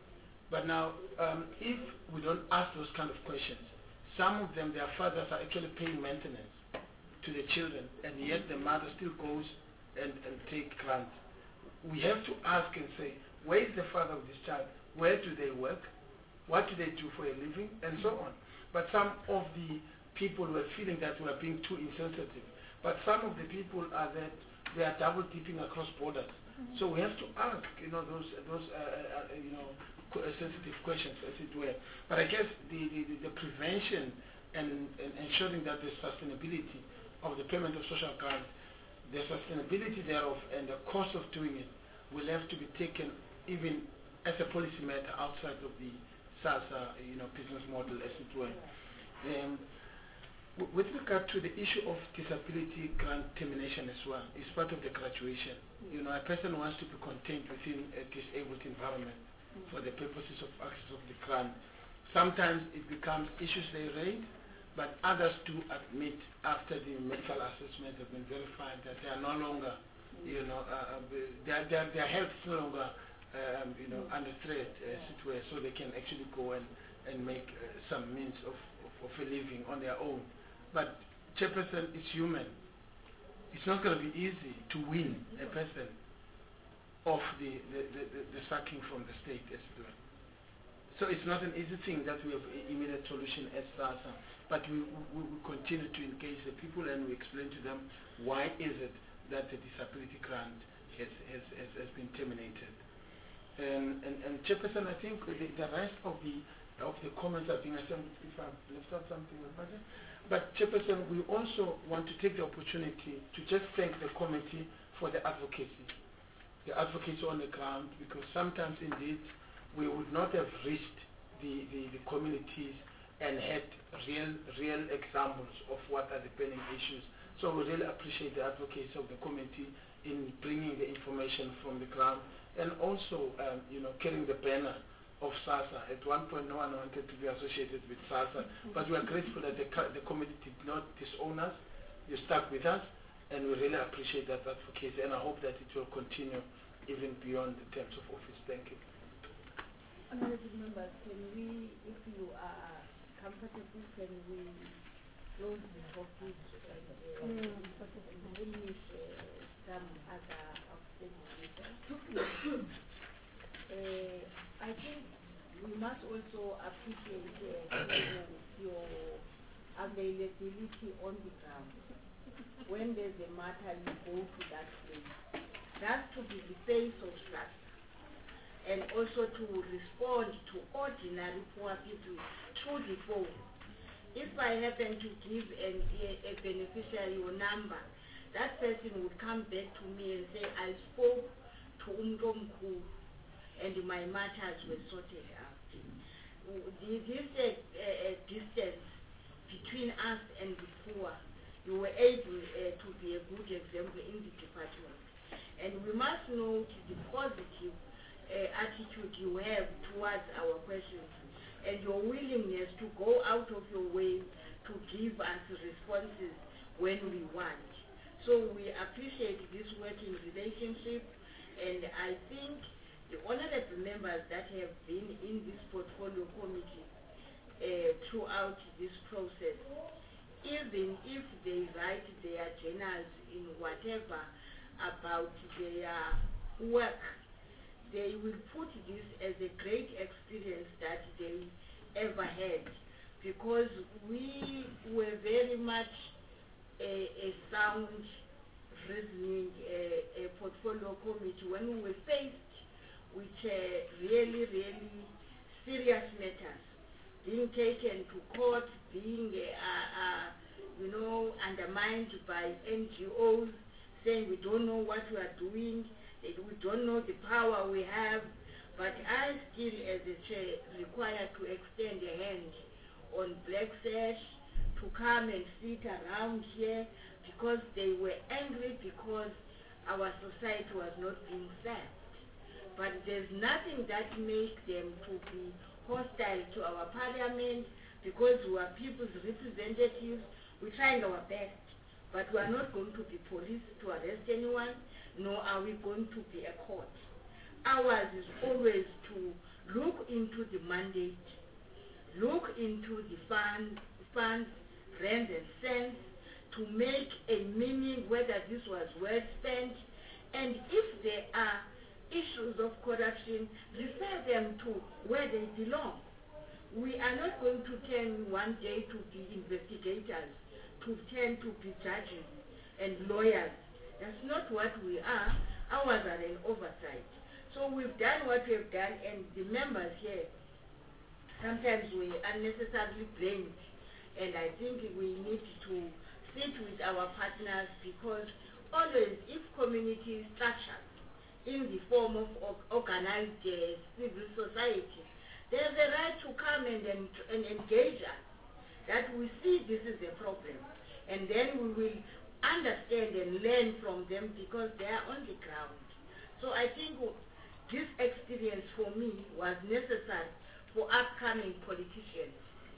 But now, um, if we don't ask those kind of questions, some of them, their fathers are actually paying maintenance to the children, and yet the mother still goes and, and take grants. We have to ask and say, where is the father of this child? Where do they work? What do they do for a living? And so on. But some of the people were feeling that we are being too insensitive. But some of the people are that they are double dipping across borders. Mm-hmm. So we have to ask, you know, those, those uh, uh, you know, sensitive questions, as it were. But I guess the, the, the prevention and, and ensuring that the sustainability of the payment of social grants, the sustainability thereof and the cost of doing it will have to be taken even as a policy matter outside of the SASSA, you know, business model, as it were. Um, with regard to the issue of disability grant termination as well, it's part of the graduation. You know, a person wants to be contained within a disabled environment for the purposes of access of the grant. Sometimes it becomes issues they raise, but others do admit after the medical assessment have been verified that they are no longer, you know, uh, their, their, their health is no longer, um, you know, under threat, as it were, so they can actually go and, and make uh, some means of, of, of a living on their own. But Chairperson is human. It's not going to be easy to win a person of the, the, the, the, the sacking from the state, as it were. So it's not an easy thing that we have an immediate solution as SASSA, but we, we, we continue to engage the people and we explain to them why is it that the disability grant has, has, has, has been terminated. And, and, and Chairperson, I think the, the rest of the, of the comments are being assembled, if I've left out something, but Chairperson, we also want to take the opportunity to just thank the committee for the advocacy. The advocates on the ground, because sometimes indeed we would not have reached the, the, the communities and had real real examples of what are the pending issues. So we really appreciate the advocates of the committee in bringing the information from the ground and also um, you know, carrying the banner of SASSA. At one point no one wanted to be associated with SASSA, but we are grateful that the, the committee did not disown us you stuck with us, and we really appreciate that advocacy, and I hope that it will continue even beyond the terms of office. Thank you. Honorable members, can we, if you are comfortable, can we close the office and uh, mm. finish uh, some other outstanding matters? uh, I think we must also appreciate uh, your availability on the ground. When there's a matter, you go to that place. That's to be the face of trust, and also to respond to ordinary poor people through the phone. If I happen to give an, a, a beneficiary your number, that person would come back to me and say, I spoke to Umdomku and my matters were sorted out. The, this uh, uh, distance between us and the poor, you were able uh, to be a good example in the department. And we must note the positive uh, attitude you have towards our questions and your willingness to go out of your way to give us responses when we want. So we appreciate this working relationship, and I think the honorable members that have been in this portfolio committee uh, throughout this process, even if they write their journals in whatever about their work, they will put this as a great experience that they ever had, because we were very much a, a sound reasoning a, a portfolio committee when we were faced with uh, really, really serious matters, being taken to court, being, uh, uh, you know, undermined by N G Os, saying we don't know what we are doing, we don't know the power we have, but I still, as a chair, required to extend a hand on Black Sash to come and sit around here, because they were angry because our society was not being served. But there's nothing that makes them to be hostile to our parliament, because we are people's representatives. We're trying our best, but we are not going to be police to arrest anyone, nor are we going to be a court. Ours is always to look into the mandate, look into the fund, funds, rent and cents, to make a meaning whether this was well spent, and if there are issues of corruption, refer them to where they belong. We are not going to turn one day to be investigators, to turn to be judges and lawyers. That's not what we are. Ours are an oversight. So we've done what we've done, and the members here, sometimes we unnecessarily blamed, and I think we need to sit with our partners, because always, if community structures in the form of, of organized uh, civil society, they have the right to come and, and, and engage us, that we see this is a problem, and then we will understand and learn from them, because they are on the ground. So I think this experience for me was necessary for upcoming politicians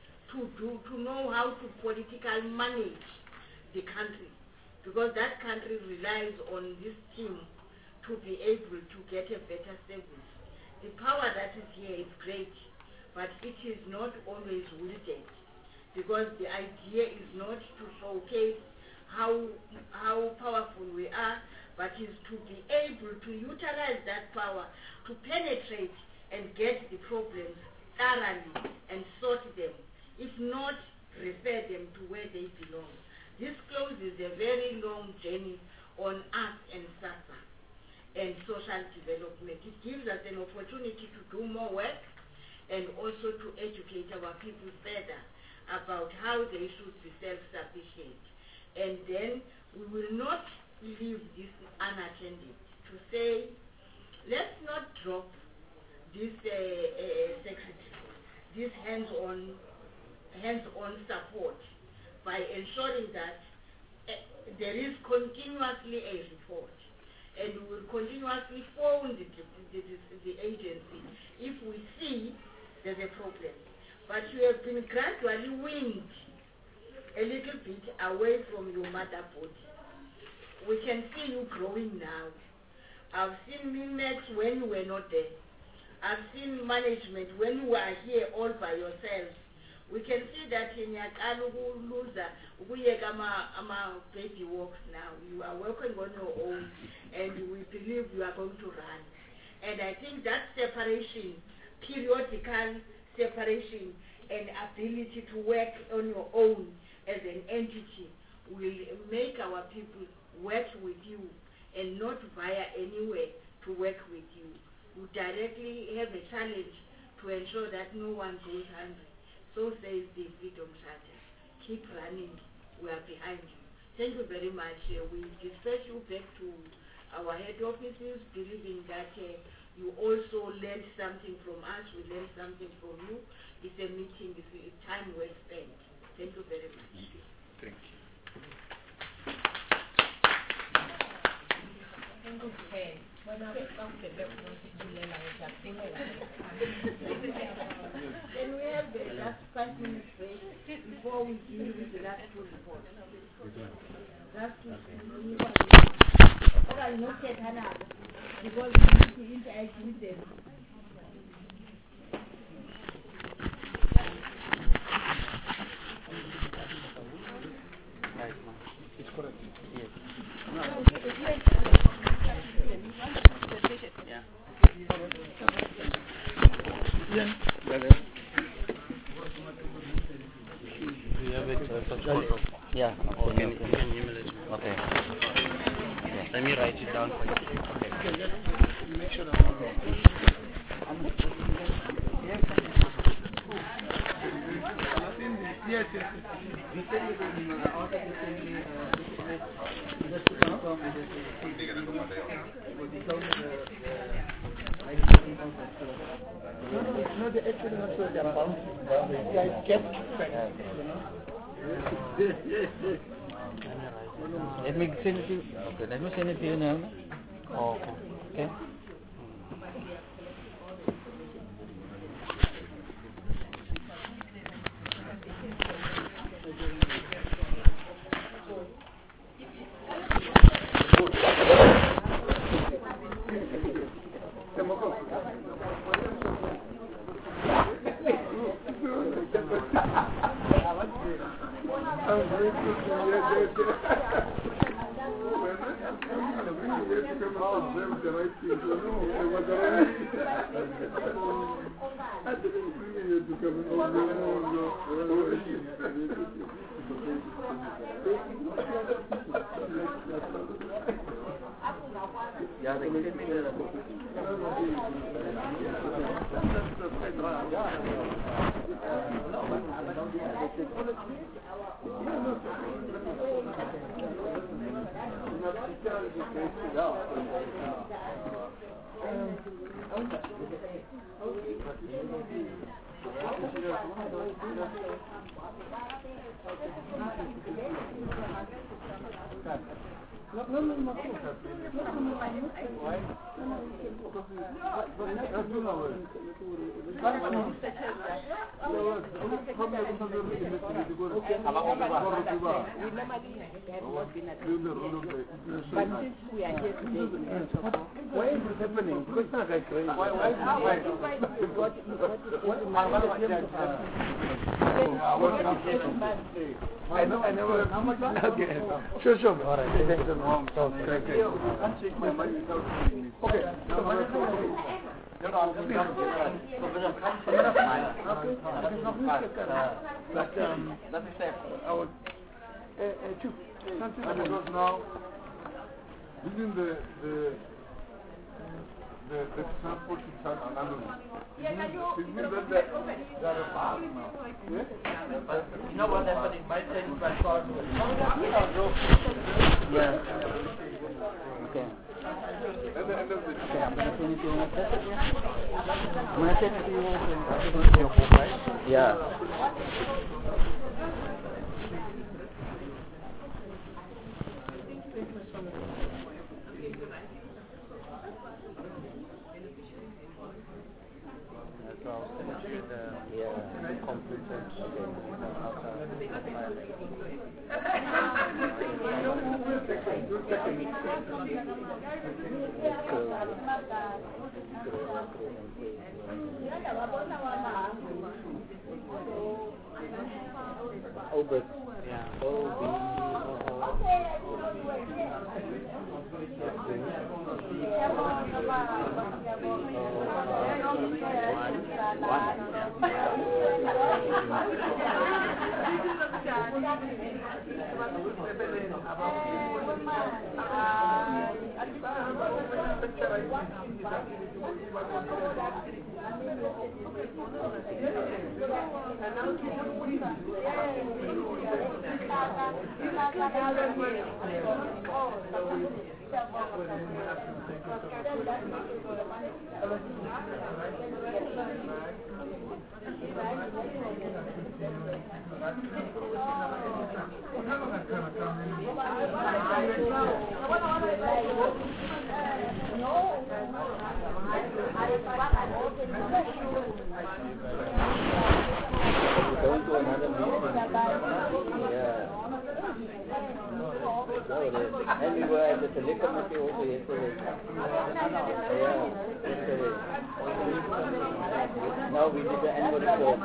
to do, to know how to politically manage the country, because that country relies on this team to be able to get a better service. The power that is here is great, but it is not always wielded, because the idea is not to showcase how, how powerful we are, but is to be able to utilize that power to penetrate and get the problems thoroughly and sort them, if not refer them to where they belong. This closes a very long journey on us and SASSA and social development. It gives us an opportunity to do more work and also to educate our people further about how they should be self-sufficient. And then we will not leave this unattended to say, let's not drop this uh, uh, secretary, this hands-on hands-on support, by ensuring that uh, there is continuously a report, and we will continuously phone the, the, the, the agency if we see there's a problem. But you have been gradually weaned a little bit away from your mother body. We can see you growing now. I've seen Mimex when you were not there. I've seen management when you are here all by yourselves. We can see that in Yakalu loser, we are baby walks now. You are working on your own, and we believe you are going to run. And I think that separation, periodical separation, and ability to work on your own as an entity will make our people work with you and not via anywhere to work with you. You directly have a challenge to ensure that no one goes hungry. So says the Freedom Charter. Keep running. We are behind you. Thank you very much. Uh, we dispatch you back to our head offices, believing that uh, you also learned something from us. We learned something from you. It's a meeting. It's a time well spent. Thank you very much. Thank you. Then we have the last five minutes break before we deal with the last two reports. Last two reports. Okay, not yet, Hannah, because we need to interact with them. It's correct. Yes. Yeah. Yeah. Do you have it? Uh, such photo? Yeah. Or can, you can email it. Okay. Yeah. Let me write it down for you. Okay. Okay, just make sure that I'm wrong. Yes, yes, No, no, it's not actually not so they're bound. The guys kept track, you know. Let me send it to you. Okay, let me send it to you now. Oh, okay. Okay. Yeah, they give me the No, no, no, no. Why? Why is this happening? Because it's not like crazy. Why? Why? I know, I never. How much? Okay. Sure, sure. All right. Thank you. Okay. Can't take my money without me. Okay. So when is it? But um, that's exactly. I would. Uh, uh, two. Because now, isn't the the the the transport is anonymous? Isn't that the that a part now? Yes. You know what happened? It might change my car. Yeah. Okay. At the end of the Okay, I'm going to send it to you. I'm going to send it to you. I'm going to your book, right? Yeah. So I'll finish with the, yeah, the computer. Obert. Yeah. O B Going to another meeting. Yeah. And we were at the telecommittee also yesterday. Yeah, yesterday. Now we did the annual report.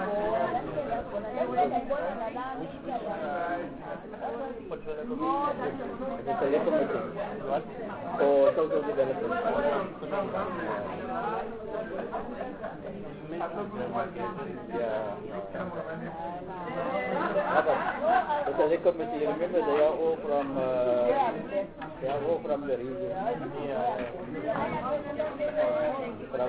The telecommittee. What? For social development. Yeah. The telecommittee, you remember they are all from uh, they are all from the region. Yeah. From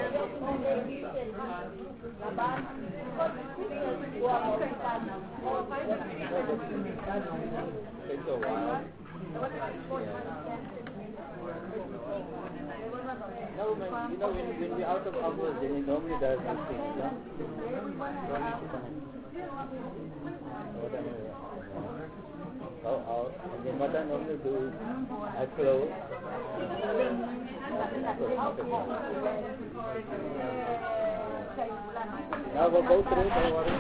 it's a while. No, man, you know, when, when we're out of hours, then he normally does these things, no? Go out, and then what I normally do is I close. Now we'll go through, don't worry.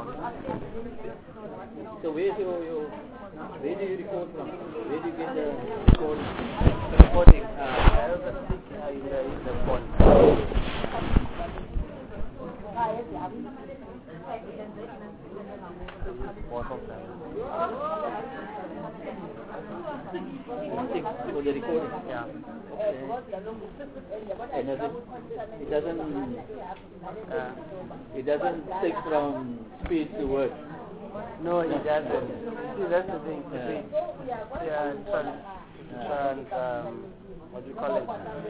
So where's your, your, where do you record from? Where do you get the recording? The recording, uh, I have a stick uh, in the, in the phone. Both of them. Stick for the recording? Yeah. Okay. And does it, it doesn't, uh, it doesn't stick from speech to word? No, it doesn't. See, that's the thing. Yeah. See, yeah, trans, trans, um, what do you call it?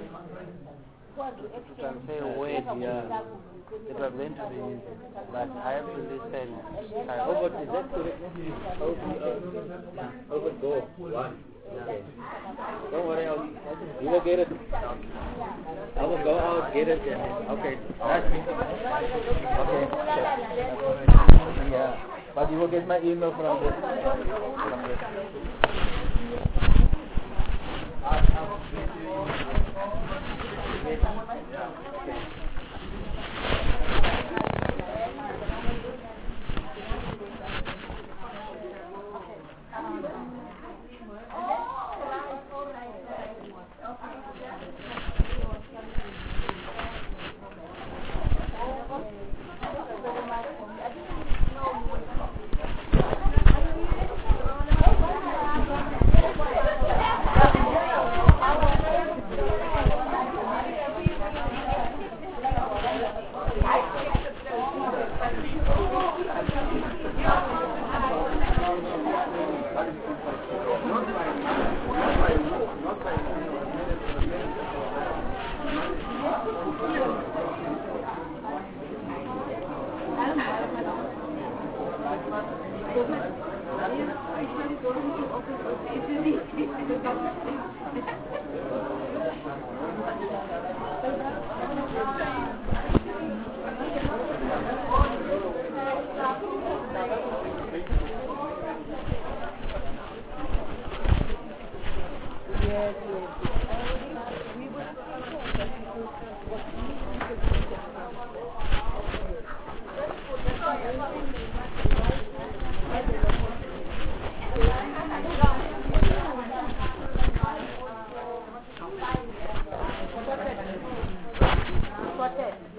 Transfer a word, yeah. It was meant to be used, but I have to listen. Oh, but is that correct? Oh, oh, but go. One. Okay. Don't worry, I'll, you will get it. I will go out, get it. Okay. That's me. Okay. Yeah. But you will get my email from this. From this.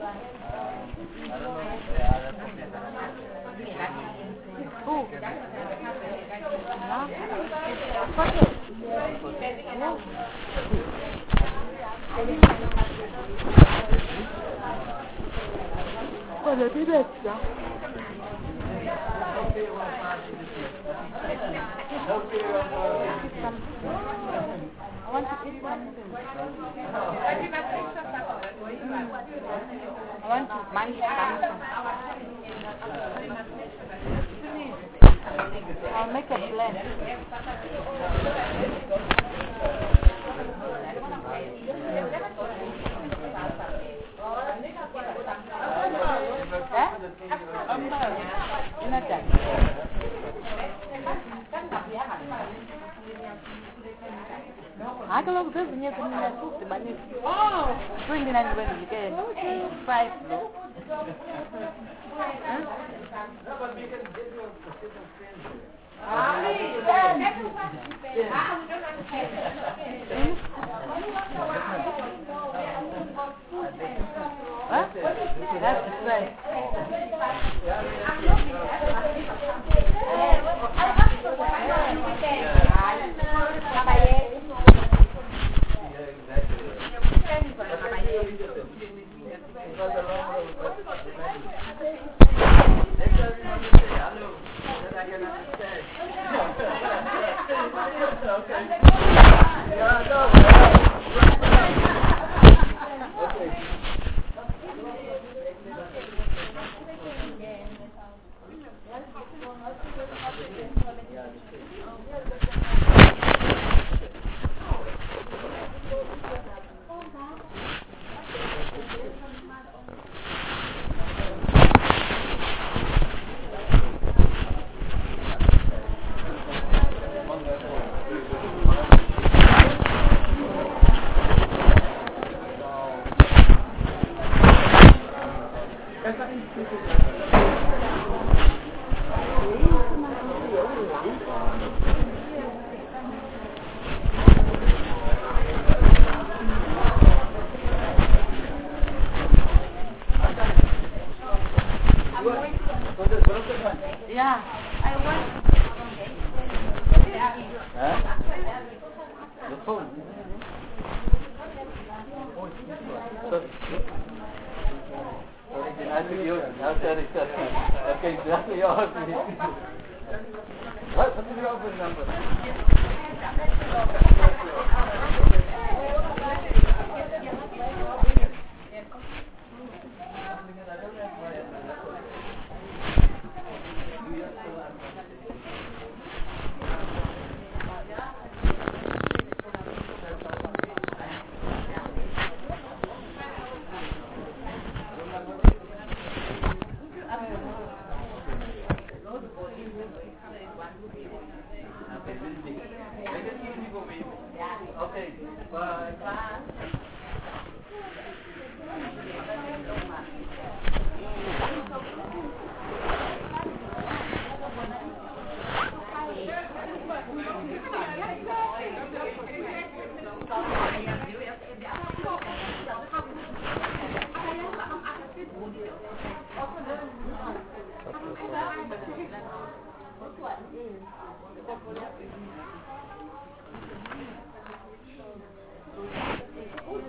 I don't know if the other Who? Oh, the people, yeah. I want to eat something. I want to munch something. I'll make a plan. Eh? Not that. I can look this and you can have food, but it's twenty-nine when you get five. Huh? That's right. Yeah, I want. Huh? The phone. Sorry. Sorry, I think yours. I'm sorry, sorry. Okay, that's yours. What? What is your phone number? Okay, bye. Bye. Mm.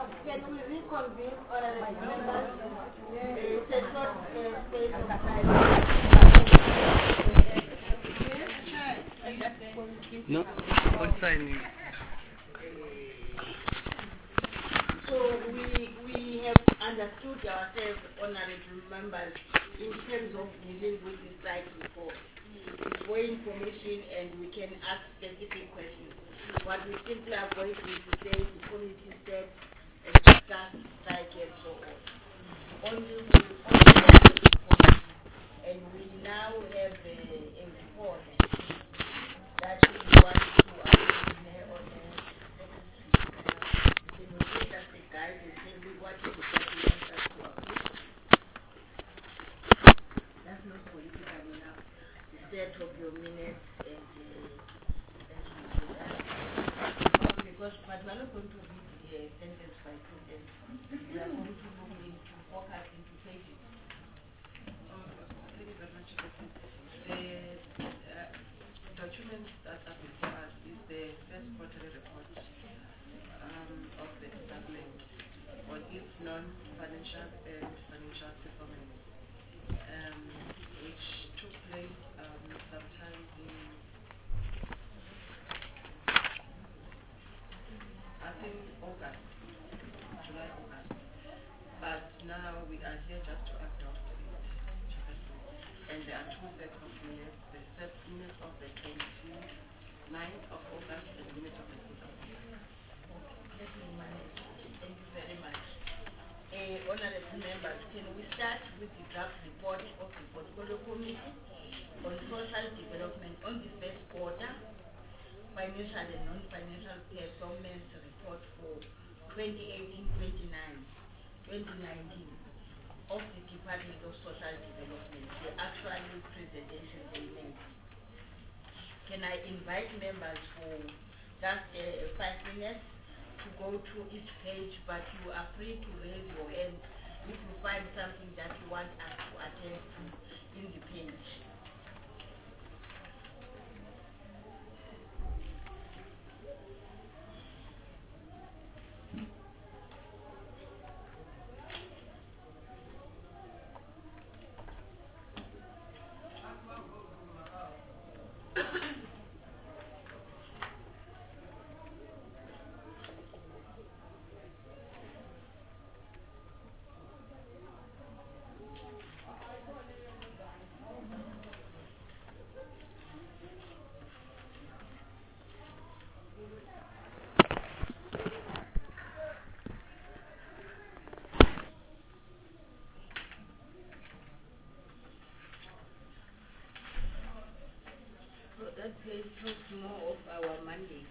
Uh, can we reconvene on our members? It's a short uh, space of time. No, what's signing? So we we have understood ourselves, honorable members, in terms of dealing with the strike report. It's for information and we can ask specific questions. What we simply are going to do today is the committee said and discuss strike and so on. Only we only have a report, and we now have a, a report that we want to approve on the can you give us a guide and tell me what is it that you want us to approve? That's not political enough. The set of your minutes and uh, and because but we are not going to read uh, sentence by sentence. We are going to look into focus into pages. Thank you very much. The uh, document that are before us is the first quarterly report um, of the department on its non-financial and financial performance, um, which took place um, sometime in, I think, August, July, August. But now we are here just to adopt it. And there are two sets of minutes, the set minutes of the twenty-ninth of August and the minutes of the fifth of August. Let me manage. Thank you very much. Uh, honorable members, can we start with the draft report of the Portfolio Committee on social development on the first quarter, financial and non-financial performance report for twenty eighteen twenty nineteen of the Department of Social Development, the actual presentation they made. Can I invite members for just uh, five minutes to go through each page, but you are free to raise your hand if you find something that you want us to attend to in the page. That page talks more of our mandate.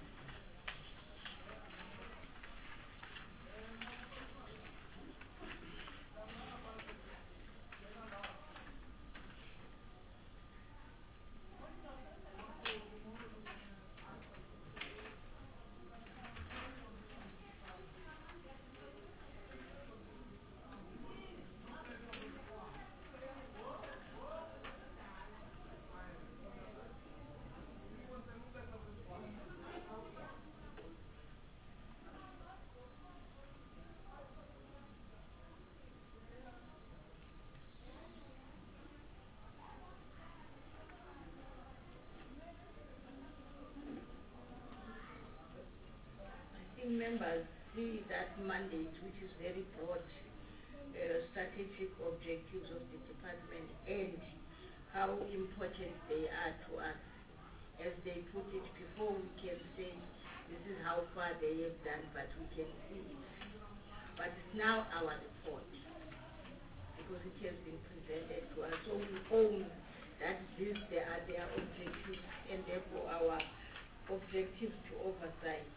Members see that mandate, which is very broad, uh, strategic objectives of the department and how important they are to us. As they put it, before we can say this is how far they have done, but we can see it. But it's now our report because it has been presented to us. So we own that these they are their objectives and therefore our objectives to oversight.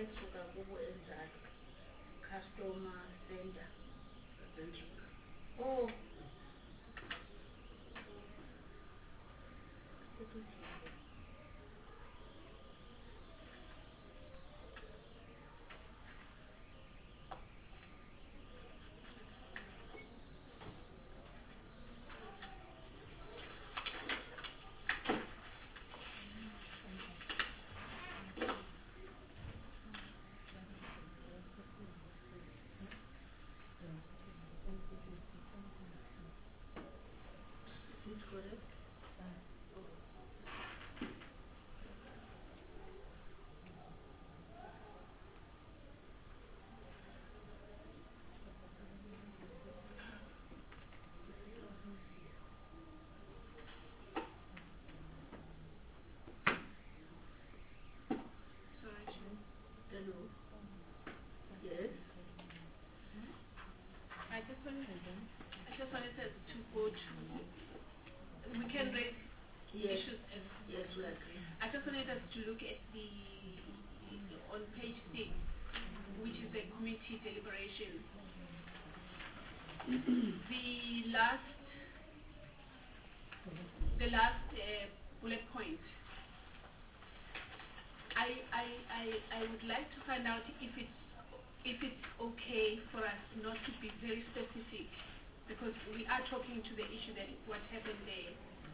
bayisuka kubo enjalo customer sender. Oh. Is it correct? Sorry, Chair. Hello. Yes. I just wanted, I just wanted us to go to, we can raise Yes. issues as Yes, we agree. I just wanted us to look at the, on page six, which is the committee deliberation. The last, the last uh, bullet point. I, I, I, I would like to find out if it's, if it's okay for us not to be very specific, because we are talking to the issue that what happened there.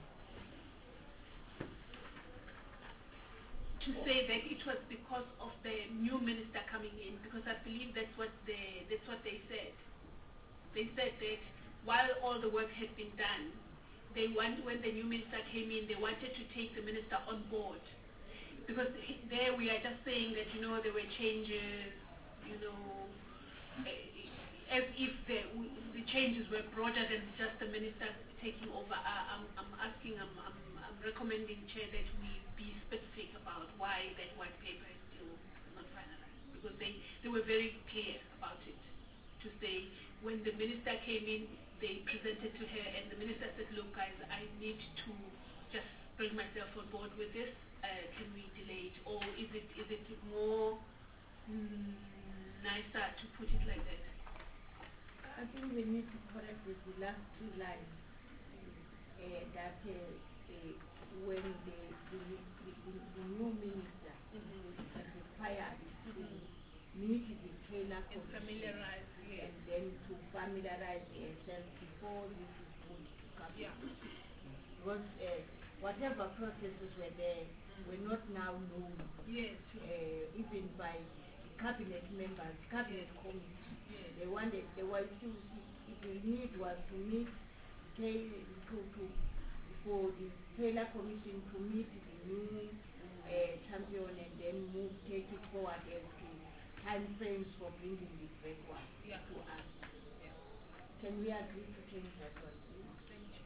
To say that it was because of the new minister coming in, because I believe that's what they that's what they said. They said that while all the work had been done, they want when the new minister came in, they wanted to take the minister on board, because he, there we are just saying that you know there were changes, you know, uh, as if the the changes were broader than just the minister taking over. I, I'm I'm asking, I'm, I'm I'm recommending, Chair, that we be specific about why that white paper is still not finalized, because they, they were very clear about it, to say when the minister came in, they presented to her, and the minister said, look guys, I need to just bring myself on board with this, uh, can we delay it, or is it is it more mm, nicer to put it like that? I think we need to correct the the last two lines. Uh, that uh, uh, when the, the, the, the, the new minister Mm-hmm. is required to Mm-hmm. meet the Taylor And Commission familiarize, yes. and then to familiarize herself before this is put to cabinet. Yeah. Because uh, whatever processes were there were not now known, Yes. uh, even by the cabinet members, cabinet committee. Yes. They wanted, they were to, the need was to meet, Tay- to, to, for the Taylor Commission to meet the new uh, champion and then move, take it forward as to time frames for bringing this back one Yeah. to us. Yeah. Can we agree to change that one, please? Thank you.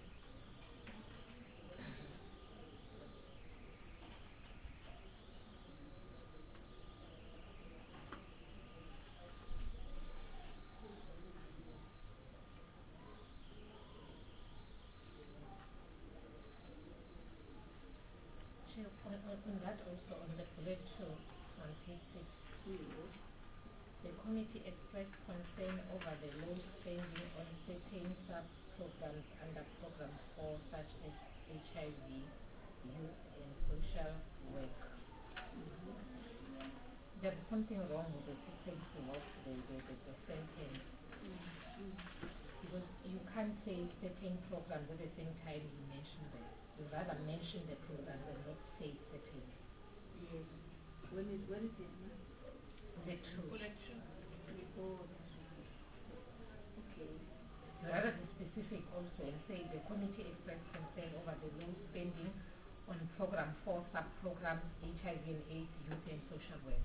Chair, on, on, on that also, on the bullet two, on page six, the committee expressed concern over the low spending on certain sub-programs under program four, such as H I V, youth and social work. There's something wrong with the sequencing of the, the, the, the sentence. Because you can't say certain programs at the same time you mention them. You rather mention the programs and not say certain. Yes. When is, where is it now? The two. Bullet two. Oh, okay. You rather be specific also and say the committee expressed concern over the low spending on program four, sub-programs, H I V and AIDS, youth and social work.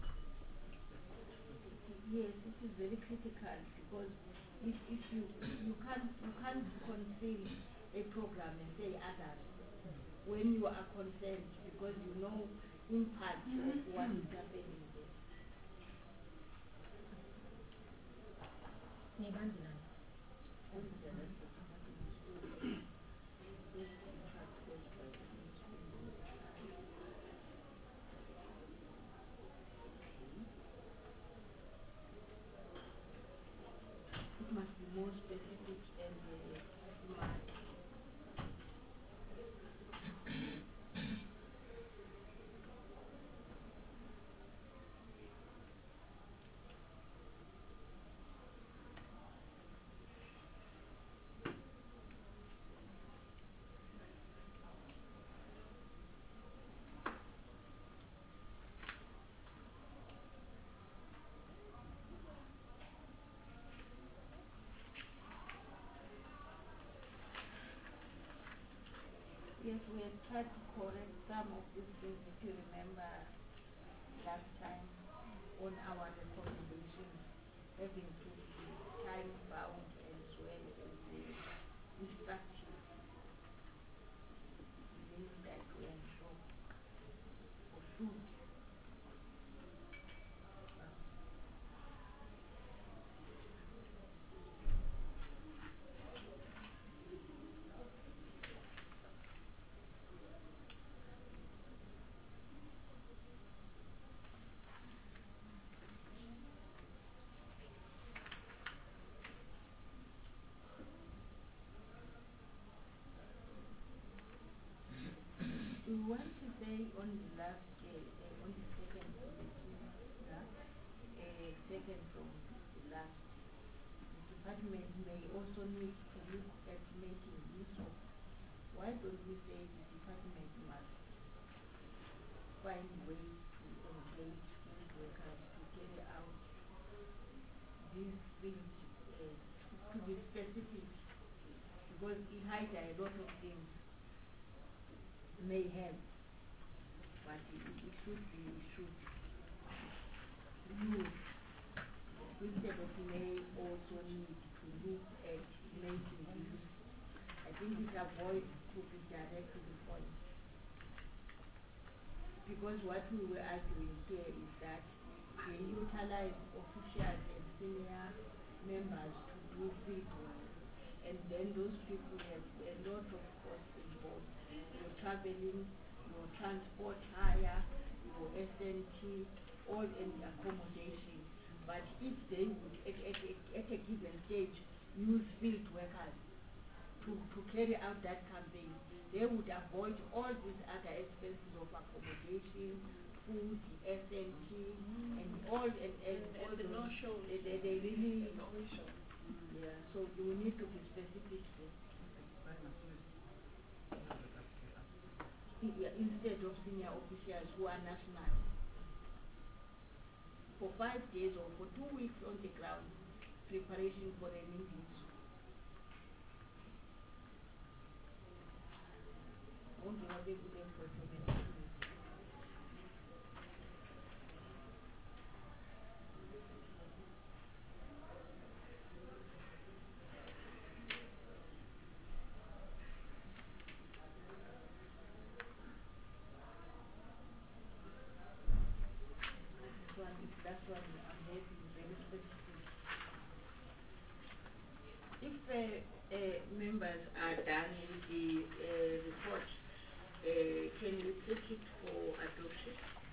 Yes, this is very critical because if, if you you can't you can't conceal a program and say others when you are concerned because you know in part of what is happening there. Nibandilani. What is the rest of it? This impact caused by the ministry. we had tried to correct some of these things, if you remember last time on our recommendations, having to be time bound as well as the instructive things that we ensure or should. We want to say on the last, uh, uh, on the second bulletin, yeah, uh, second from the last, the department may also need to look at making use of, why don't we say the department must find ways to engage skilled workers to carry out these things, uh, to be specific, because it hides a lot of things may have, but it, it should be, it should use, instead of may also need to look at making use. I think it avoids to be direct to the point. Because what we were arguing here is that they utilize officials and senior members to do field work, and then those people have a lot of costs involved. Your traveling, your transport hire, your S N T, all in accommodation. But if they would at, at, at a given stage use field workers to, to carry out that campaign, they would avoid all these other expenses of accommodation, food, S N T, mm. and all and, and, and all the those. no-shows. They, they, they really, no shows. Yeah. So you need to be specific there. Yeah, instead of senior officials who are national, for five days or for two weeks on the ground, preparation for an English. Only what they would have for That's what I'm happy, very specific. If uh, uh, members are done with the uh, report, uh, can we take it for adoption?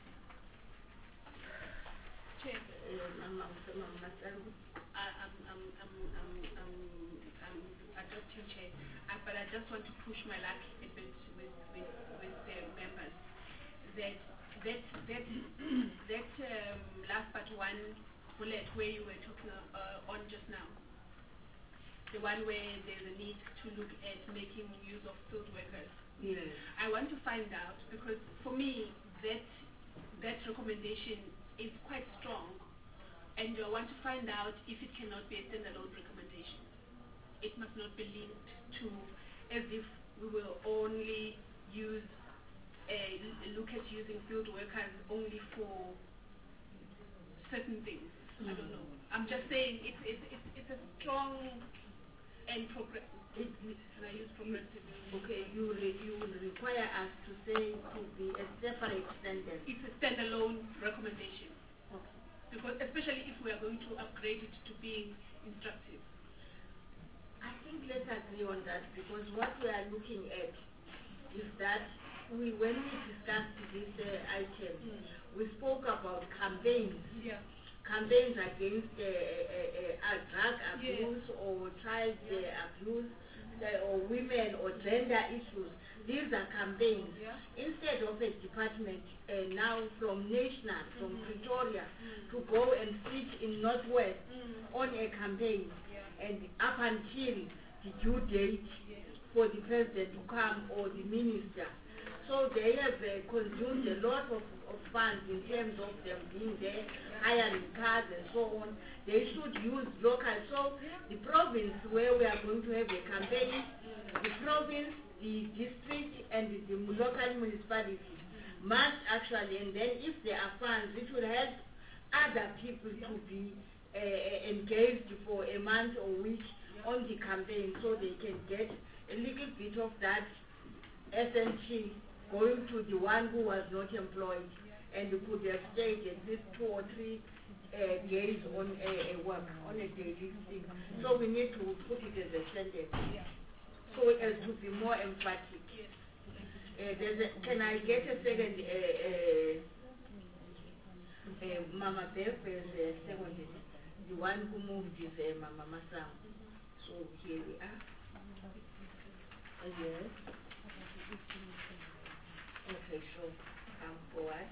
Chair. Uh, I'm, I'm, I'm, I'm, I'm, I'm, I'm, I'm, I'm, I'm adopting, Chair, uh, but I just want to push my luck a bit with, with, with the members. That that that that um, last but one bullet where you were talking uh, on just now, the one where there's a need to look at making use of field workers. Yes. I want to find out, because for me that that recommendation is quite strong, and I want to find out if it cannot be a standalone recommendation. It must not be linked to as if we will only use Uh, look at using field workers only for certain things. Mm. I don't know. I'm just saying it's it's it's, it's a strong and progressive. It, Can I use progressive? Okay, you re, you would require us to say to be a separate sentence. It's a standalone recommendation. Okay. Because especially if we are going to upgrade it to being instructive. I think let's agree on that, because what we are looking at is that we, when we discussed this uh, item, mm. we spoke about campaigns. Yeah. Campaigns against uh, uh, uh, drug abuse, yes, or child yeah. uh, abuse, uh, or women or gender issues. These are campaigns. Yeah. Instead of a department uh, now from national, from mm-hmm. Pretoria, mm. to go and sit in Northwest mm. on a campaign, yeah. and up until the due date yeah. for the president to come or the minister. So they have uh, consumed a lot of, of funds in terms of them being there, hiring cars and so on. They should use local. So the province where we are going to have a campaign, the province the district and the local municipalities must actually, and then if there are funds, it will help other people to be uh, engaged for a month or week on the campaign, so they can get a little bit of that S N T going to the one who was not employed and could have stayed at least two or three uh, days on a, a work, on a daily thing. So we need to put it as a sentence, so as to be more emphatic. Uh, there's a, can I get a second? Uh, uh, uh, Mama Bev is uh, second. The one who moved is uh, Mama Masam. So here we are. Uh, yes. Okay, sure. Come forward.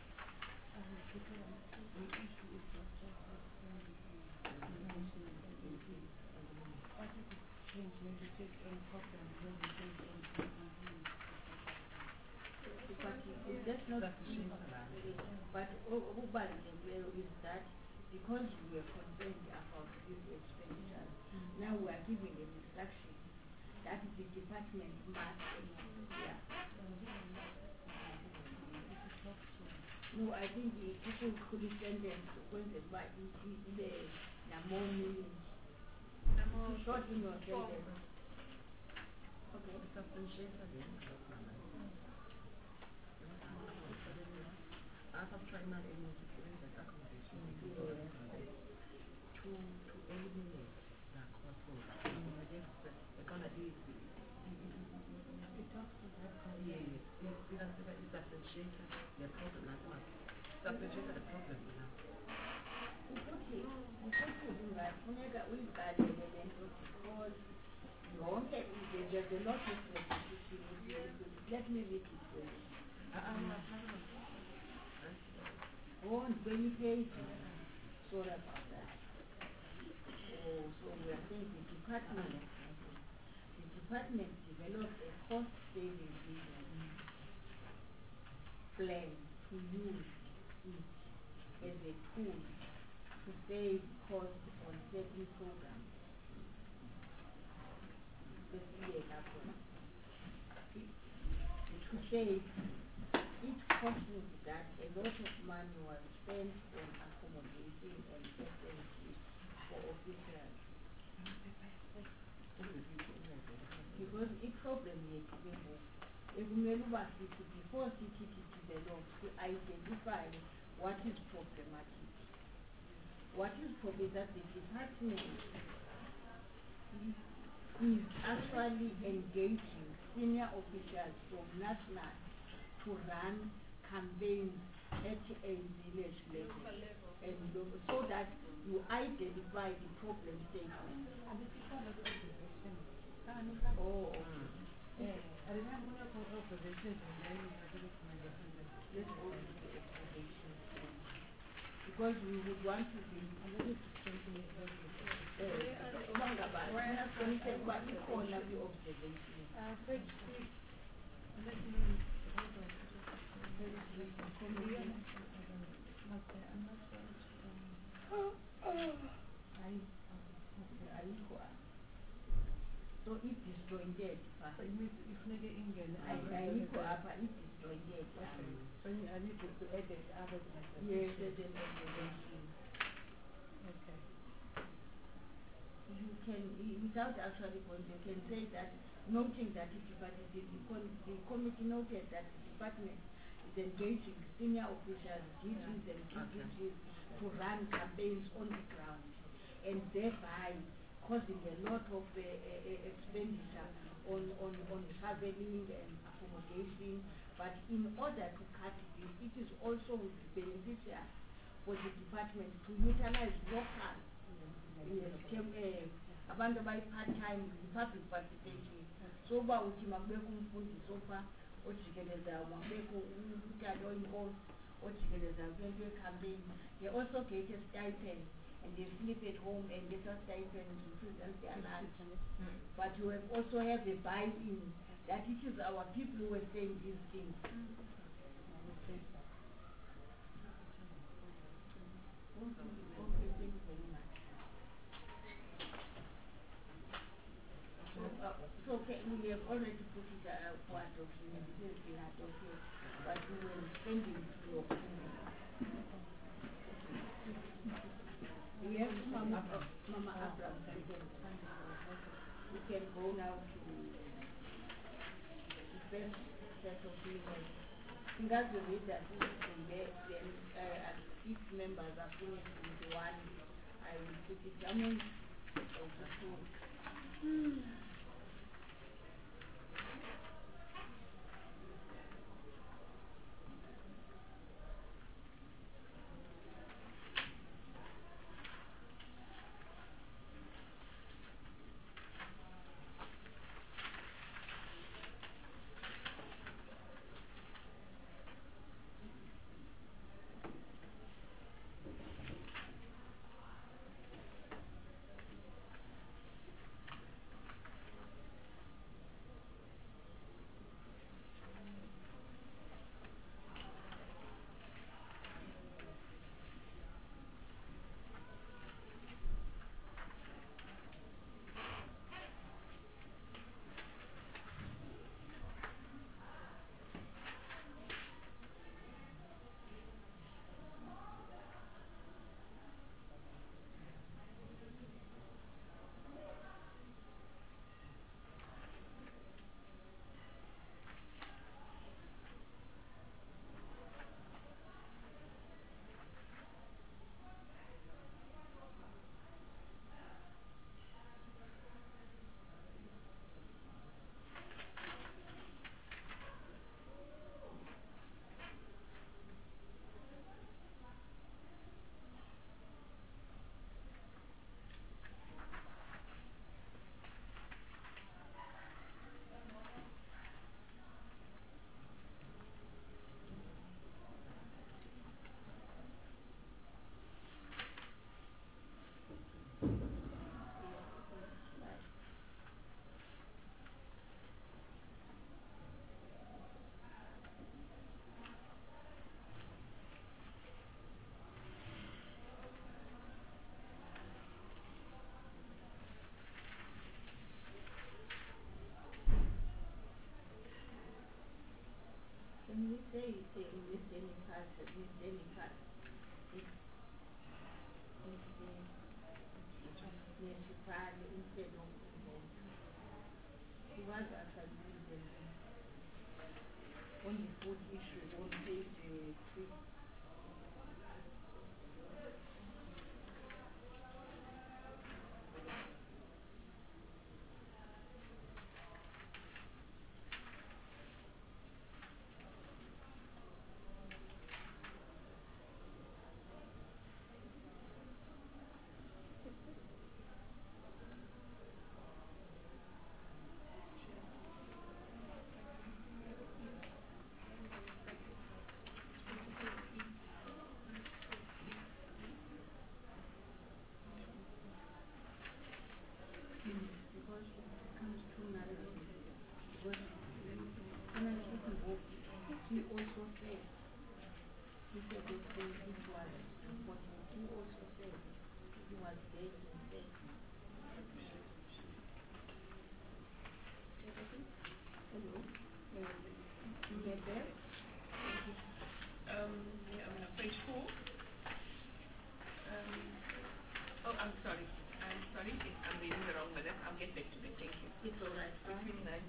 That's not but who is that because we are concerned about these expenditures, now we are giving an instruction that the department must, yeah. No, I think the people could send them to when they buy the more meaning. Short in your sentence. Okay. After primary and integrated accommodation, to, to eliminate the cost of the economy. Yes, it's substantiated the problem as much. Substantiated the problem enough. There's a lot of let me read it for you. On twenty pages. Sorry about that. Oh, so we are saying the department, the department developed a cost-saving business plan to use it as a tool to save costs on certain programs. To save, it causes that a lot of money was spent on accommodation and facilities for officials. Because a problem is before C T T develops to identify what is problematic. What is problematic is that the department is actually engaging senior officials from national to run campaigns at a village level, and so that you identify the problem statement. Oh, okay. I remember when I was observation and then I did it my Let's go to the observation. Because we would want to be a little strengthening the observation. So it is jointed. So it means if nigga England, I need to up and it is jointed. So I need to add it other than yes, the observation. Okay. You can, without actually going, you can say that, noting that it, but the, the, the committee noted that the department is engaging senior officials, D Gs and P D Gs to run campaigns on the ground, and thereby causing a lot of uh, uh, expenditure on, on, on traveling and accommodation. But in order to cut this, it is also beneficial for the department to utilize local yes, came, uh, abantu abayi part-time public participation. So uba uthi makubekho umfundisi opha ojikeleza makubekho umntana oyinkosi ojikeleza kwento yecampaign. They also get a stipend and they sleep at home and get a stipend to present their lunch. Mm. But you have also have a buy-in that it is our people who are saying these things. Mm. Okay. Okay, thank you very much. So, uh, so okay, we have already put sending to your family. We have Mama, uh, Mama Abraham. We can go now to the first set of emails. That's the way that we can get then uh, if members are finished with the one, I will put it down. Hmm. Can we say it in this daily part, this daily part? It's, it's the municipal instead of the He was actually the on the food issue on page uh, three. He also said, he said that this was important. He also said he was dead in death. Hello? You get there? Um, yeah, I'm on page four. Um, oh, I'm sorry. I'm sorry. I'm reading the wrong minute. I'll get back to that. Thank you. It's all right. twenty-nine.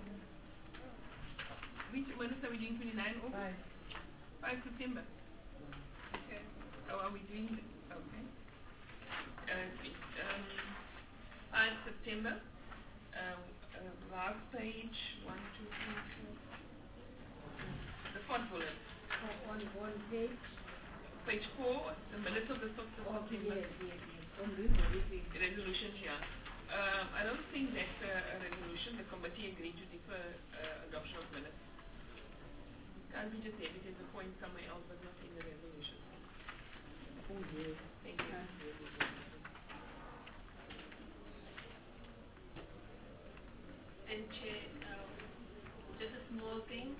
Which minutes are we doing? twenty-nine or Five. five September. Okay. Oh, are we doing this? Okay. Uh, um, five September. Um, uh, last page. One, two, three, four. The fourth bullet. On one page. Page four. The minutes of the fifth of Oh, September. yes, yes, yes. On resolution. Resolution here. Um, I don't think that's a, a resolution. The committee agreed to defer uh, adoption of minutes. Can't we just have it as a point somewhere else, but not in the resolution? Oh, yes. Thank you. And Chair, um, just a small thing.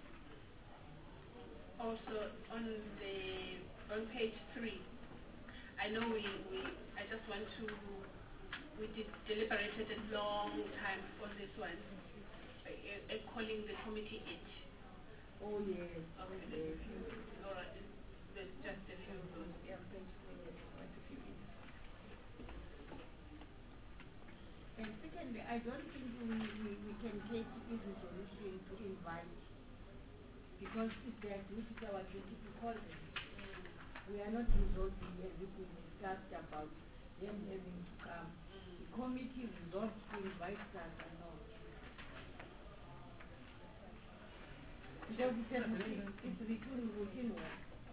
Also on the on page three, I know we, we I just want to we did deliberated a long time on this one, uh, uh, calling the committee it. Oh yes. Okay. Yes. All right. There's just a few of those. Yeah, thank you very much. Quite a few minutes. And secondly, I don't think we, we, we can take this resolution to invite, because if they are due, it's our duty to call them. We are not resolving everything we discussed about them having to come. The committee resolved to invite us and all. Because it's, a routine, it's routine, routine work.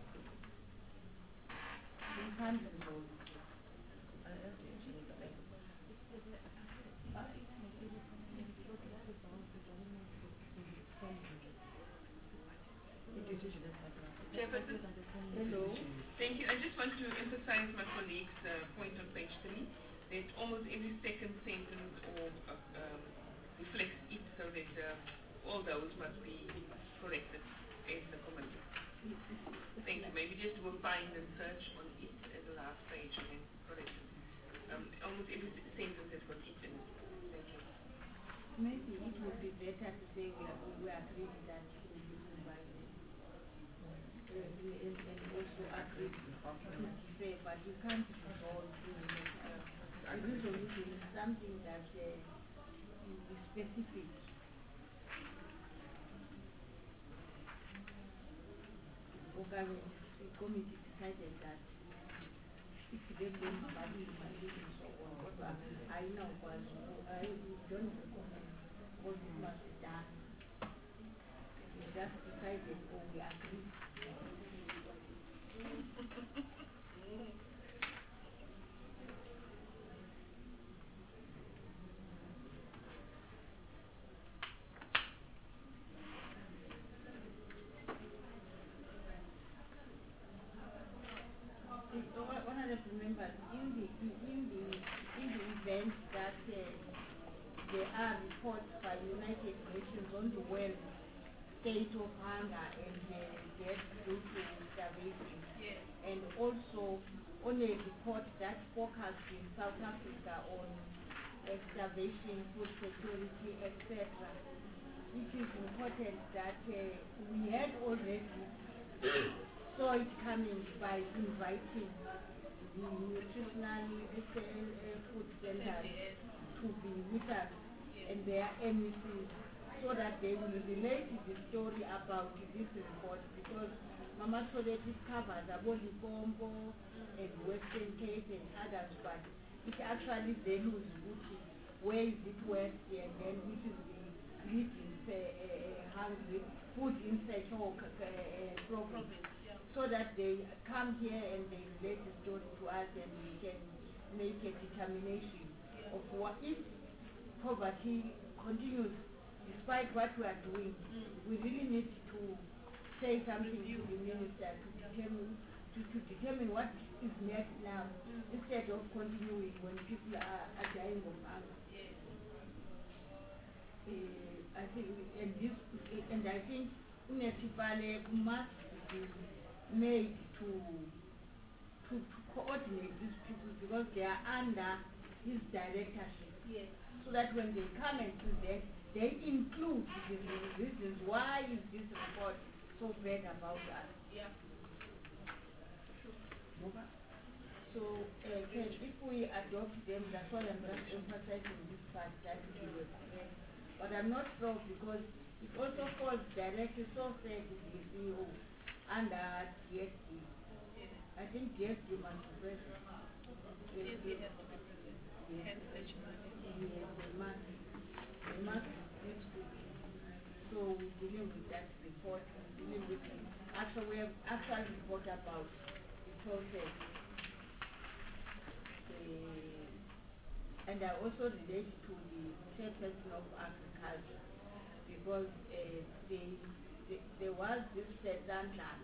We can't resolve it. Chairperson? Hello. Thank you. I just want to emphasize my colleague's uh, point on page three, that almost every second sentence or uh, um, reflects it, so that uh, all those must be corrected as the committee. Thank you. Maybe just do a find and search on it at the last page and then correct it. Um, almost every sentence has got it in it. Thank you. Maybe it would be better to say we, are, we agree that we will invite them. Uh, and, and also agree to say, but you can't resolve things. A resolution is something that uh, is specific. Okay, the committee decided that if they don't value my and so on, but I know was I don't recommend what it must be done. We just decided, or we agree. Honorable members, in the in the in the event that uh, there are reports by United Nations on the world state of hunger and uh, death due to starvation, Yes. and also on a report that focused in South Africa on uh, starvation, food security, et cetera. It is important that uh, we had already saw it coming by inviting the nutritional uh, food centers to be with us and their M E Cs, so that they will relate the story about this report, because Mama Soletti covers Aboli Bombo and Western Cape and others, but it actually values where is it west and then which is the least uh, uh, hungry food insect or uh, province. So that they come here and they relate the story to us, and we can make a determination of what if poverty continues despite what we are doing. Mm. We really need to say something Review. to the minister to determine to, to determine what is next now, mm. instead of continuing when people are, are dying of hunger. Yes. Uh, I think and this and I think Unesipale must be made to, to to coordinate these people, because they are under his directorship. Yes. So that when they come and present, they include the reasons why is this report so bad about us. Yeah. So uh, can, if we adopt them, that's why I'm just emphasizing this part, that it will correct. But I'm not sure, because it also falls directly, so said to the C E O under D S D. Yes. I think D S D must be present. D S D has to be present. Yes. Hence H M R. Yes, they must. They must need to be. So we dealing with that report, we dealing with it. Actually, we have actual report about the process. Uh, and I also relate to the chairperson of agriculture, because uh, they, they, there was this Sezandla,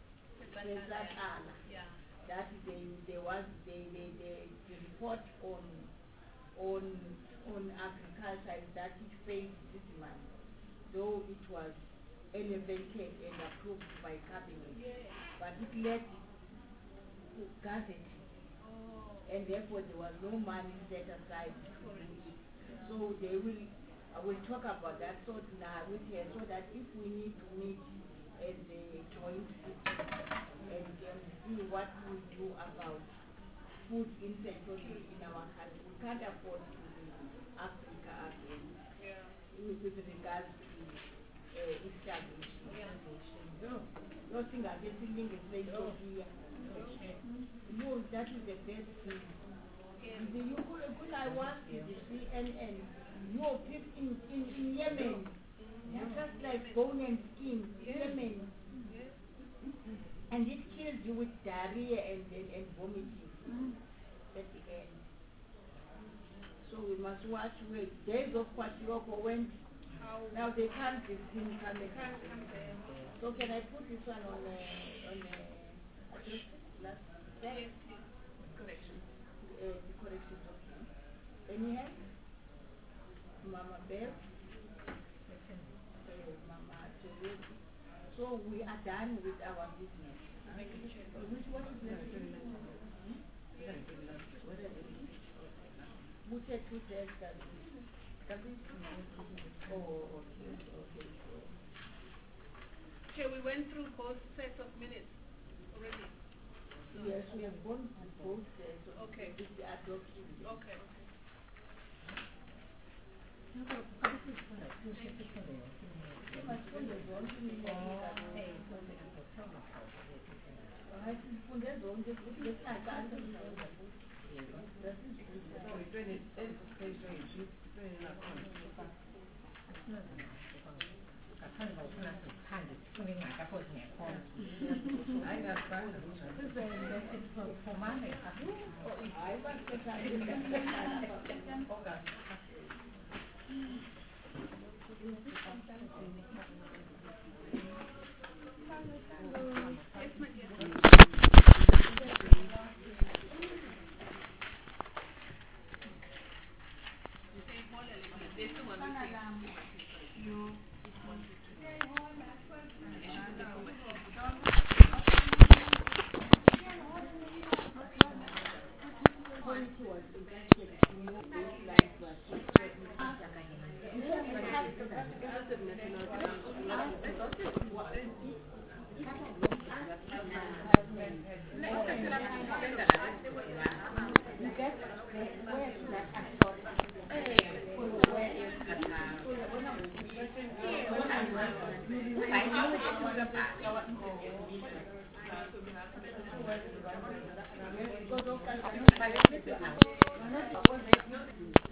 yeah. that they, there was they, they, they, the report on on on agriculture is that it failed this month, though it was elevated and approved by cabinet, yeah. but it led to gazette. And therefore there was no money set aside to do it. So they will, I will talk about that so now with her, so that if we need to meet as a joint system and um, see what we do about food insecurity in our country. We can't afford to be Africa again Yeah. with, with regards to uh, establishment. No, no thing I get thinking is like Sophia. No, that is the best thing. The you could, could I want the C N N? No, people in, in, in Yemen. Just like bone and skin, Yemen. And it kills you with diarrhea and, and, and vomiting at the end. So we must watch with days of Kwashiorkor when now they can't be seen coming. So can I put this one on the on the last Yes, yes. Correction. uh, the correction document? Any help? Mama Bear? Uh, Mama Teresa. So we are done with our business. Thank you, Chair. Uh, which one is left? Who said two days that? Oh, okay, okay. Chair, we went through both sets of minutes already. Yes, we have gone to both sets of Okay. with the adoption. Okay. Yes, my dear. Because of